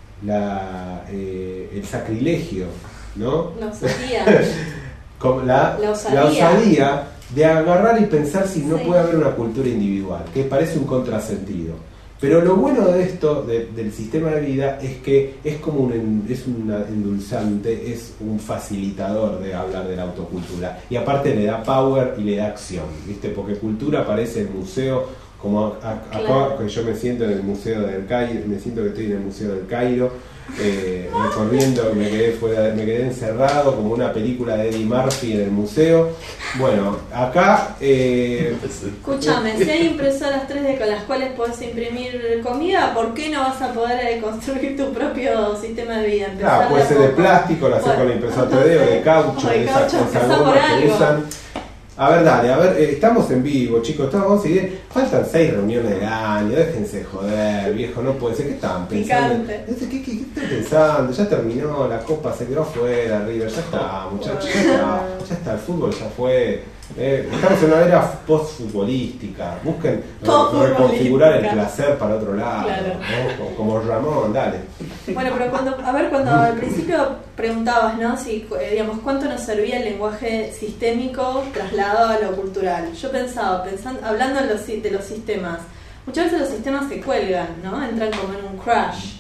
A: la, eh, el sacrilegio, ¿no?
B: La osadía.
A: Con la,
B: la osadía.
A: La osadía de agarrar y pensar si no
B: sí.
A: puede haber una cultura individual, que parece un contrasentido. Pero lo bueno de esto, de, del sistema de vida, es que es como un es un endulzante, es un facilitador de hablar de la autocultura. Y aparte le da power y le da acción, ¿viste? Porque cultura parece el museo, como acá claro. Que yo me siento en el Museo del Cairo, me siento que estoy en el Museo del Cairo, eh, recorriendo, me quedé fuera, me quedé encerrado como una película de Eddie Murphy en el museo. Bueno, acá eh,
B: escúchame, si hay impresoras tres D con las cuales podés imprimir comida, ¿por qué no vas a poder construir tu propio sistema de vida? Empezar
A: claro, puede
B: de
A: ser de
B: poco.
A: plástico, lo haces
B: Bueno,
A: con la impresora tres D o de caucho,
B: o de
A: de esas
B: caucho,
A: cosas
B: empezá por
A: que
B: algo.
A: usan. A ver, dale, a ver, eh, estamos en vivo, chicos, estamos, vamos a seguir. Faltan seis reuniones del año, déjense de joder, viejo, no puede ser. ¿Qué estaban pensando? ¿Qué, qué, qué, qué están pensando? Ya terminó, la copa se quedó afuera, River, ya está, muchachos, ya está, ya está, el fútbol ya fue. Eh, estamos en una era post-futbolística, busquen
B: Post
A: reconfigurar el placer para otro lado,
B: claro.
A: ¿no? como, como Ramón, dale.
B: Bueno, pero cuando, a ver, cuando al principio preguntabas, ¿no? Si, eh, digamos, ¿cuánto nos servía el lenguaje sistémico trasladado a lo cultural? Yo pensaba, pensando, hablando de los, de los sistemas, muchas veces los sistemas se cuelgan, ¿no? Entran como en un crash.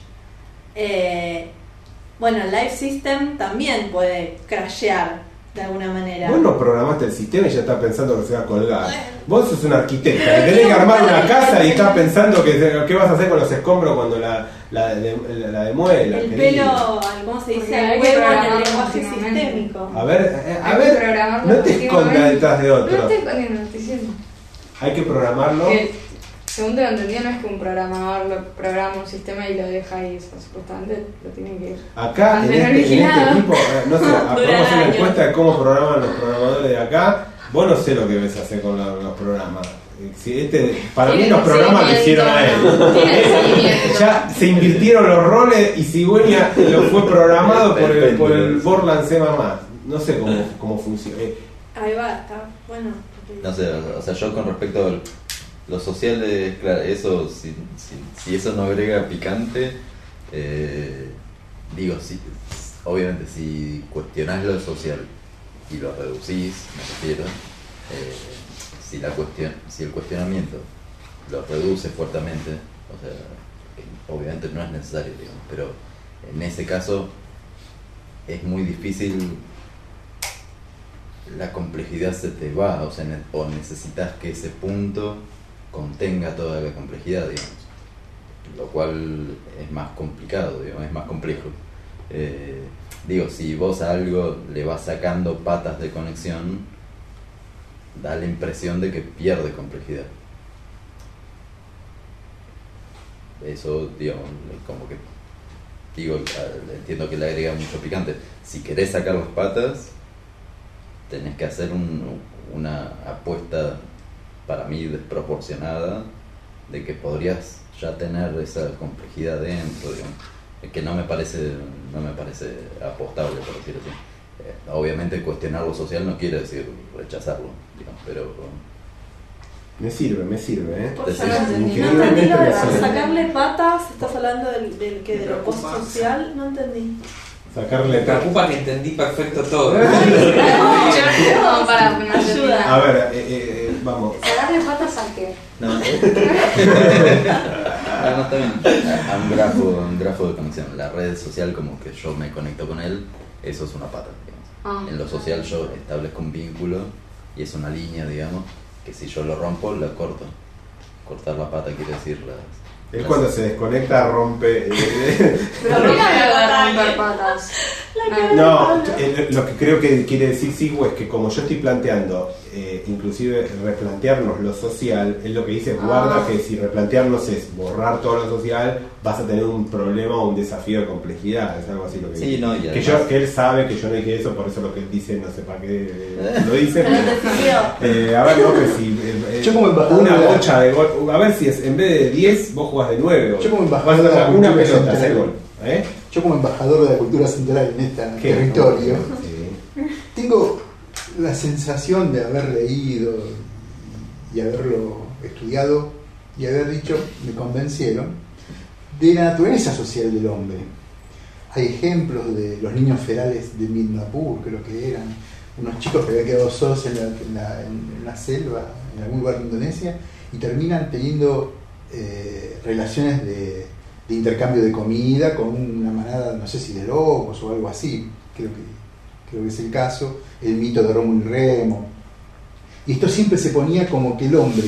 B: Eh, bueno, el life system también puede crashear de alguna manera.
A: Vos no programaste el sistema y ya estás pensando que se va a colgar. Vos sos una arquitecta, que tenés que armar una casa y estás pensando que qué vas a hacer con los escombros cuando la, la, la, la demuela.
B: El
A: querida.
B: pelo, ¿cómo se dice?
G: Porque
B: El
G: hay que
B: huevo en el
G: programarlo
B: lenguaje
G: continuamente.
B: sistémico.
A: A ver, eh, a
G: Hay que
A: ver,
G: programarlo
A: no te escondas
G: continuamente.
A: detrás de
G: No
A: otro.
G: estoy escondiendo, estoy diciendo.
A: Hay que programarlo.
G: Que, según tengo entendido, no es que un programador lo programa un sistema y lo deja ahí, o sea, supuestamente lo tiene que
A: Acá, en
G: mantener
A: este, en este
G: vigilado.
A: equipo, eh, no sé,
B: Dura
A: aprobamos una
B: años.
A: encuesta de cómo programan los programadores de acá. Vos no sé lo que ves hacer con la- los programas. Si este, para mí
G: Tiene
A: los
G: un
A: programas lo hicieron a él.
G: seguimiento, tiene seguimiento.
A: Ya se invirtieron los roles y Cigüeña lo fue programado por el, por el Borland C++. No sé cómo, cómo funciona. Eh,
B: Ahí va, está bueno.
F: No sé, o sea, yo con respecto a lo social, de, claro, eso, si, si, si eso no agrega picante, eh, digo, si, obviamente si cuestionás lo social y lo reducís, me refiero, eh, si, la cuestión, si el cuestionamiento lo reduce fuertemente, o sea, que obviamente no es necesario, digamos, pero en ese caso es muy difícil, la complejidad se te va, o sea, ne- o necesitas que ese punto contenga toda la complejidad, digamos, lo cual es más complicado, digamos, es más complejo. Eh, digo, si vos a algo le vas sacando patas de conexión, da la impresión de que pierde complejidad. Eso, digamos, como que digo, entiendo que le agrega mucho picante. Si querés sacar las patas, tenés que hacer un, una apuesta, para mí, desproporcionada, de que podrías ya tener esa complejidad dentro, digamos, que no me parece no me parece apostable, por decirlo así. Eh, obviamente cuestionar lo social no quiere decir rechazarlo, digamos, pero
A: me sirve, me sirve, ¿eh?
B: Por
F: Sí,
B: yo no entendí. No
A: increíblemente
B: entendí lo de
A: me sirve.
B: sacarle patas, estás hablando del, del que de lo
C: Preocupa.
B: post-social, no entendí.
A: Sacarle
C: Me preocupa que entendí perfecto todo.
G: No, para que me
B: Ayuda.
A: A ver, eh, eh, vamos.
G: ¿Sacarle patas a qué?
F: no, no, está bien. A un grafo, un grafo de conexión, la red social, como que yo me conecto con él, eso es una pata, digamos.
G: Ah.
F: En lo social yo establezco un vínculo y es una línea, digamos, que si yo lo rompo, la corto. Cortar la pata quiere decir las...
A: Él
F: las-
A: cuando se desconecta rompe. eh,
G: Pero ¿por qué me va a romper patas? Ah.
A: No, eh, lo que creo que quiere decir Sigu es que como yo estoy planteando, eh, inclusive replantearnos lo social, él lo que dice es guarda
G: Ah.
A: que si replantearnos es borrar todo lo social, vas a tener un problema o un desafío de complejidad, es algo así lo que
F: Sí,
A: dice.
F: no, y
A: que,
F: además-
A: yo, que él sabe que yo no dije eso, por eso lo que él dice no sé para qué eh, lo dice.
B: Pero te sirvió.
A: Eh, a ver, no, que si eh,
D: Yo como embajador
A: una
D: de la-
A: bocha de gol, a ver si es en vez de diez vos jugás de nueve.
D: Yo como
A: vas
D: embajador
A: a
D: de la
A: sacar una
D: cultura
A: pelota,
D: central.
A: hacer gol. ¿Eh?
D: Yo como embajador de la cultura central en este
A: ¿Qué?
D: territorio,
A: Sí.
D: tengo la sensación de haber leído y haberlo estudiado y haber dicho, me convencieron, de la naturaleza social del hombre. Hay ejemplos de los niños ferales de Midnapur, creo que eran unos chicos que habían quedado solos en la, en la, en la selva, en algún lugar de Indonesia, y terminan teniendo eh, relaciones de, de intercambio de comida con una manada, no sé si de lobos o algo así, creo que, creo que es el caso, el mito de Rómulo y Remo. Y esto siempre se ponía como que el hombre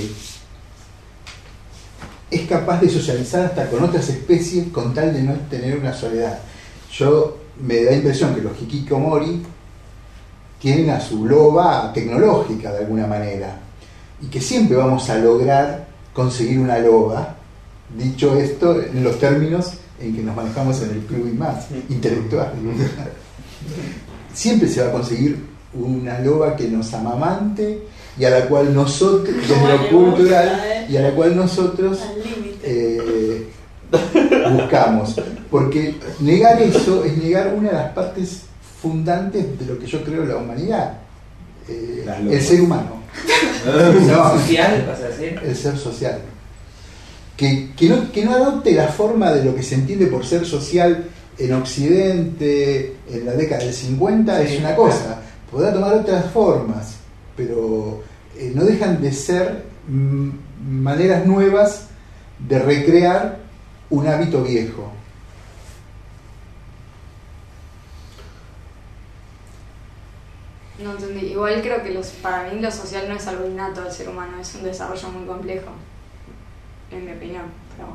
D: es capaz de socializar hasta con otras especies con tal de no tener una soledad. Yo me da la impresión que los hikikomori tienen a su loba tecnológica de alguna manera y que siempre vamos a lograr conseguir una loba, dicho esto en los términos en que nos manejamos en el club y más intelectual. Siempre se va a conseguir una loba que nos amamante y a la cual nosotros, desde
B: Como
D: lo
B: le
D: cultural,
B: gusta, ¿eh?
D: y a la cual nosotros
B: Al límite.
D: eh, buscamos. Porque negar eso es negar una de las partes fundantes de lo que yo creo la humanidad, eh,
A: Las
D: el
A: lobas.
D: ser humano. No,
C: Social, vas a decir.
D: el ser social. Que, que, no, que no adopte la forma de lo que se entiende por ser social en Occidente en la década del cincuenta
C: Sí,
D: es una cosa, podrá tomar otras formas, pero eh, no dejan de ser mm, maneras nuevas de recrear un hábito viejo.
G: No entendí. Igual creo que los, para mí lo social no es algo innato del ser humano, es un desarrollo muy complejo, en mi opinión. Pero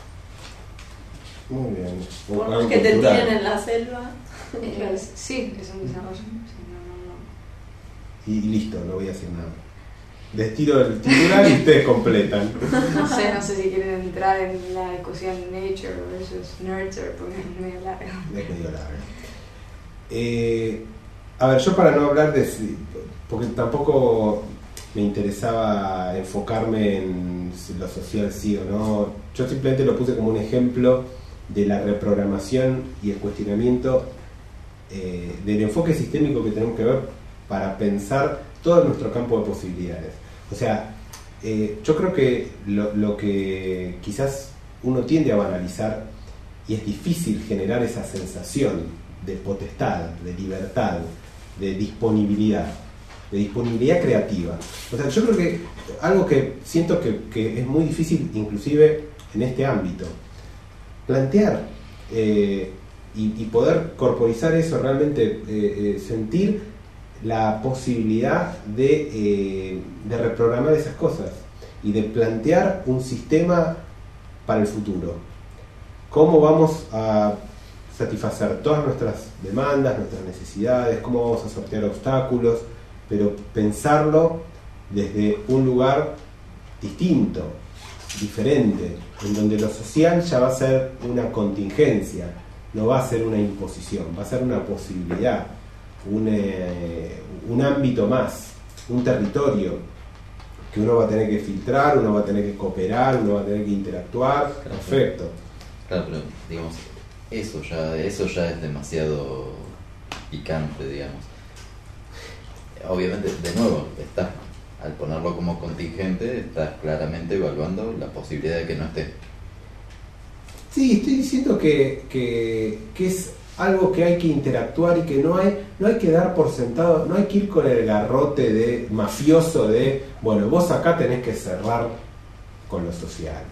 A: Muy bien.
B: Por
A: Algo
B: más que te
A: cultural.
B: tiren en la selva.
G: eh, es- sí, es un desarrollo. Sí, no, no,
A: Y listo, no voy a decir nada. Les tiro el titular y ustedes completan.
G: no. No sé, no sé si quieren entrar en la discusión nature versus nurture, porque es medio larga.
A: Es medio largo. Eh, a ver, yo para no hablar de... si- porque tampoco me interesaba enfocarme en si lo social sí o no. Yo simplemente lo puse como un ejemplo de la reprogramación y el cuestionamiento eh, del enfoque sistémico que tenemos que ver para pensar todo nuestro campo de posibilidades. O sea, eh, yo creo que lo, lo que quizás uno tiende a banalizar, y es difícil generar esa sensación de potestad, de libertad, de disponibilidad, de disponibilidad creativa. O sea, yo creo que algo que siento que, que es muy difícil inclusive en este ámbito, plantear eh, y, y poder corporizar eso, realmente eh, eh, sentir la posibilidad de, eh, de reprogramar esas cosas y de plantear un sistema para el futuro. ¿Cómo vamos a satisfacer todas nuestras demandas, nuestras necesidades? ¿Cómo vamos a sortear obstáculos? Pero pensarlo desde un lugar distinto, diferente, en donde lo social ya va a ser una contingencia, no va a ser una imposición, va a ser una posibilidad, un, eh, un ámbito más, un territorio que uno va a tener que filtrar, uno va a tener que cooperar, uno va a tener que interactuar. Claro, perfecto.
F: Claro, pero digamos, eso ya, eso ya es demasiado picante, digamos. Obviamente, de nuevo, estás, al ponerlo como contingente, estás claramente evaluando la posibilidad de que no esté.
A: Sí, estoy diciendo que, que, que es algo que hay que interactuar y que no hay, no hay que dar por sentado, no hay que ir con el garrote de mafioso de, bueno, vos acá tenés que cerrar con lo social.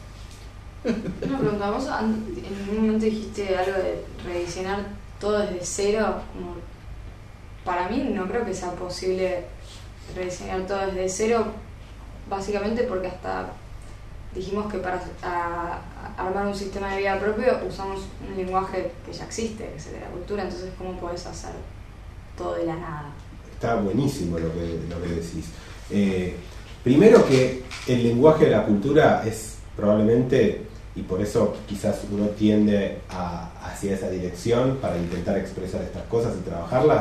G: Una pregunta, vos en un momento dijiste algo de rediseñar todo desde cero. Como, para mí no creo que sea posible rediseñar todo desde cero, básicamente porque hasta dijimos que para a, a armar un sistema de vida propio usamos un lenguaje que ya existe, que es el de la cultura. Entonces, ¿cómo podés hacer todo de la nada?
A: Está buenísimo lo que, lo que decís. Eh, primero que el lenguaje de la cultura es probablemente, y por eso quizás uno tiende a, hacia esa dirección para intentar expresar estas cosas y trabajarlas,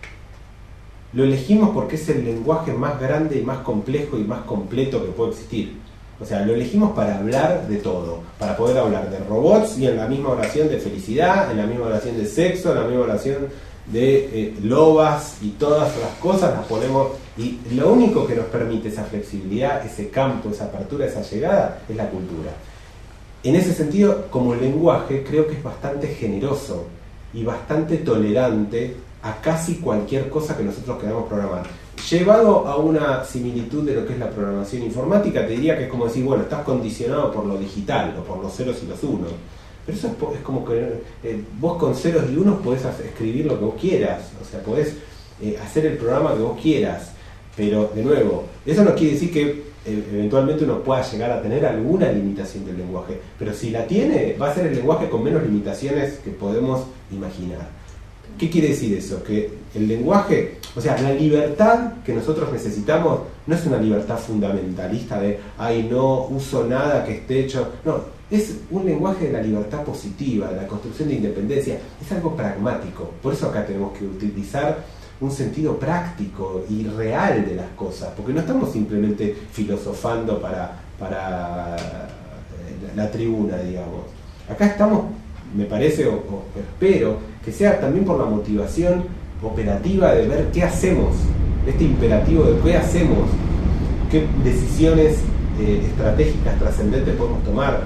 A: lo elegimos porque es el lenguaje más grande y más complejo y más completo que puede existir. O sea, lo elegimos para hablar de todo, para poder hablar de robots y en la misma oración de felicidad, en la misma oración de sexo, en la misma oración de eh, lobas y todas las cosas las ponemos, y lo único que nos permite esa flexibilidad, ese campo, esa apertura, esa llegada, es la cultura. En ese sentido, como lenguaje, creo que es bastante generoso y bastante tolerante a casi cualquier cosa que nosotros queramos programar. Llevado a una similitud de lo que es la programación informática, te diría que es como decir, bueno, estás condicionado por lo digital o por los ceros y los unos. Pero eso es, es como que eh, vos con ceros y unos podés escribir lo que vos quieras, o sea, podés eh, hacer el programa que vos quieras. Pero, de nuevo, eso no quiere decir que eh, eventualmente uno pueda llegar a tener alguna limitación del lenguaje. Pero si la tiene, va a ser el lenguaje con menos limitaciones que podemos imaginar. ¿Qué quiere decir eso? Que el lenguaje, o sea, la libertad que nosotros necesitamos no es una libertad fundamentalista de, ay, no uso nada que esté hecho. No, es un lenguaje de la libertad positiva, de la construcción de independencia. Es algo pragmático. Por eso acá tenemos que utilizar un sentido práctico y real de las cosas, porque no estamos simplemente filosofando para, para la, la tribuna, digamos. Acá estamos, me parece, o, o espero, que sea también por la motivación operativa de ver qué hacemos, este imperativo de qué hacemos, qué decisiones eh, estratégicas trascendentes podemos tomar,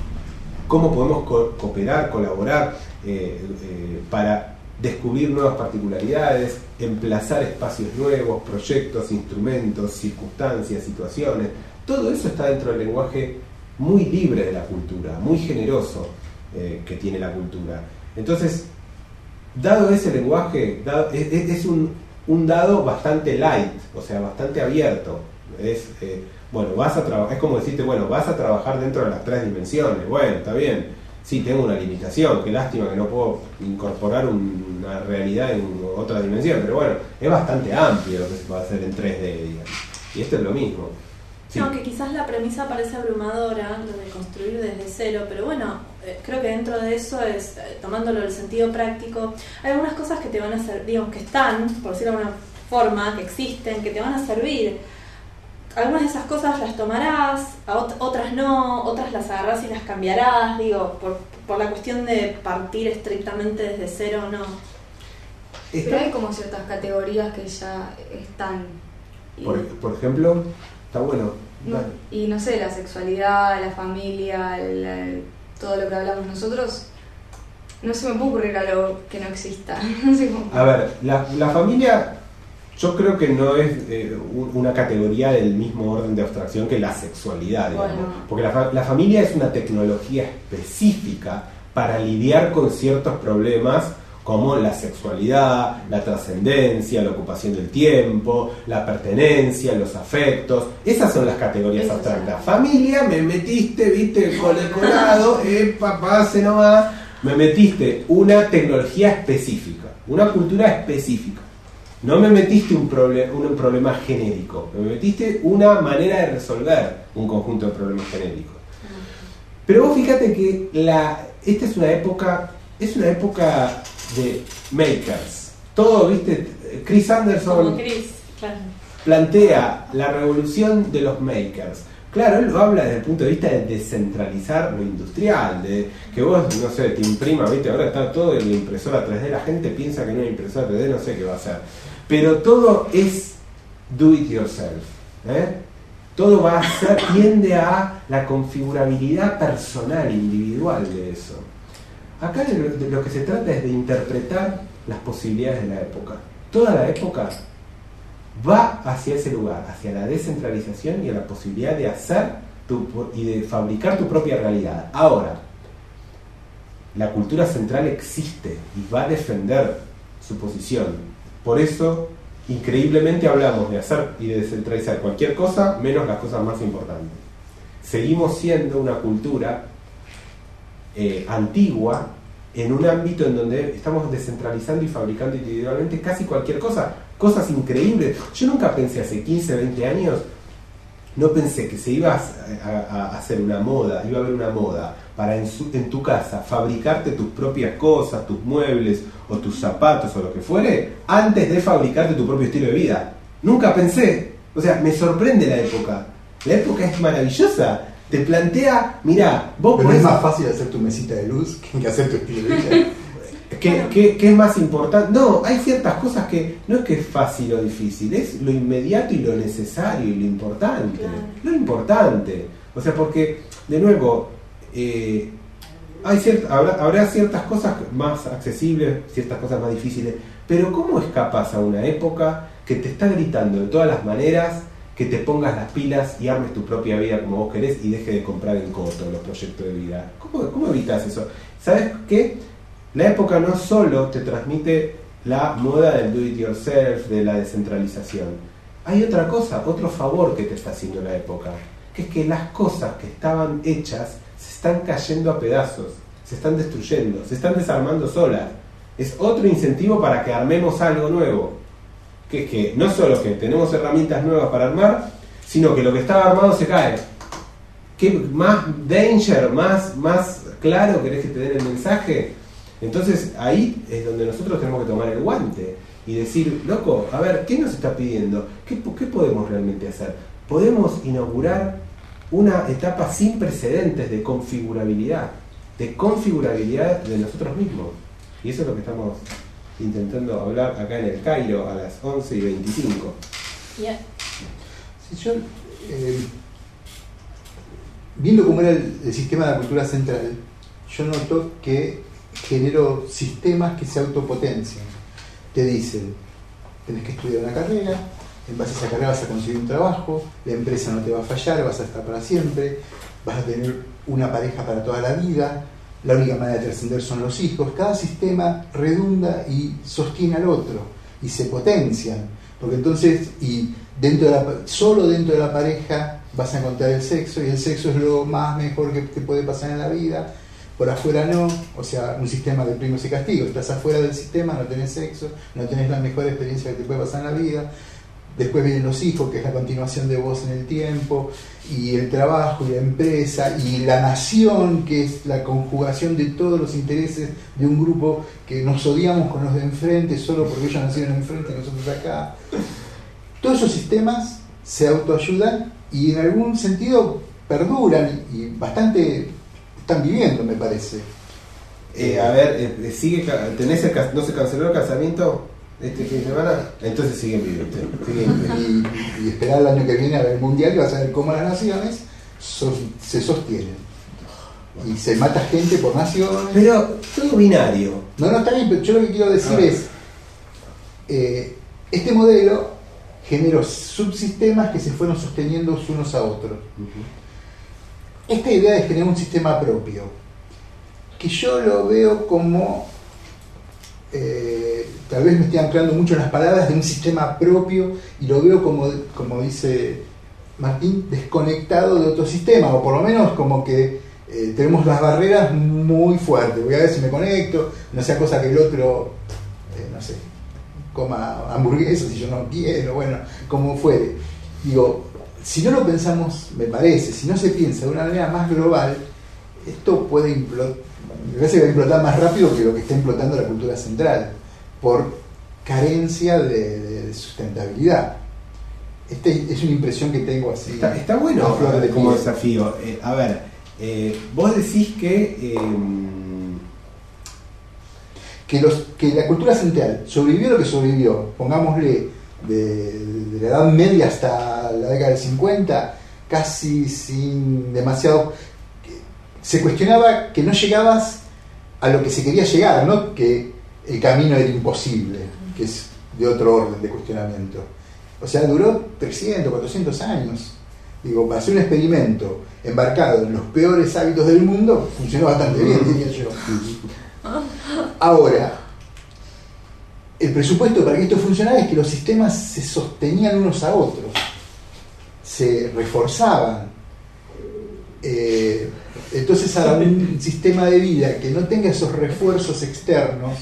A: cómo podemos co- cooperar, colaborar eh, eh, para descubrir nuevas particularidades, emplazar espacios nuevos, proyectos, instrumentos, circunstancias, situaciones. Todo eso está dentro del lenguaje muy libre de la cultura, muy generoso eh, que tiene la cultura. Entonces, dado ese lenguaje, dado, es, es un, un dado bastante light, o sea, bastante abierto. Es, eh, bueno, vas a trabajar, es como decirte, bueno, vas a trabajar dentro de las tres dimensiones. Bueno, está bien, sí, tengo una limitación, qué lástima que no puedo incorporar un, una realidad en otra dimensión, pero bueno, es bastante amplio lo que se puede hacer en tres D, digamos. Y esto es lo mismo. Sí.
B: No, que quizás la premisa parece abrumadora, lo de construir desde cero, pero bueno, eh, creo que dentro de eso es, eh, tomándolo el sentido práctico, hay algunas cosas que te van a servir, digamos, que están, por decirlo de alguna forma, que existen, que te van a servir. Algunas de esas cosas las tomarás, a ot- otras no, otras las agarrás y las cambiarás, digo, por, por la cuestión de partir estrictamente desde cero o no.
G: Pero hay como ciertas categorías que ya están. Y,
A: por, por ejemplo, está bueno.
G: no, y no sé, la sexualidad, la familia, el, el, todo lo que hablamos nosotros, no se me puede ocurrir algo que no exista. No sé cómo.
A: A ver, la, la familia, yo creo que no es eh, una categoría del mismo orden de abstracción que la sexualidad, digamos.
G: Bueno.
A: Porque la, fa- la familia es una tecnología específica para lidiar con ciertos problemas como la sexualidad, la trascendencia, la ocupación del tiempo, la pertenencia, los afectos. Esas son las categorías
G: Eso
A: abstractas.
G: sí.
A: Familia, me metiste, viste, con el colado, eh, papá, se no va. Me metiste una tecnología específica, una cultura específica. No me metiste un, proble- un problema genérico, me metiste una manera de resolver un conjunto de problemas genéricos. Pero vos fíjate que la, esta es una época, es una época de makers. Todo, viste, Chris Anderson
B: Como Chris, claro.
A: plantea la revolución de los makers. Claro, él lo habla desde el punto de vista de descentralizar lo industrial, de que vos, no sé, te imprima, viste, ahora está todo en la impresora tres D, la gente piensa que en una impresora tres D no sé qué va a hacer. Pero todo es do it yourself, ¿eh? Todo va a ser, tiende a la configurabilidad personal, individual de eso. Acá de lo, de lo que se trata es de interpretar las posibilidades de la época. Toda la época va hacia ese lugar, hacia la descentralización y a la posibilidad de hacer tu, y de fabricar tu propia realidad. Ahora, la cultura central existe y va a defender su posición. Por eso, increíblemente hablamos de hacer y de descentralizar cualquier cosa, menos las cosas más importantes. Seguimos siendo una cultura eh, antigua en un ámbito en donde estamos descentralizando y fabricando individualmente casi cualquier cosa, cosas increíbles. Yo nunca pensé hace quince, veinte años, no pensé que se iba a, a, a hacer una moda, iba a haber una moda para en, su, en tu casa fabricarte tus propias cosas, tus muebles o tus zapatos o lo que fuere, antes de fabricarte tu propio estilo de vida. Nunca pensé, o sea, me sorprende la época. La época es maravillosa. Te plantea, mirá, vos
D: Pero
A: podés...
D: es más fácil hacer tu mesita de luz que hacer tu estilo de vida.
A: ¿Qué, qué, ¿Qué es más importante? No, hay ciertas cosas que no es que es fácil o difícil, es lo inmediato y lo necesario y lo importante.
B: Claro.
A: Lo importante. O sea, porque, de nuevo, eh, hay cierta, habrá, habrá ciertas cosas más accesibles, ciertas cosas más difíciles, pero ¿cómo escapas a una época que te está gritando de todas las maneras que te pongas las pilas y armes tu propia vida como vos querés y deje de comprar en coto los proyectos de vida? ¿Cómo, cómo evitas eso? ¿Sabes qué? La época no solo te transmite la moda del do it yourself, de la descentralización. Hay otra cosa, otro favor que te está haciendo la época, que es que las cosas que estaban hechas se están cayendo a pedazos, se están destruyendo, se están desarmando solas. Es otro incentivo para que armemos algo nuevo. Que es que no solo que tenemos herramientas nuevas para armar, sino que lo que estaba armado se cae. ¿Qué más danger, más, más claro querés que te den el mensaje? Entonces ahí es donde nosotros tenemos que tomar el guante y decir, loco, a ver, ¿qué nos está pidiendo? ¿Qué, qué podemos realmente hacer? Podemos inaugurar una etapa sin precedentes de configurabilidad, de configurabilidad de nosotros mismos. Y eso es lo que estamos intentando hablar acá en el Cairo a las once y veinticinco.
B: Yeah.
D: Si yo, eh, viendo cómo era el, el sistema de la cultura central, yo noto que generó sistemas que se autopotencian. Te dicen, tenés que estudiar una carrera, en base a esa carrera vas a conseguir un trabajo, la empresa no te va a fallar, vas a estar para siempre, vas a tener una pareja para toda la vida, la única manera de trascender son los hijos. Cada sistema redunda y sostiene al otro y se potencian, porque entonces, y dentro de la, solo dentro de la pareja vas a encontrar el sexo, y el sexo es lo más mejor que te puede pasar en la vida. Por afuera no, o sea, un sistema de primos y castigos. Estás afuera del sistema, no tenés sexo, no tenés la mejor experiencia que te puede pasar en la vida. Después vienen los hijos, que es la continuación de vos en el tiempo, y el trabajo, y la empresa, y la nación, que es la conjugación de todos los intereses de un grupo que nos odiamos con los de enfrente, solo porque ellos nacieron enfrente y nosotros acá. Todos esos sistemas se autoayudan y en algún sentido perduran, y bastante están viviendo, me parece.
A: Eh, a ver, eh, sigue, tenés el, ¿no se canceló el casamiento este fin de semana? Entonces siguen viviendo. Siguen viviendo.
D: Y, y esperar el año que viene a ver el mundial y vas a ver cómo las naciones so, se sostienen. Y se mata gente por naciones.
A: Pero todo binario.
D: No, no, está bien, pero yo lo que quiero decir
A: Ah.
D: es, eh, Este modelo generó subsistemas que se fueron sosteniendo unos a otros. Uh-huh. Esta idea de generar un sistema propio, que yo lo veo como, eh, tal vez me estoy anclando mucho en las palabras de un sistema propio, y lo veo como, como dice Martín, desconectado de otro sistema, o por lo menos como que eh, tenemos las barreras muy fuertes. Voy a ver si me conecto, no sea cosa que el otro, eh, no sé, coma hamburguesas si yo no quiero, bueno, como fuere. Digo, si no lo pensamos, me parece, si no se piensa de una manera más global, esto puede implotar, me parece que va a implotar más rápido que lo que está implotando la cultura central, por carencia de, de, de sustentabilidad. Este es una impresión que tengo así.
A: Está, está bueno
D: a flor de
A: como
D: piel.
A: desafío. Eh, a ver, eh, vos decís que... Eh,
D: Que, los, que la cultura central sobrevivió lo que sobrevivió, pongámosle de, de la Edad Media hasta la década del cincuenta, casi sin demasiado... Se cuestionaba que no llegabas a lo que se quería llegar, no que el camino era imposible, que es de otro orden de cuestionamiento. O sea, duró trescientos, cuatrocientos años. Digo, para hacer un experimento embarcado en los peores hábitos del mundo, funcionó bastante bien, diría yo. Ahora, el presupuesto para que esto funcionara es que los sistemas se sostenían unos a otros, se reforzaban. Eh, entonces, a un sistema de vida que no tenga esos refuerzos externos,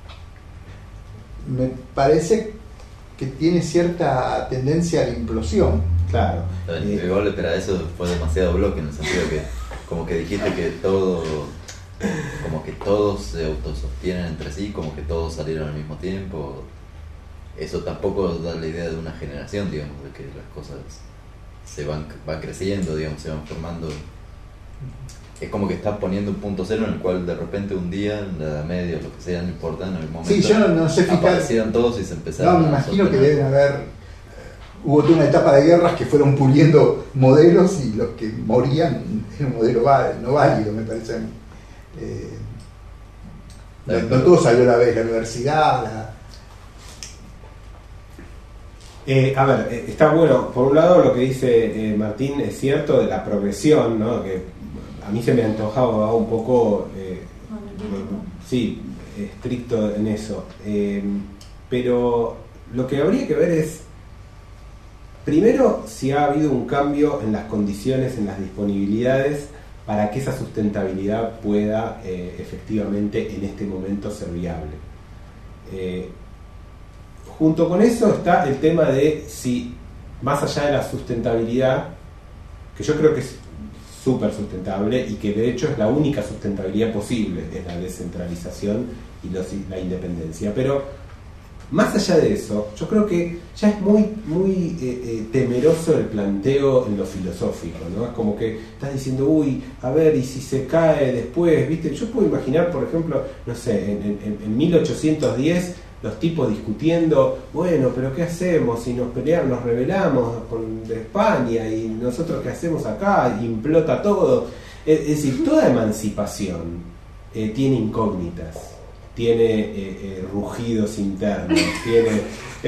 D: me parece que tiene cierta tendencia a la implosión.
A: Claro.
F: Eh, Igual, pero eso fue demasiado bloque, en el sentido que, como que dijiste que todo, como que todos se autosostienen entre sí, como que todos salieron al mismo tiempo. Eso tampoco da la idea de una generación, digamos, de que las cosas se van, van creciendo, digamos, se van formando. Es como que estás poniendo un punto cero en el cual de repente un día, en la Edad Media, lo que sea, no importa, en el momento
D: sí, yo no, no sé fijar.
F: Aparecieron todos y se empezaron.
D: No, me imagino que deben haber. Hubo toda una etapa de guerras que fueron puliendo modelos y los que morían era un modelo no válido, me parece a mí. Eh, no, no todo salió a la vez, la universidad, la...
A: Eh, a ver, eh, está bueno, por un lado lo que dice eh, Martín es cierto de la progresión, ¿no? Que a mí se me antojaba un poco, eh, sí, estricto en eso, eh, pero lo que habría que ver es, primero, si ha habido un cambio en las condiciones, en las disponibilidades, para que esa sustentabilidad pueda eh, efectivamente en este momento ser viable. Eh, junto con eso está el tema de si, más allá de la sustentabilidad, que yo creo que es súper sustentable y que de hecho es la única sustentabilidad posible, es la descentralización y los, la independencia, pero más allá de eso, yo creo que ya es muy, muy eh, eh, temeroso el planteo en lo filosófico, ¿no? Es como que estás diciendo, uy, a ver, y si se cae después, ¿viste? Yo puedo imaginar, por ejemplo, no sé, en, en, en mil ochocientos diez, los tipos discutiendo, bueno, pero ¿qué hacemos si nos peleamos, nos rebelamos con de España y nosotros qué hacemos acá? Implota todo. Es, es decir, toda emancipación eh, tiene incógnitas. Tiene eh, eh, rugidos internos, tiene,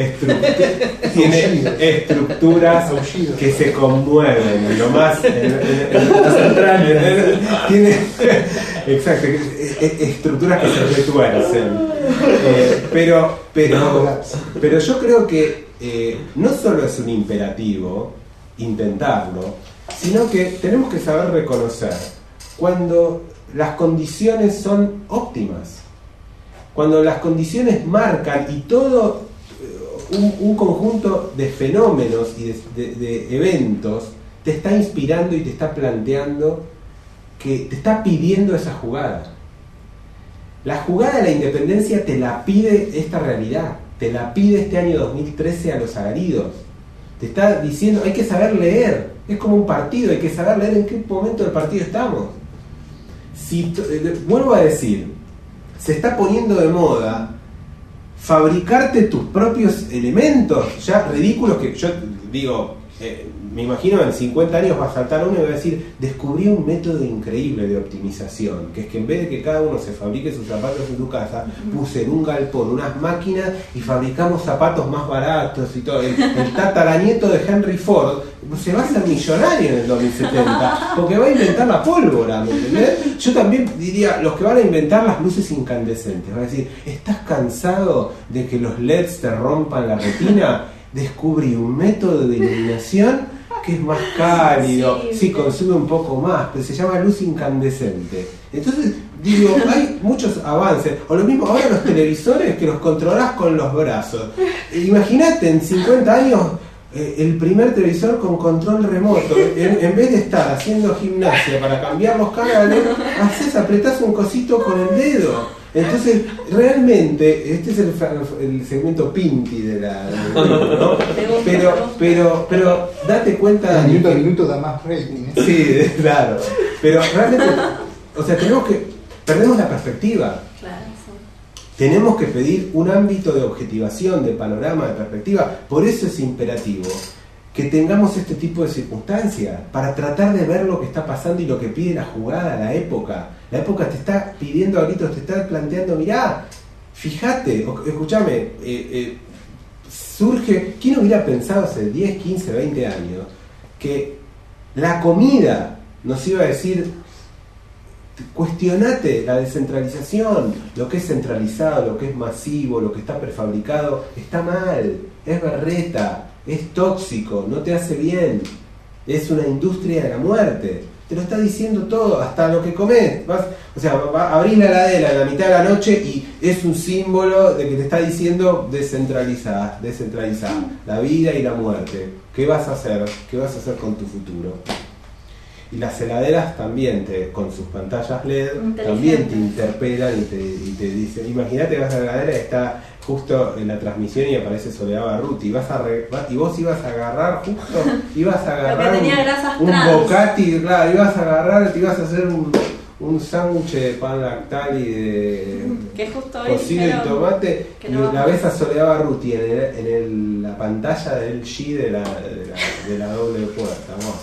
A: estru- tiene estructuras que se conmueven en lo más en, en, en lo central, en, en, tiene exacto, estructuras que se retuercen, eh, pero pero pero yo creo que eh, no solo es un imperativo intentarlo, sino que tenemos que saber reconocer cuando las condiciones son óptimas. Cuando las condiciones marcan y todo un, un conjunto de fenómenos y de, de, de eventos te está inspirando y te está planteando, que te está pidiendo esa jugada. La jugada de la independencia te la pide esta realidad, te la pide este año dos mil trece a los alaridos. Te está diciendo, hay que saber leer, es como un partido, hay que saber leer en qué momento del partido estamos. Si, vuelvo a decir, se está poniendo de moda fabricarte tus propios elementos, ya ridículos, que yo digo, eh, me imagino en cincuenta años va a saltar uno y va a decir, descubrí un método increíble de optimización, que es que en vez de que cada uno se fabrique sus zapatos en tu casa, puse en un galpón unas máquinas y fabricamos zapatos más baratos y todo. El, el tataranieto de Henry Ford se va a hacer millonario en el dos mil setenta, porque va a inventar la pólvora, ¿me entendés? Yo también diría, los que van a inventar las luces incandescentes, van a decir, ¿estás cansado de que los L E Ds te rompan la retina? Descubrí un método de iluminación que es más cálido, sí, sí, consume un poco más, pero se llama luz incandescente. Entonces, digo, hay muchos avances. O lo mismo, ahora los televisores que los controlás con los brazos. Imagínate, en cincuenta años, eh, el primer televisor con control remoto. En, en vez de estar haciendo gimnasia para cambiar los canales, haces, apretás un cosito con el dedo. Entonces, realmente, este es el, el segmento Pinti de la... De, ¿no? Pero, pero, pero, date cuenta...
D: El minuto a
A: que,
D: minuto da más rating, ¿eh?
A: Sí, claro. Pero realmente, o sea, tenemos que... Perdemos la perspectiva.
B: Claro, sí.
A: Tenemos que pedir un ámbito de objetivación, de panorama, de perspectiva. Por eso es imperativo que tengamos este tipo de circunstancias, para tratar de ver lo que está pasando y lo que pide la jugada, la época. La época te está pidiendo a gritos, te está planteando, mirá, fíjate, escúchame, eh, eh, surge, ¿quién hubiera pensado hace diez, quince, veinte años que la comida nos iba a decir, cuestionate la descentralización, lo que es centralizado, lo que es masivo, lo que está prefabricado, está mal, es berreta, es tóxico, no te hace bien, es una industria de la muerte, te lo está diciendo todo, hasta lo que comes. Vas, o sea, va, abrís la heladera en la mitad de la noche y es un símbolo de que te está diciendo descentralizar, descentralizar la vida y la muerte. ¿Qué vas a hacer? ¿Qué vas a hacer con tu futuro? Y las heladeras también, te, con sus pantallas L E D, también te interpelan y te, y te dicen, imagínate que vas a la heladera y está justo en la transmisión y aparece Soledad Barruti, y, vas a re, y vos ibas a agarrar justo, ibas a agarrar un, un bocati, claro, ibas a agarrar, te ibas a hacer un, un sándwich de pan lactal y de
B: que justo
A: cocido y tomate, y
B: no
A: la ves a Soledad Barruti en, el, en el, la pantalla del G de la, de la, de la doble puerta, vamos.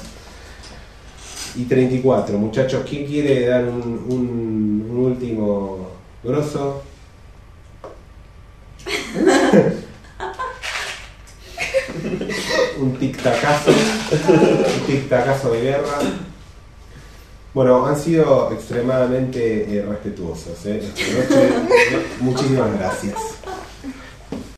A: Y treinta y cuatro, muchachos, ¿quién quiere dar un, un, un último grosso? Un tic-tacazo, un tic-tacazo de guerra. Bueno, han sido extremadamente eh, respetuosos, ¿eh? Esta noche, muchísimas gracias.